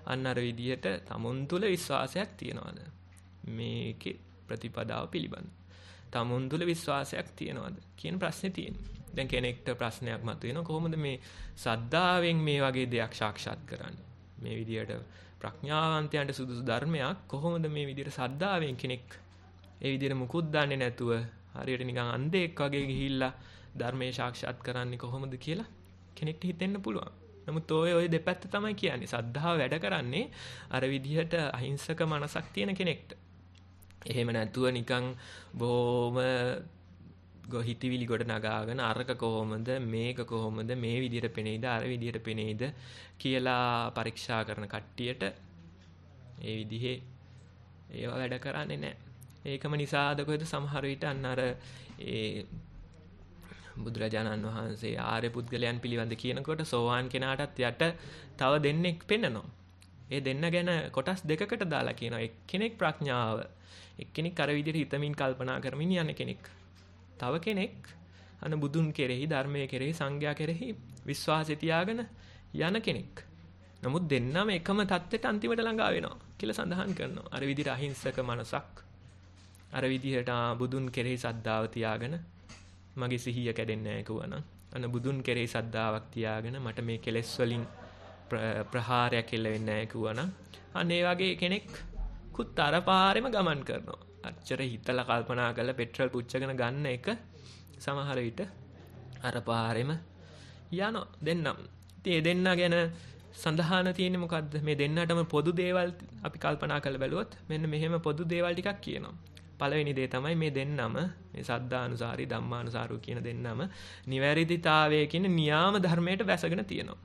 [SPEAKER 6] අන්න අර විදිහට තමුන් තුල විශ්වාසයක් තියනවාද මේකේ ප්‍රතිපදාව පිළිබඳ තමුන් තුල විශ්වාසයක් තියනවාද කියන ප්‍රශ්නේ තියෙනවා. දැන් කෙනෙක්ට ප්‍රශ්නයක් මතුවෙනවා කොහොමද මේ සද්ධාවෙන් මේ වගේ දෙයක් සාක්ෂාත් කරන්නේ? මේ විදිහට ප්‍රඥාවන්තයන්ට සුදුසු ධර්මයක් කොහොමද මේ විදිහට සද්ධාවෙන් කෙනෙක් ඒ විදිහට මුකුත් දන්නේ නැතුව හරියට නිකන් අන්ධෙක් වගේ ගිහිල්ලා ධර්මයේ සාක්ෂාත් කරන්නේ කොහොමද කියලා කෙනෙක්ට හිතෙන්න පුළුවන්. නමුත් ඔය ඔය දෙපැත්ත තමයි කියන්නේ. සද්ධාව වැඩ කරන්නේ අර විදිහට අහිංසක මනසක් තියෙන කෙනෙක්ට. එහෙම නැතුව නිකන් බොහොම ගොහිතවිලි ගොඩ නගාගෙන අරක කොහොමද මේක කොහොමද මේ විදිහට පෙනෙයිද අර විදිහට පෙනෙයිද කියලා පරීක්ෂා කරන කට්ටියට ඒ විදිහේ ඒවා වැඩ කරන්නේ නැහැ. ඒකම නිසාද කොහෙද සමහර විට අන්න අර ඒ බුදුරජාණන් වහන්සේ ආර්ය පුද්ගලයන් පිළිබඳ කියනකොට සෝවාන් කෙනාටත් යට තව දෙන්නෙක් පෙන්නනවා. ඒ දෙන්න ගැන කොටස් දෙකකට දාලා කියනවා. එක්කෙනෙක් ප්‍රඥාව, එක්කෙනෙක් අර විදිහට හිතමින් කල්පනා කරමින් යන කෙනෙක්. තව කෙනෙක් අන බුදුන් කෙරෙහි, ධර්මයේ කෙරෙහි, සංඝයා කෙරෙහි විශ්වාසය තියාගෙන යන කෙනෙක්. නමුත් දෙන්නම එකම தත්ත්වයට අන්තිමට ළඟා වෙනවා කියලා සඳහන් කරනවා. අර විදිහට අහිංසක මනසක්, අර විදිහට බුදුන් කෙරෙහි සද්ධාව තියාගෙන මගේ සිහිය කැඩෙන්නේ නැහැ කිව්වනම්, අන බුදුන් කෙරෙහි සද්ධාාවක් තියාගෙන මට මේ කෙලෙස් වලින් ප්‍රහාරයක් එල්ල වෙන්නේ නැහැ කිව්වනම්, අන්න ඒ වගේ කෙනෙක් කුත් අර පාරෙම ගමන් කරනවා. අච්චර හිතලා කල්පනා කරලා පෙට්‍රල් පුච්චගෙන ගන්න එක සමහර විට අර පාරෙම යනවා දෙන්නම්. ඉතින් ඒ දෙන්න ගැන සඳහන් තියෙන්නේ මොකද්ද? මේ දෙන්නටම පොදු දේවල් අපි කල්පනා කරලා බැලුවොත් මෙන්න මෙහෙම පොදු දේවල් ටිකක් කියනවා. පළවෙනි දේ තමයි මේ දෙන්නම මේ සද්ධානුසාරී ධම්මානුසාරී කියන දෙන්නම නිවැරදිතාවයේ කියන න්‍යාම ධර්මයට බැසගෙන තියෙනවා.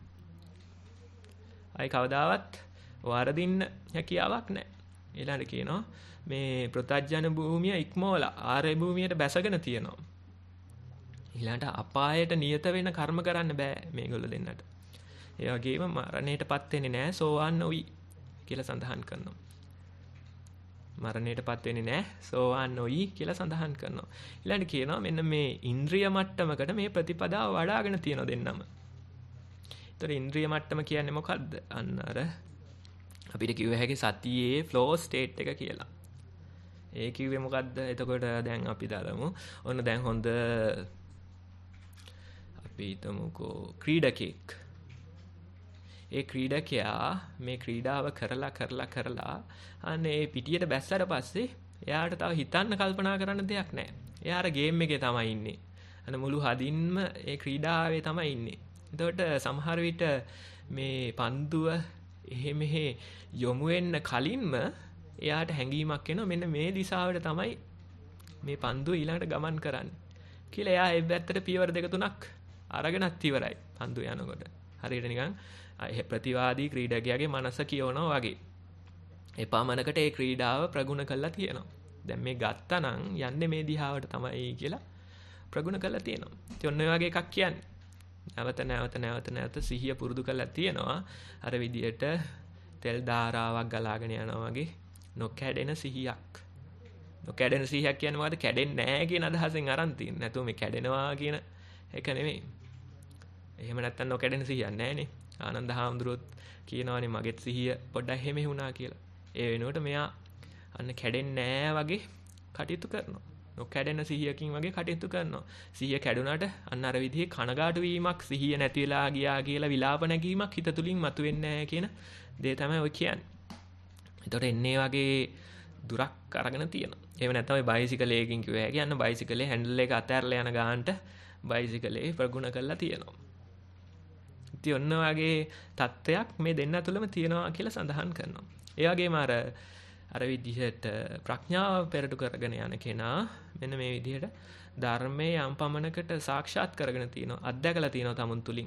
[SPEAKER 6] අය කවදාවත් වරදින්න හැකියාවක් නැහැ. ඊළඟට කියනවා මේ ප්‍රත්‍යඥ භූමිය ඉක්මවලා ආර්ය භූමියට බැසගෙන තියෙනවා. ඊළඟට අපායට නියත වෙන කර්ම කරන්න බෑ මේගොල්ලෝ දෙන්නට. ඒ වගේම මරණයටපත් වෙන්නේ නැහැ සෝවාන් නොවි කියලා සඳහන් කරනවා. මරණයටපත් වෙන්නේ නැහැ සෝවාන් නොවි කියලා සඳහන් කරනවා. ඊළඟට කියනවා මෙන්න මේ ඉන්ද්‍රිය මට්ටමකට මේ ප්‍රතිපදාව වඩාගෙන තියෙන දෙන්නම. ඒතර ඉන්ද්‍රිය මට්ටම කියන්නේ මොකද්ද? අන්න අර අපිට කිව්ව හැකි සතියේ ෆ්ලෝ ස්ටේට් එක කියලා. ඒ කිව්වේ මොකද්ද? එතකොට දැන් අපි දාමු. ඔන්න දැන් හොඳ අපි හිතමුකෝ ක්‍රීඩකෙක්. ඒ ක්‍රීඩකයා මේ ක්‍රීඩාව කරලා කරලා කරලා අනේ පිටියට බැස්සට පස්සේ එයාට තව හිතන්න කල්පනා කරන්න දෙයක් නැහැ. එයා අර ගේම් එකේ තමයි ඉන්නේ. අන මුළු හදින්ම ඒ ක්‍රීඩාවේ තමයි ඉන්නේ. එතකොට සමහර විට මේ පන්දුව එහෙ මෙහෙ යොමු වෙන්න කලින්ම එයාට හැඟීමක් එනවා මෙන්න මේ දිශාවට තමයි මේ පන්දුව ඊළඟට ගමන් කරන්නේ කියලා. එයා ඒ පැත්තට පියවර දෙක තුනක් අරගෙනත් ඉවරයි පන්දුව යනකොට. හරියට නිකන් ප්‍රතිවාදී ක්‍රීඩකයාගේ මනස කියවනවා වගේ. එපාමනකට ඒ ක්‍රීඩාව ප්‍රගුණ කරලා තියෙනවා. දැන් මේ ගත්තා නම් යන්නේ මේ දිහාවට තමයි කියලා ප්‍රගුණ කරලා තියෙනවා. ඉතින් ඔන්න ඔය වගේ එකක් කියන්නේ. නැවත නැවත නැවත නැවත සිහිය පුරුදු කරලා තියෙනවා. අර විදියට තෙල් ධාරාවක් ගලාගෙන යනවා වගේ නොකැඩෙන සිහියක්. නොකැඩෙන සිහියක් කියන්නේ මොකද්ද? කැඩෙන්නේ නැහැ කියන අදහසෙන් අරන් තියෙන්නේ. නැතුව මේ කැඩෙනවා කියන එක නෙමෙයි. එහෙම නැත්තම් නොකැඩෙන සිහියක් නැහැනේ. ආනන්ද හාමුදුරුවෝ කියනවානේ මගෙත් සිහිය පොඩ්ඩක් හැමෙ වුණා කියලා. ඒ වෙනුවට මෙයා අන්න කැඩෙන්නේ නැහැ වගේ කටයුතු කරනවා. නොකැඩෙන සිහියකින් වගේ කටයුතු කරනවා. සිහිය කැඩුනට අන්න අර විදිහේ කනගාටු වීමක්, සිහිය නැති වෙලා ගියා කියලා විලාප නැගීමක් හිත තුලින් මතුවෙන්නේ නැහැ කියන දේ තමයි ඔය කියන්නේ. එතකොට එන්නේ වගේ දුරක් අරගෙන තියෙනවා. එහෙම නැත්නම් ඔය බයිසිකලයකින් කිව්ව හැකි අන්න බයිසිකලේ හැන්ඩල් එක අතහැරලා යන ගානට බයිසිකලේ ප්‍රගුණ කරලා තියෙනවා. ඉතින් ඔන්න වගේ தත්වයක් මේ දෙන්න තුළම තියෙනවා කියලා සඳහන් කරනවා. ඒ වගේම අර අර විදිහට ප්‍රඥාව පෙරටු කරගෙන යන කෙනා මෙන්න මේ විදිහට ධර්මයේ යම් පමණකට සාක්ෂාත් කරගෙන තියෙනවා, අත්දැකලා තියෙනවා තමුන් තුලින්.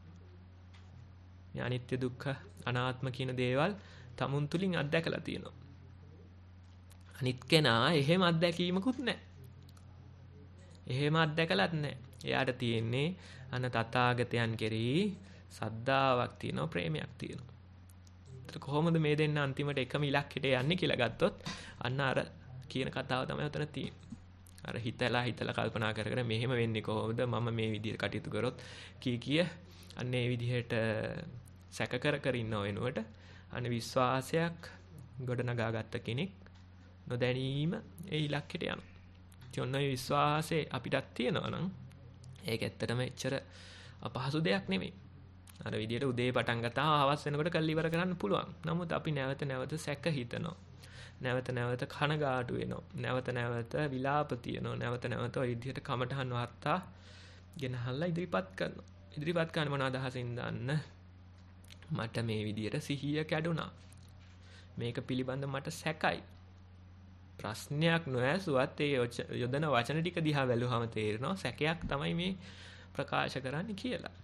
[SPEAKER 6] මේ අනිත්‍ය දුක්ඛ අනාත්ම කියන දේවල් තමුන් තුලින් අත්දැකලා තියෙනවා. අනිත් කෙනා එහෙම අත්දැකීමකුත් නැහැ. එහෙම අත්දැකලත් නැහැ. එයාට තියෙන්නේ අන තථාගතයන් කෙරෙහි සද්ධාාවක් තියෙනවා, ප්‍රේමයක් තියෙනවා. ඒත් කොහොමද මේ දෙන්න අන්තිමට එකම ඉලක්කයට යන්නේ කියලා ගත්තොත් අන්න අර කියන කතාව තමයි උතන තියෙන්නේ. අර හිතලා හිතලා කල්පනා කර කර මෙහෙම වෙන්නේ කොහොමද? මම මේ විදිහට කටයුතු කරොත් කී කිය අන්න ඒ විදිහට සැක කර කර ඉන්නව වෙනුවට අනේ විශ්වාසයක් ගොඩනගා ගත්ත කෙනෙක් නොදැනීම ඒ ඉලක්කයට යනවා. ඉතින් ඔන්න ඔය විශ්වාසය අපිටත් තියෙනවා නම් ඒක ඇත්තටම එච්චර අපහසු දෙයක් නෙමෙයි. අර විදියට උදේ පටන් ගත්තා හවස වෙනකොට කල් ඉවර කරන්න පුළුවන්. නමුත් අපි නැවත නැවත සැක හිතනවා. නැවත නැවත කනගාටු වෙනවා. නැවත නැවත විලාප තියනවා. නැවත නැවත ඔය විදියට කමටහන් වාර්තා ගෙනහල්ලා ඉදිරිපත් කරනවා. ඉදිරිපත් කරන මොන අදහසින් දන්න මට මේ විදියට සිහිය කැඩුනා. මේක පිළිබඳ මට සැකයි. ප්‍රශ්නයක් නොඇසුවත් ඒ යොදන වචන ටික දිහා බැලුවම තේරෙනවා සැකයක් තමයි මේ ප්‍රකාශ කරන්නේ කියලා.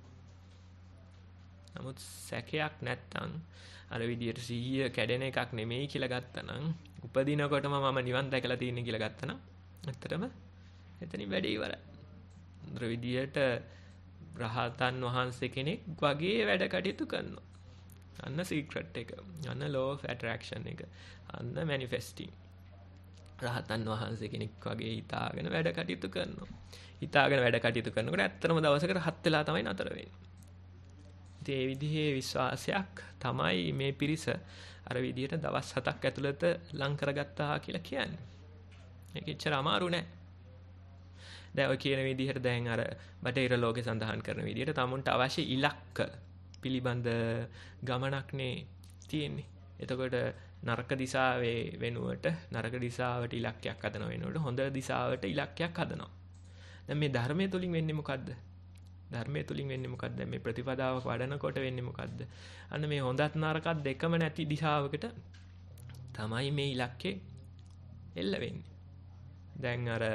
[SPEAKER 6] නමුත් සැකයක් නැත්තම් අර විදියට සිහිය කැඩෙන එකක් නෙමෙයි කියලා ගත්තනම් උපදිනකොටම මම නිවන් දැකලා තියෙන්නේ කියලා ගත්තනම් ඇත්තටම එතනින් වැඩේ ඉවරයි. අර විදියට රහතන් වහන්සේ කෙනෙක් වගේ වැඩ කටයුතු කරනවා. අන්න සීක්‍රට් එක. අන්න law of attraction එක. අන්න manifesting. රහතන් වහන්සේ කෙනෙක් වගේ හිතාගෙන වැඩ කටයුතු කරනවා. හිතාගෙන වැඩ කටයුතු කරනකොට ඇත්තටම දවසකට හත් වෙලා තමයි නතර වෙන්නේ. ඉතින් ඒ විදිහේ විශ්වාසයක් තමයි මේ පිරිස අර විදිහට දවස් හතක් ඇතුළත ලං කරගත්තා කියලා කියන්නේ. මේක එච්චර අමාරු නෑ. දැන් ඔය කියන විදිහට දැන් අර බටහිර ලෝකේ සඳහන් කරන විදිහට tamunට අවශ්‍ය ඉලක්ක පිළිබඳ ගමනක්නේ තියෙන්නේ. එතකොට නරක දිශාවේ වෙනුවට නරක දිශාවට ඉලක්කයක් හදන වෙනුවට හොඳ දිශාවට ඉලක්කයක් හදනවා. දැන් මේ ධර්මයේ තුලින් වෙන්නේ මොකද්ද? ධර්මයේ තුලින් වෙන්නේ මොකද්ද? මේ ප්‍රතිපදාවක් වඩනකොට වෙන්නේ මොකද්ද? අන්න මේ හොඳත් නරකත් දෙකම නැති දිශාවකට තමයි මේ ඉලක්කේ එල්ල වෙන්නේ. දැන් අර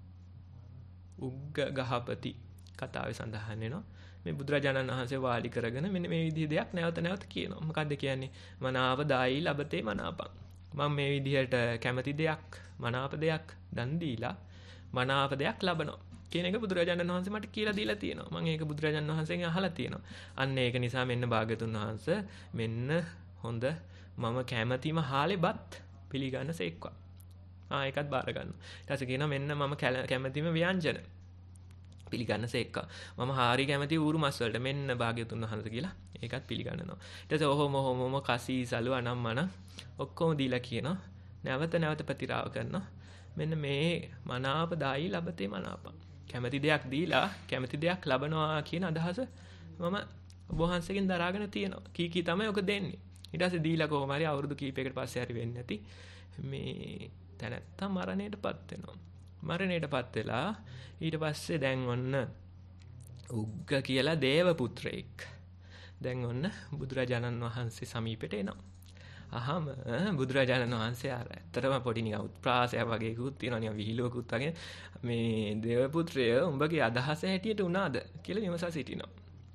[SPEAKER 6] උග්ග ගහපති කතාවේ සඳහන් වෙනවා. මේ බුදුරජාණන් වහන්සේ වාඩි කරගෙන මෙන්න මේ විදිහේ දෙයක් නැවත නැවත කියනවා. මොකද්ද කියන්නේ? මනාව දායි ලබතේ මනාපං. මම මේ විදිහට කැමති දෙයක්, මනාප දෙයක් දන් දීලා මනාප දෙයක් ලබනවා. කියන එක බුදුරජාණන් වහන්සේ මට කියලා දීලා තියෙනවා. මම ඒක බුදුරජාණන් වහන්සේගෙන් අහලා තියෙනවා. අන්න ඒක නිසා මෙන්න භාග්‍යතුන් වහන්සේ මෙන්න හොඳ මම කැමැතිම හාලෙපත් පිළිගන්න සේක්වා. ආ ඒකත් බාර ගන්නවා. ඊට පස්සේ කියනවා මෙන්න මම කැමැතිම ව්‍යංජන පිළිගන්න සේක්වා. මම හාරි කැමැති ඌරු මස් වලට මෙන්න භාග්‍යතුන් වහන්සේ කියලා ඒකත් පිළිගන්නවා. ඊට පස්සේ ඔහොම ඔහොම කසී සලු අනම්මන ඔක්කොම දීලා කියනවා. නැවත නැවත ප්‍රතිරාව කරනවා. මෙන්න මේ මනාප දායි ලබතේ මනාපං. කැමැති දෙයක් දීලා කැමැති දෙයක් ලබනවා කියන අදහස මම ඔබ වහන්සේගෙන් දරාගෙන තියෙනවා. කී කී තමයි ඔක දෙන්නේ. ඊට පස්සේ දීලා කොහොම හරි අවුරුදු කීපයකට පස්සේ හරි වෙන්නේ නැති මේ තැනත්තා මරණයටපත් වෙනවා. මරණයටපත් වෙලා ඊට පස්සේ දැන් ඔන්න උග්ග කියලා දේව පුත්‍රයෙක් දැන් ඔන්න බුදුරජාණන් වහන්සේ සමීපෙට එනවා. අහම බුදුරජාණන් වහන්සේ ආර ඇත්තටම පොඩි නිකන් උත්ප්‍රාසයක් වගේ කුත් තියෙනවා නිකන් විහිළුවකුත් වගේ මේ දේව පුත්‍රය උඹගේ අදහස හැටියට උනාද කියලා විමසා සිටිනවා.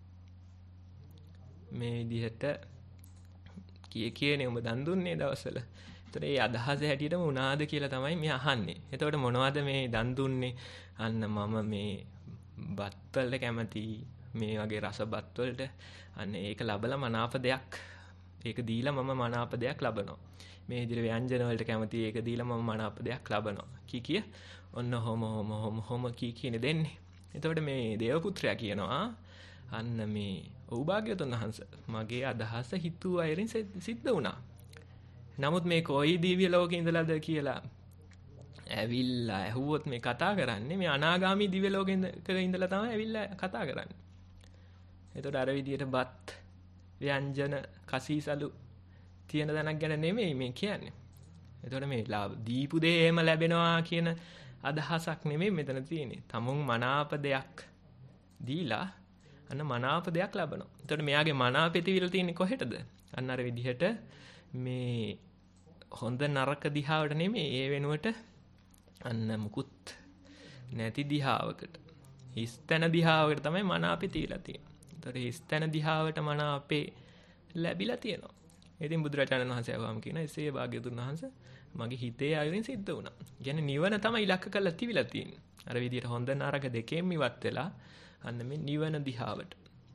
[SPEAKER 6] මේ විදිහට කී කියන්නේ උඹ දන් දුන්නේ දවස්වල. ඒතර ඒ අදහස හැටියටම උනාද කියලා තමයි මේ අහන්නේ. එතකොට මොනවද මේ දන් දුන්නේ? අන්න මම මේ බත් වලට කැමති මේ වගේ රස බත් වලට අන්න ඒක ලබලා මනාප දෙයක් ඒක දීලා මම මනාප දෙයක් ලබනවා. මේ විදිහට ව්‍යංජන වලට කැමති ඒක දීලා මම මනාප දෙයක් ලබනවා. කී කිය ඔන්න හොම හොම හොම හොම කී කියන දෙන්නේ. එතකොට මේ දේව පුත්‍රයා කියනවා අන්න මේ ඔව් භාග්‍යවතුන් වහන්සේ මගේ අදහස හිතුව අයරින් සිද්ධ වුණා. නමුත් මේ කොයි දිව්‍ය ලෝකේ ඉඳලාද කියලා ඇවිල්ලා ඇහුවොත් මේ කතා කරන්නේ මේ අනාගාමී දිව්‍ය ලෝකෙක ඉඳලා තමයි ඇවිල්ලා කතා කරන්නේ. එතකොට අර විදියට බත් ව්‍යංජන කසීසලු තියෙන දණක් ගැන නෙමෙයි මේ කියන්නේ. එතකොට මේ දීපු දේ එහෙම ලැබෙනවා කියන අදහසක් නෙමෙයි මෙතන තියෙන්නේ. තමුන් මනාප දෙයක් දීලා අන්න මනාප දෙයක් ලබනවා. එතකොට මෙයාගේ මනාපෙ තියවිලා තියෙන්නේ කොහෙටද? අන්න අර විදිහට මේ හොඳ නරක දිහාවට නෙමෙයි ඒ වෙනුවට අන්න මුකුත් නැති දිහාවකට හිස්තන දිහාවකට තමයි මනාපෙ තියලා තියෙන්නේ. ඒතර හිස්තන දිහාවට මනාපේ ලැබිලා තියෙනවා. ඉතින් බුදුරජාණන් වහන්සේ ආවම කියන එසේ භාග්‍යතුන් වහන්සේ මගේ හිතේ ආයුරින් සිද්ධ වුණා. කියන්නේ නිවන තමයි ඉලක්ක කරලා තිබිලා තියෙන්නේ. අර විදිහට හොඳ නරක දෙකෙන් ඉවත් වෙලා අන්න මේ නිවන දිහාවට.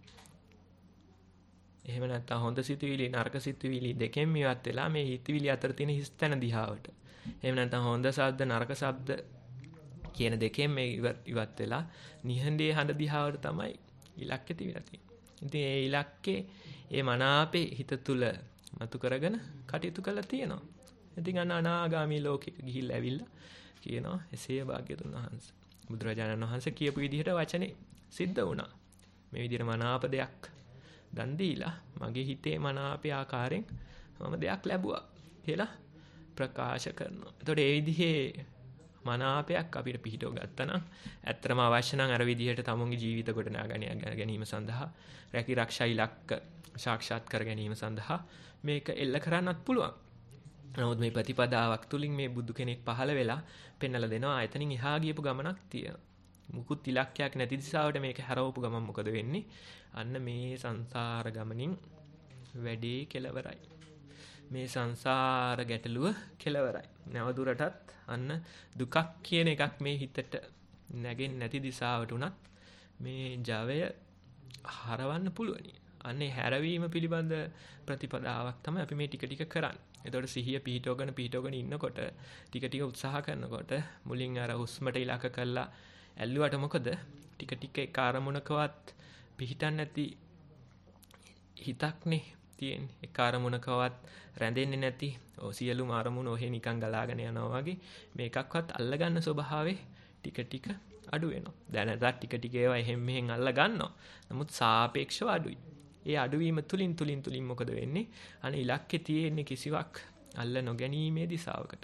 [SPEAKER 6] එහෙම නැත්නම් හොඳ සිතුවිලි නරක සිතුවිලි දෙකෙන් ඉවත් වෙලා මේ හිතවිලි අතර තියෙන හිස්තන දිහාවට. එහෙම නැත්නම් හොඳ ශබ්ද නරක ශබ්ද කියන දෙකෙන් මේ ඉවත් වෙලා නිහඬේ හඬ දිහාවට තමයි ඉලක්කේ තිබිලා තියෙන්නේ. ඉතින් ඒ ඉලක්කේ ඒ මනාපේ හිත තුල මතු කරගෙන කටයුතු කළා තියෙනවා. ඉතින් අන්න අනාගාමී ලෝකෙක ගිහිල්ලා ඇවිල්ලා කියනවා එසේ භාග්‍යතුන් වහන්සේ. බුදුරජාණන් වහන්සේ කියපු විදිහට වචනේ සිද්ධ වුණා. මේ විදිහට මනාප දෙයක් දන් දීලා මගේ හිතේ මනාපේ ආකාරයෙන් මම දෙයක් ලැබුවා කියලා ප්‍රකාශ කරනවා. එතකොට ඒ විදිහේ මනාපයක් අපිට පිහිටව ගත්තා නම් ඇත්තටම අවශ්‍ය නම් අර විදිහට තමුන්ගේ ජීවිත ගොඩනගා ගැනීම සඳහා රැකී ආරක්ෂා ඉලක්ක සාක්ෂාත් කර ගැනීම සඳහා මේක එල්ල කරන්නත් පුළුවන්. නමුත් මේ ප්‍රතිපදාවක් තුලින් මේ බුදු කෙනෙක් පහළ වෙලා පෙන්වලා දෙනවා ආයතනින් එහා ගියපු ගමනක් තියෙනවා. මුකුත් ඉලක්කයක් නැති දිශාවට මේක හැරවපු ගමන් මොකද වෙන්නේ? අන්න මේ සංසාර ගමනින් වැඩේ කෙලවරයි. මේ සංසාර ගැටලුව කෙලවරයි. නැවදුරටත් අන්න දුකක් කියන එකක් මේ හිතට නැගෙන්නේ නැති දිශාවට උනත් මේ ජවය හරවන්න පුළුවනි. අන්නේ හැරවීම පිළිබඳ ප්‍රතිපදාවක් තමයි අපි මේ ටික ටික කරන්නේ. එතකොට සිහිය පිහිටවගෙන පිහිටවගෙන ඉන්නකොට ටික ටික උත්සාහ කරනකොට මුලින් අර හුස්මට ඉලක්ක කරලා ඇල්ලුවට මොකද ටික ටික ඒ කාර්මුණකවත් පිහිටන්නේ නැති හිතක්නේ තියෙන්නේ. ඒ කාර්මුණකවත් රැඳෙන්නේ නැති සියලුම අරමුණ ඔහේ නිකන් ගලාගෙන යනවා වගේ මේකක්වත් අල්ලගන්න ස්වභාවයේ ටික ටික අඩු වෙනවා. දැනටත් ටික ටික ඒවා එහෙම් මෙහෙන් අල්ල ගන්නවා. නමුත් සාපේක්ෂව අඩුයි. ඒ අඩුවීම තුලින් තුලින් තුලින් මොකද වෙන්නේ? අනේ ඉලක්කේ තියෙන්නේ කිසිවක් අල්ල නොගැනීමේ දිශාවකට.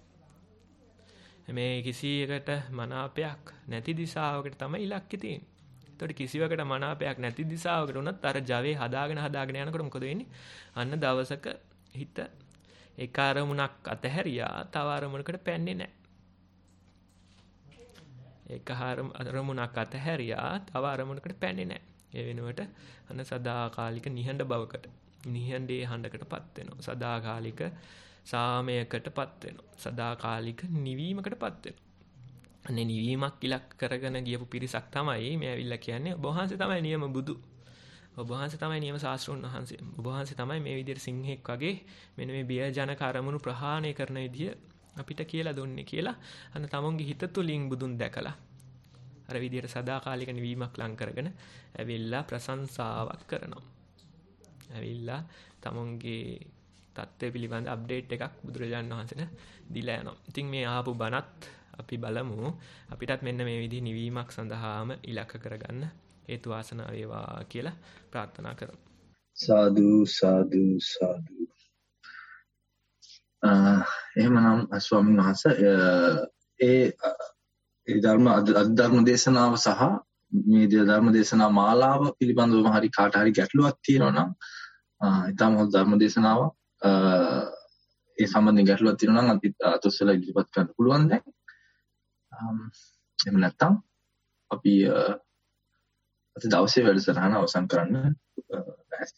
[SPEAKER 6] මේ කිසියකට මනාපයක් නැති දිශාවකට තමයි ඉලක්කේ තියෙන්නේ. ඒතකොට කිසිවකට මනාපයක් නැති දිශාවකට උනත් අර ජවේ හදාගෙන හදාගෙන යනකොට මොකද වෙන්නේ? අන්න දවසක හිත එක අරමුණක් අතහැරියා තව අරමුණකට පැන්නේ නැහැ. එක අරමුණක් අතහැරියා තව අරමුණකට පැන්නේ නැහැ. ඒ වෙනුවට අන්න සදාකාලික නිහඬ බවකට නිහඬේ හඬකටපත් වෙනවා. සදාකාලික සාමයකටපත් වෙනවා. සදාකාලික නිවීමකටපත් වෙනවා. අනේ නිවීමක් ඉලක්ක කරගෙන ගියපු පිරිසක් තමයි මේ ඇවිල්ලා කියන්නේ ඔබ වහන්සේ තමයි නියම බුදු. ඔබ වහන්සේ තමයි නියම ශාස්ත්‍රඥ වහන්සේ. ඔබ වහන්සේ තමයි මේ විදිහට සිංහෙක් වගේ මෙන්න මේ බියජනක අරමුණු ප්‍රහාණය කරන විදිය අපිට කියලා දුන්නේ කියලා අන්න තමන්ගේ හිත තුලින් බුදුන් දැකලා අර විදිහට සදාකාලික නිවීමක් ලං කරගෙන ඇවිල්ලා ප්‍රශංසාවක් කරනවා. ඇවිල්ලා තමන්ගේ தත්ත්වය පිළිබඳ අප්ඩේට් එකක් බුදුරජාණන් වහන්සේට දීලා යනවා. ඉතින් මේ ආපු බණත් අපි බලමු අපිටත් මෙන්න මේ විදිහ නිවීමක් සඳහාම ඉලක්ක කරගන්න හේතු වාසනා වේවා කියලා ප්‍රාර්ථනා කරමු.
[SPEAKER 2] සාදු සාදු සාදු. එහෙමනම් ස්වාමීන් වහන්සේ ඒ ඒ ධර්ම අධර්ම දේශනාව සහ මේ ධර්ම දේශනා මාලාව පිළිබඳව හරි කාට හරි ගැටලුවක් තියෙනවා නම් ඊටම හොඳ ධර්ම දේශනාවක් ඒ සම්බන්ධයෙන් ගැටලුවක් තියෙනවා නම් අපිට අතොස්සලා ඉදිරිපත් කරන්න පුළුවන් දැන්. එහෙම නැත්නම් අපි අද දවසේ වැඩසටහන අවසන් කරන්න ලෑස්ති.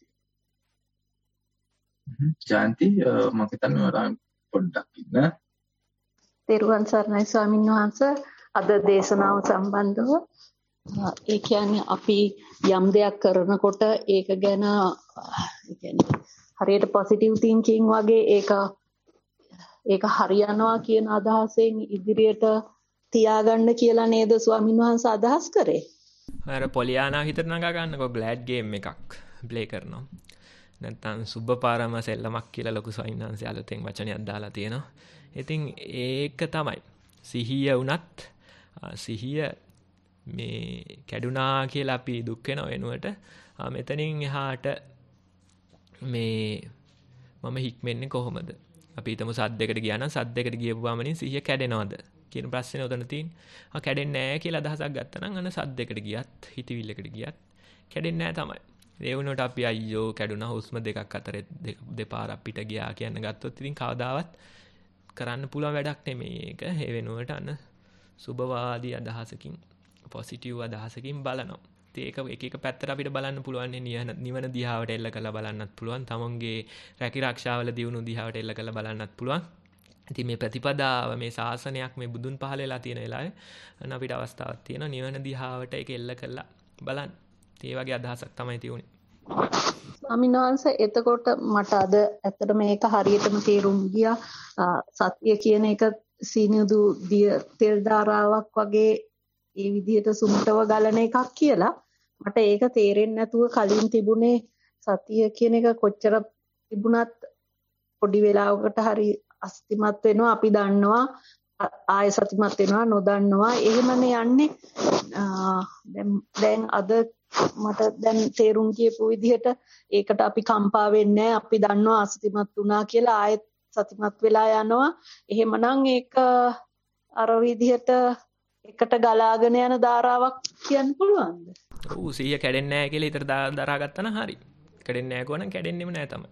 [SPEAKER 2] ජයන්ති මම හිතන්නේ ඔයාලා පොඩ්ඩක් ඉන්න.
[SPEAKER 7] තෙරුවන් සරණයි ස්වාමීන් වහන්සේ. අද දේශනාව සම්බන්ධව ඒ කියන්නේ අපි යම් දෙයක් කරනකොට ඒක ගැන කියන්නේ හරියට පොසිටිව් තින්කින් වගේ ඒක ඒක හරියනවා කියන අදහසෙන් ඉදිරියට තියාගන්න කියලා නේද ස්වාමීන් වහන්සේ අදහස් කරේ?
[SPEAKER 6] අර පොලියානා හිතට නගා ගන්නකො ග්ලෑඩ් ගේම් එකක් ප්ලේ කරනවා. නැත්නම් සුබ්බපාරම සෙල්ලමක් කියලා ලොකු ස්වාමීන් වහන්සේ අලුතෙන් වචනයක් දාලා තියෙනවා. ඉතින් ඒක තමයි සිහිය වුණත් සිහිය මේ කැඩුනා කියලා අපි දුක් වෙන වෙනුවට මෙතනින් එහාට මේ මම හික්මෙන්නේ කොහොමද? අපි හිතමු සද්දයකට ගියා නම් සද්දයකට ගියපු ගමනින් සිහිය කැඩෙනවද කියන ප්‍රශ්නේ උතන තියෙන්නේ. ආ කැඩෙන්නේ නැහැ කියලා අදහසක් ගත්තා නම් අන්න සද්දයකට ගියත් හිතවිල්ලකට ගියත් කැඩෙන්නේ නැහැ තමයි. ඒ වුණොත් අපි අයියෝ කැඩුනා හුස්ම දෙකක් අතර දෙපාරක් පිට ගියා කියන ගත්තොත් ඉතින් කවදාවත් කරන්න පුළුවන් වැඩක් නෙමෙයි ඒක. ඒ වෙනුවට අන්න සුබවාදී අදහසකින් පොසිටිව් අදහසකින් බලනවා. ඒක එක එක පැත්තට අපිට බලන්න පුළුවන් නිවන දිහාවට එල්ල කරලා බලන්නත් පුළුවන්. තමන්ගේ රැකී ආරක්ෂාවල දියුණු දිහාවට එල්ල කරලා බලන්නත් පුළුවන්. ඉතින් මේ ප්‍රතිපදාව මේ ශාසනයක් මේ බුදුන් පහල වෙලා තියෙන වෙලාවේ අන්න අපිට අවස්ථාවක් තියෙනවා නිවන දිහාවට ඒක එල්ල කරලා බලන්න. ඒ වගේ අදහසක් තමයි තියෙන්නේ.
[SPEAKER 7] ස්වාමීන් වහන්සේ එතකොට මට අද ඇත්තට මේක හරියටම තේරුම් ගියා. සත්‍ය කියන එක සීනියුදු දිය තෙල් ධාරාවක් වගේ ඒ විදිහට සුමුටව ගලන එකක් කියලා. මට ඒක තේරෙන්නේ නැතුව කලින් තිබුණේ සතිය කියන එක කොච්චර තිබුණත් පොඩි වෙලාවකට හරි අස්තිමත් වෙනවා අපි දන්නවා ආය සතිමත් වෙනවා නොදන්නවා එහෙමනේ යන්නේ දැන් දැන් අද මට දැන් තේරුම් කියපු විදිහට ඒකට අපි කම්පා වෙන්නේ අපි දන්නවා අසතිමත් වුණා කියලා ආයෙත් සතිමත් වෙලා යනවා එහෙමනම් ඒක අර විදිහට එකට ගලාගෙන යන ධාරාවක් කියන්න පුළුවන්ද?
[SPEAKER 6] ඔව් සිහිය කැඩෙන්නේ නැහැ කියලා හිතට දරාගත්තා නම් හරි. කැඩෙන්නේ නැහැ කොහොනම් කැඩෙන්නෙම නැහැ තමයි.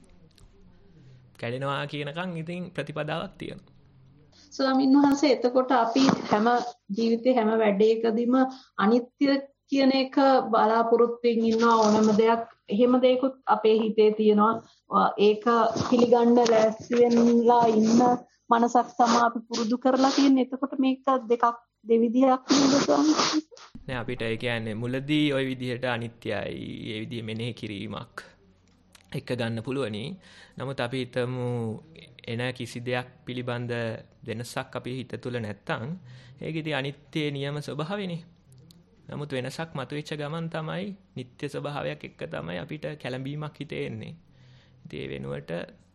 [SPEAKER 6] කැඩෙනවා කියනකම් ඉතින් ප්‍රතිපදාවක් තියෙනවා.
[SPEAKER 7] ස්වාමීන් වහන්සේ එතකොට අපි හැම ජීවිතේ හැම වැඩේකදීම අනිත්‍ය කියන එක බලාපොරොත්තුෙන් ඉන්නවා ඕනම දෙයක් එහෙම දෙයක්ත් අපේ හිතේ තියෙනවා ඒක පිළිගන්න ලෑස්ති වෙන්නලා ඉන්න මනසක් තමයි අපි පුරුදු කරලා තියෙන්නේ. එතකොට මේක දෙකක් දෙවිදිහක් නේද ස්වාමීන් වහන්සේ?
[SPEAKER 6] නෑ අපිට ඒ කියන්නේ මුලදී ওই විදිහට අනිත්‍යයි ඒ විදිහ මෙනෙහි කිරීමක් එක ගන්න පුළුවනි. නමුත් අපි හිතමු එන කිසි දෙයක් පිළිබඳ වෙනසක් අපේ හිත තුළ නැත්තම් ඒකෙදි අනිත්‍ය නියම ස්වභාවයනේ. නමුත් වෙනසක් මතුවෙච්ච ගමන් තමයි නිත්‍ය ස්වභාවයක් එක්ක තමයි අපිට කැළඹීමක් හිතේ එන්නේ. ඉතින් ඒ වෙනුවට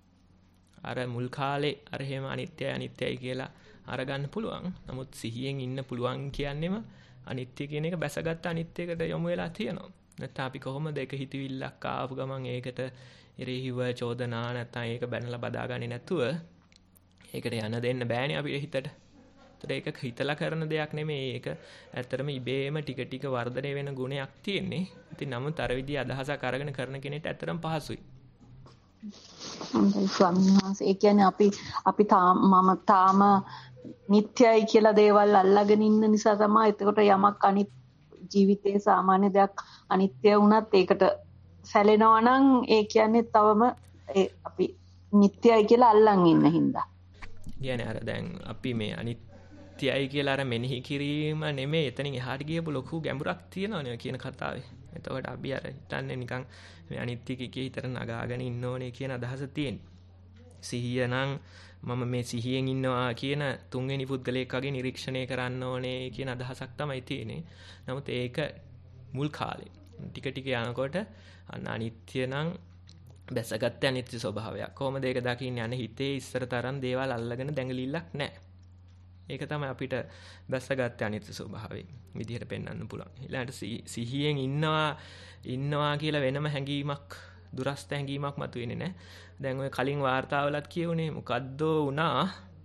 [SPEAKER 6] අර මුල් කාලේ අර එහෙම අනිත්‍යයි අනිත්‍යයි කියලා අරගන්න පුළුවන්. නමුත් සිහියෙන් ඉන්න පුළුවන් කියන්නේම අනිත්‍ය කියන එක බැසගත්ත අනිත්‍යයකට යොමු වෙලා තියෙනවා. නැත්නම් අපි කොහොමද ඒක හිතවිල්ලක් ආපු ගමන් ඒකට එරෙහිව චෝදනා නැත්නම් ඒක බැනලා බදාගන්නේ නැතුව ඒකට යන්න දෙන්න බෑනේ අපේ හිතට. ඒතර ඒක හිතලා කරන දෙයක් නෙමෙයි. ඒක ඇත්තටම ඉබේම ටික ටික වර්ධනය වෙන ගුණයක් තියෙන්නේ. ඉතින් නමුත් අර විදිහ අදහසක් අරගෙන කරන කෙනෙක්ට ඇත්තටම පහසුයි.
[SPEAKER 7] හොඳයි ස්වාමීන් වහන්සේ. ඒ කියන්නේ අපි අපි තාම මම තාම නිත්‍යයි කියලා දේවල් අල්ලගෙන ඉන්න නිසා තමයි එතකොට යමක් අනිත් ජීවිතයේ සාමාන්‍ය දෙයක් අනිත්‍ය වුණත් ඒකට සැලෙනවා නම් ඒ කියන්නේ තවම අපි නිත්‍යයි කියලා අල්ලන් ඉන්න හින්දා.
[SPEAKER 6] කියන්නේ අර දැන් අපි මේ අනිත්‍යයි කියලා අර මෙනෙහි කිරීම නෙමෙයි එතනින් එහාට ගියපු ලොකු ගැඹුරක් තියෙනවනේ කියන කතාවේ. එතකොට අපි අර හිතන්නේ නිකන් මේ අනිත්‍ය කිකේ හිතට නගාගෙන ඉන්න ඕනේ කියන අදහස තියෙන්නේ. සිහිය නම් මම මේ සිහියෙන් ඉන්නවා කියන තුන්වෙනි පුද්ගලයෙක් වගේ නිරීක්ෂණය කරන්න ඕනේ කියන අදහසක් තමයි තියෙන්නේ. නමුත් ඒක මුල් කාලේ ටික ටික යනකොට අන්න අනිත්‍ය නම් බැසගත්ත අනිත්‍ය ස්වභාවයක්. කොහොමද ඒක දකින්න යන හිතේ ඉස්සර තරම් දේවල් අල්ලගෙන දැඟලිල්ලක් නැහැ. ඒක තමයි අපිට බැසගත්ත අනිත්‍ය ස්වභාවය විදිහට පෙන්වන්න පුළුවන්. ඊළඟට සිහියෙන් ඉන්නවා ඉන්නවා කියලා වෙනම හැඟීමක් දුරස්ත හැඟීමක් මතුවෙන්නේ නැහැ. දැන් ඔය කලින් වාර්තාවලත් කියුනේ මොකද්ද වුණා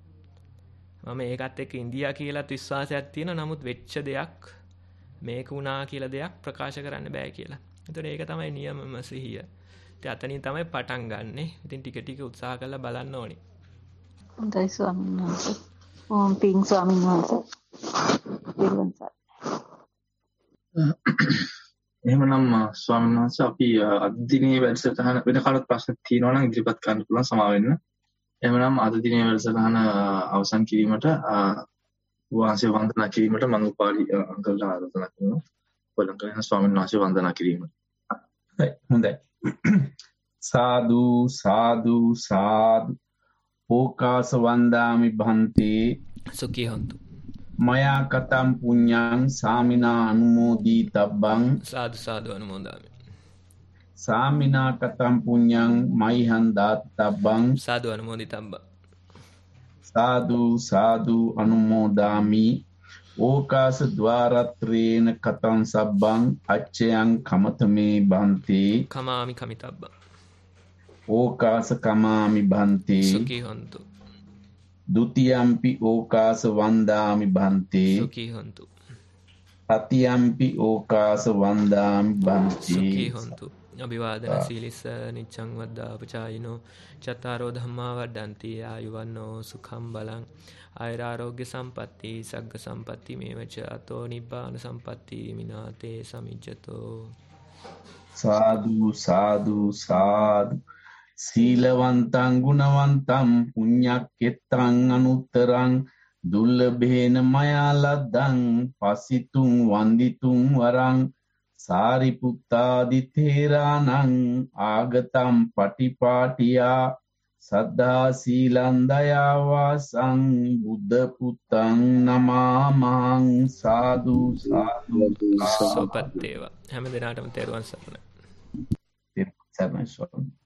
[SPEAKER 6] මම ඒකත් එක්ක ඉන්දියා කියලාත් විශ්වාසයක් තියෙනවා. නමුත් වෙච්ච දෙයක් මේක වුණා කියලා දෙයක් ප්‍රකාශ කරන්න බෑ කියලා. ඒතර ඒක තමයි නියමම සිහිය. ඉතින් අතනින් තමයි පටන් ගන්නෙ. ඉතින් ටික ටික උත්සාහ කරලා බලන්න ඕනේ.
[SPEAKER 7] හොඳයි ස්වාමීන් වහන්සේ. ඕම් පිං ස්වාමීන් වහන්සේ.
[SPEAKER 2] එහෙමනම් ස්වාමීන් වහන්සේ අපි අද දිනේ වැඩසටහන වෙන කාලත් ප්‍රශ්න තියෙනවා නම් ඉදිරිපත් කරන්න පුළුවන් සමා වෙන්න. එහෙමනම් අද දිනේ වැඩසටහන අවසන් කිරීමට වහන්සේ වන්දනා කිරීමට මම උපාලි අංකල්ලා ආරාධනා කරනවා. පොළොංගන ස්වාමීන් වහන්සේ වන්දනා කිරීමට.
[SPEAKER 3] හොඳයි. සාදු සාදු සාදු ඕකාස වන්දාමි භන්තේ
[SPEAKER 6] සුඛී හොන්තු
[SPEAKER 3] මයා කතම් පුඤ්ඤං සාමිනා අනුමෝදී තබ්බං
[SPEAKER 6] සාදු සාදු අනුමෝදාමි
[SPEAKER 3] සාමිනා කතම් පුඤ්ඤං මයිහං දාත් තබ්බං
[SPEAKER 6] සාදු අනුමෝදි තබ්බං
[SPEAKER 3] සාදු සාදු අනුමෝදාමි ඕකාස ద్వාරත්‍රේන කතං සබ්බං අච්චයං කමතමේ භන්තේ
[SPEAKER 6] කමාමි කමිතබ්බං
[SPEAKER 3] ඕකාස කමාමි භන්තේ
[SPEAKER 6] සුඛී හොන්තු
[SPEAKER 3] ဒုတိယံ පි ඕකාස වන්දාමි භන්තේ
[SPEAKER 6] සුඛී හොන්තු
[SPEAKER 3] තතියම්පි ඕකාස වන්දාමි භන්තේ
[SPEAKER 6] සුඛී හොන්තු අභිවාදන සීලිස නිච්ඡං වද්දා පචායිනෝ චත්තාරෝ ධම්මා වඩ්ඩಂತಿ ආයුවන්නෝ සුඛං බලං ආයුරාෝග්‍ය සම්පatti සග්ග සම්පatti මේවච අතෝ නිබ්බාන සම්පatti මිනාතේ සමිජ්ජතෝ
[SPEAKER 3] සාදු සාදු සාදු සීලවන්තං ගුණවන්තං පුඤ්ඤක්කෙත්තං අනුත්තරං දුර්ලභේන මයා ලද්දං පසිතුං වන්දිතුං වරං සාරිපුත්තාදි තේරාණං ආගතම් පටිපාටියා සද්ධා සීලං දයාවාසං බුද්ධ පුත්තං නමාමං සාදු සාදු
[SPEAKER 6] සෝපත්තේව හැම දිනාටම තෙරුවන් සරණයි.
[SPEAKER 3] තෙරුවන් සරණයි.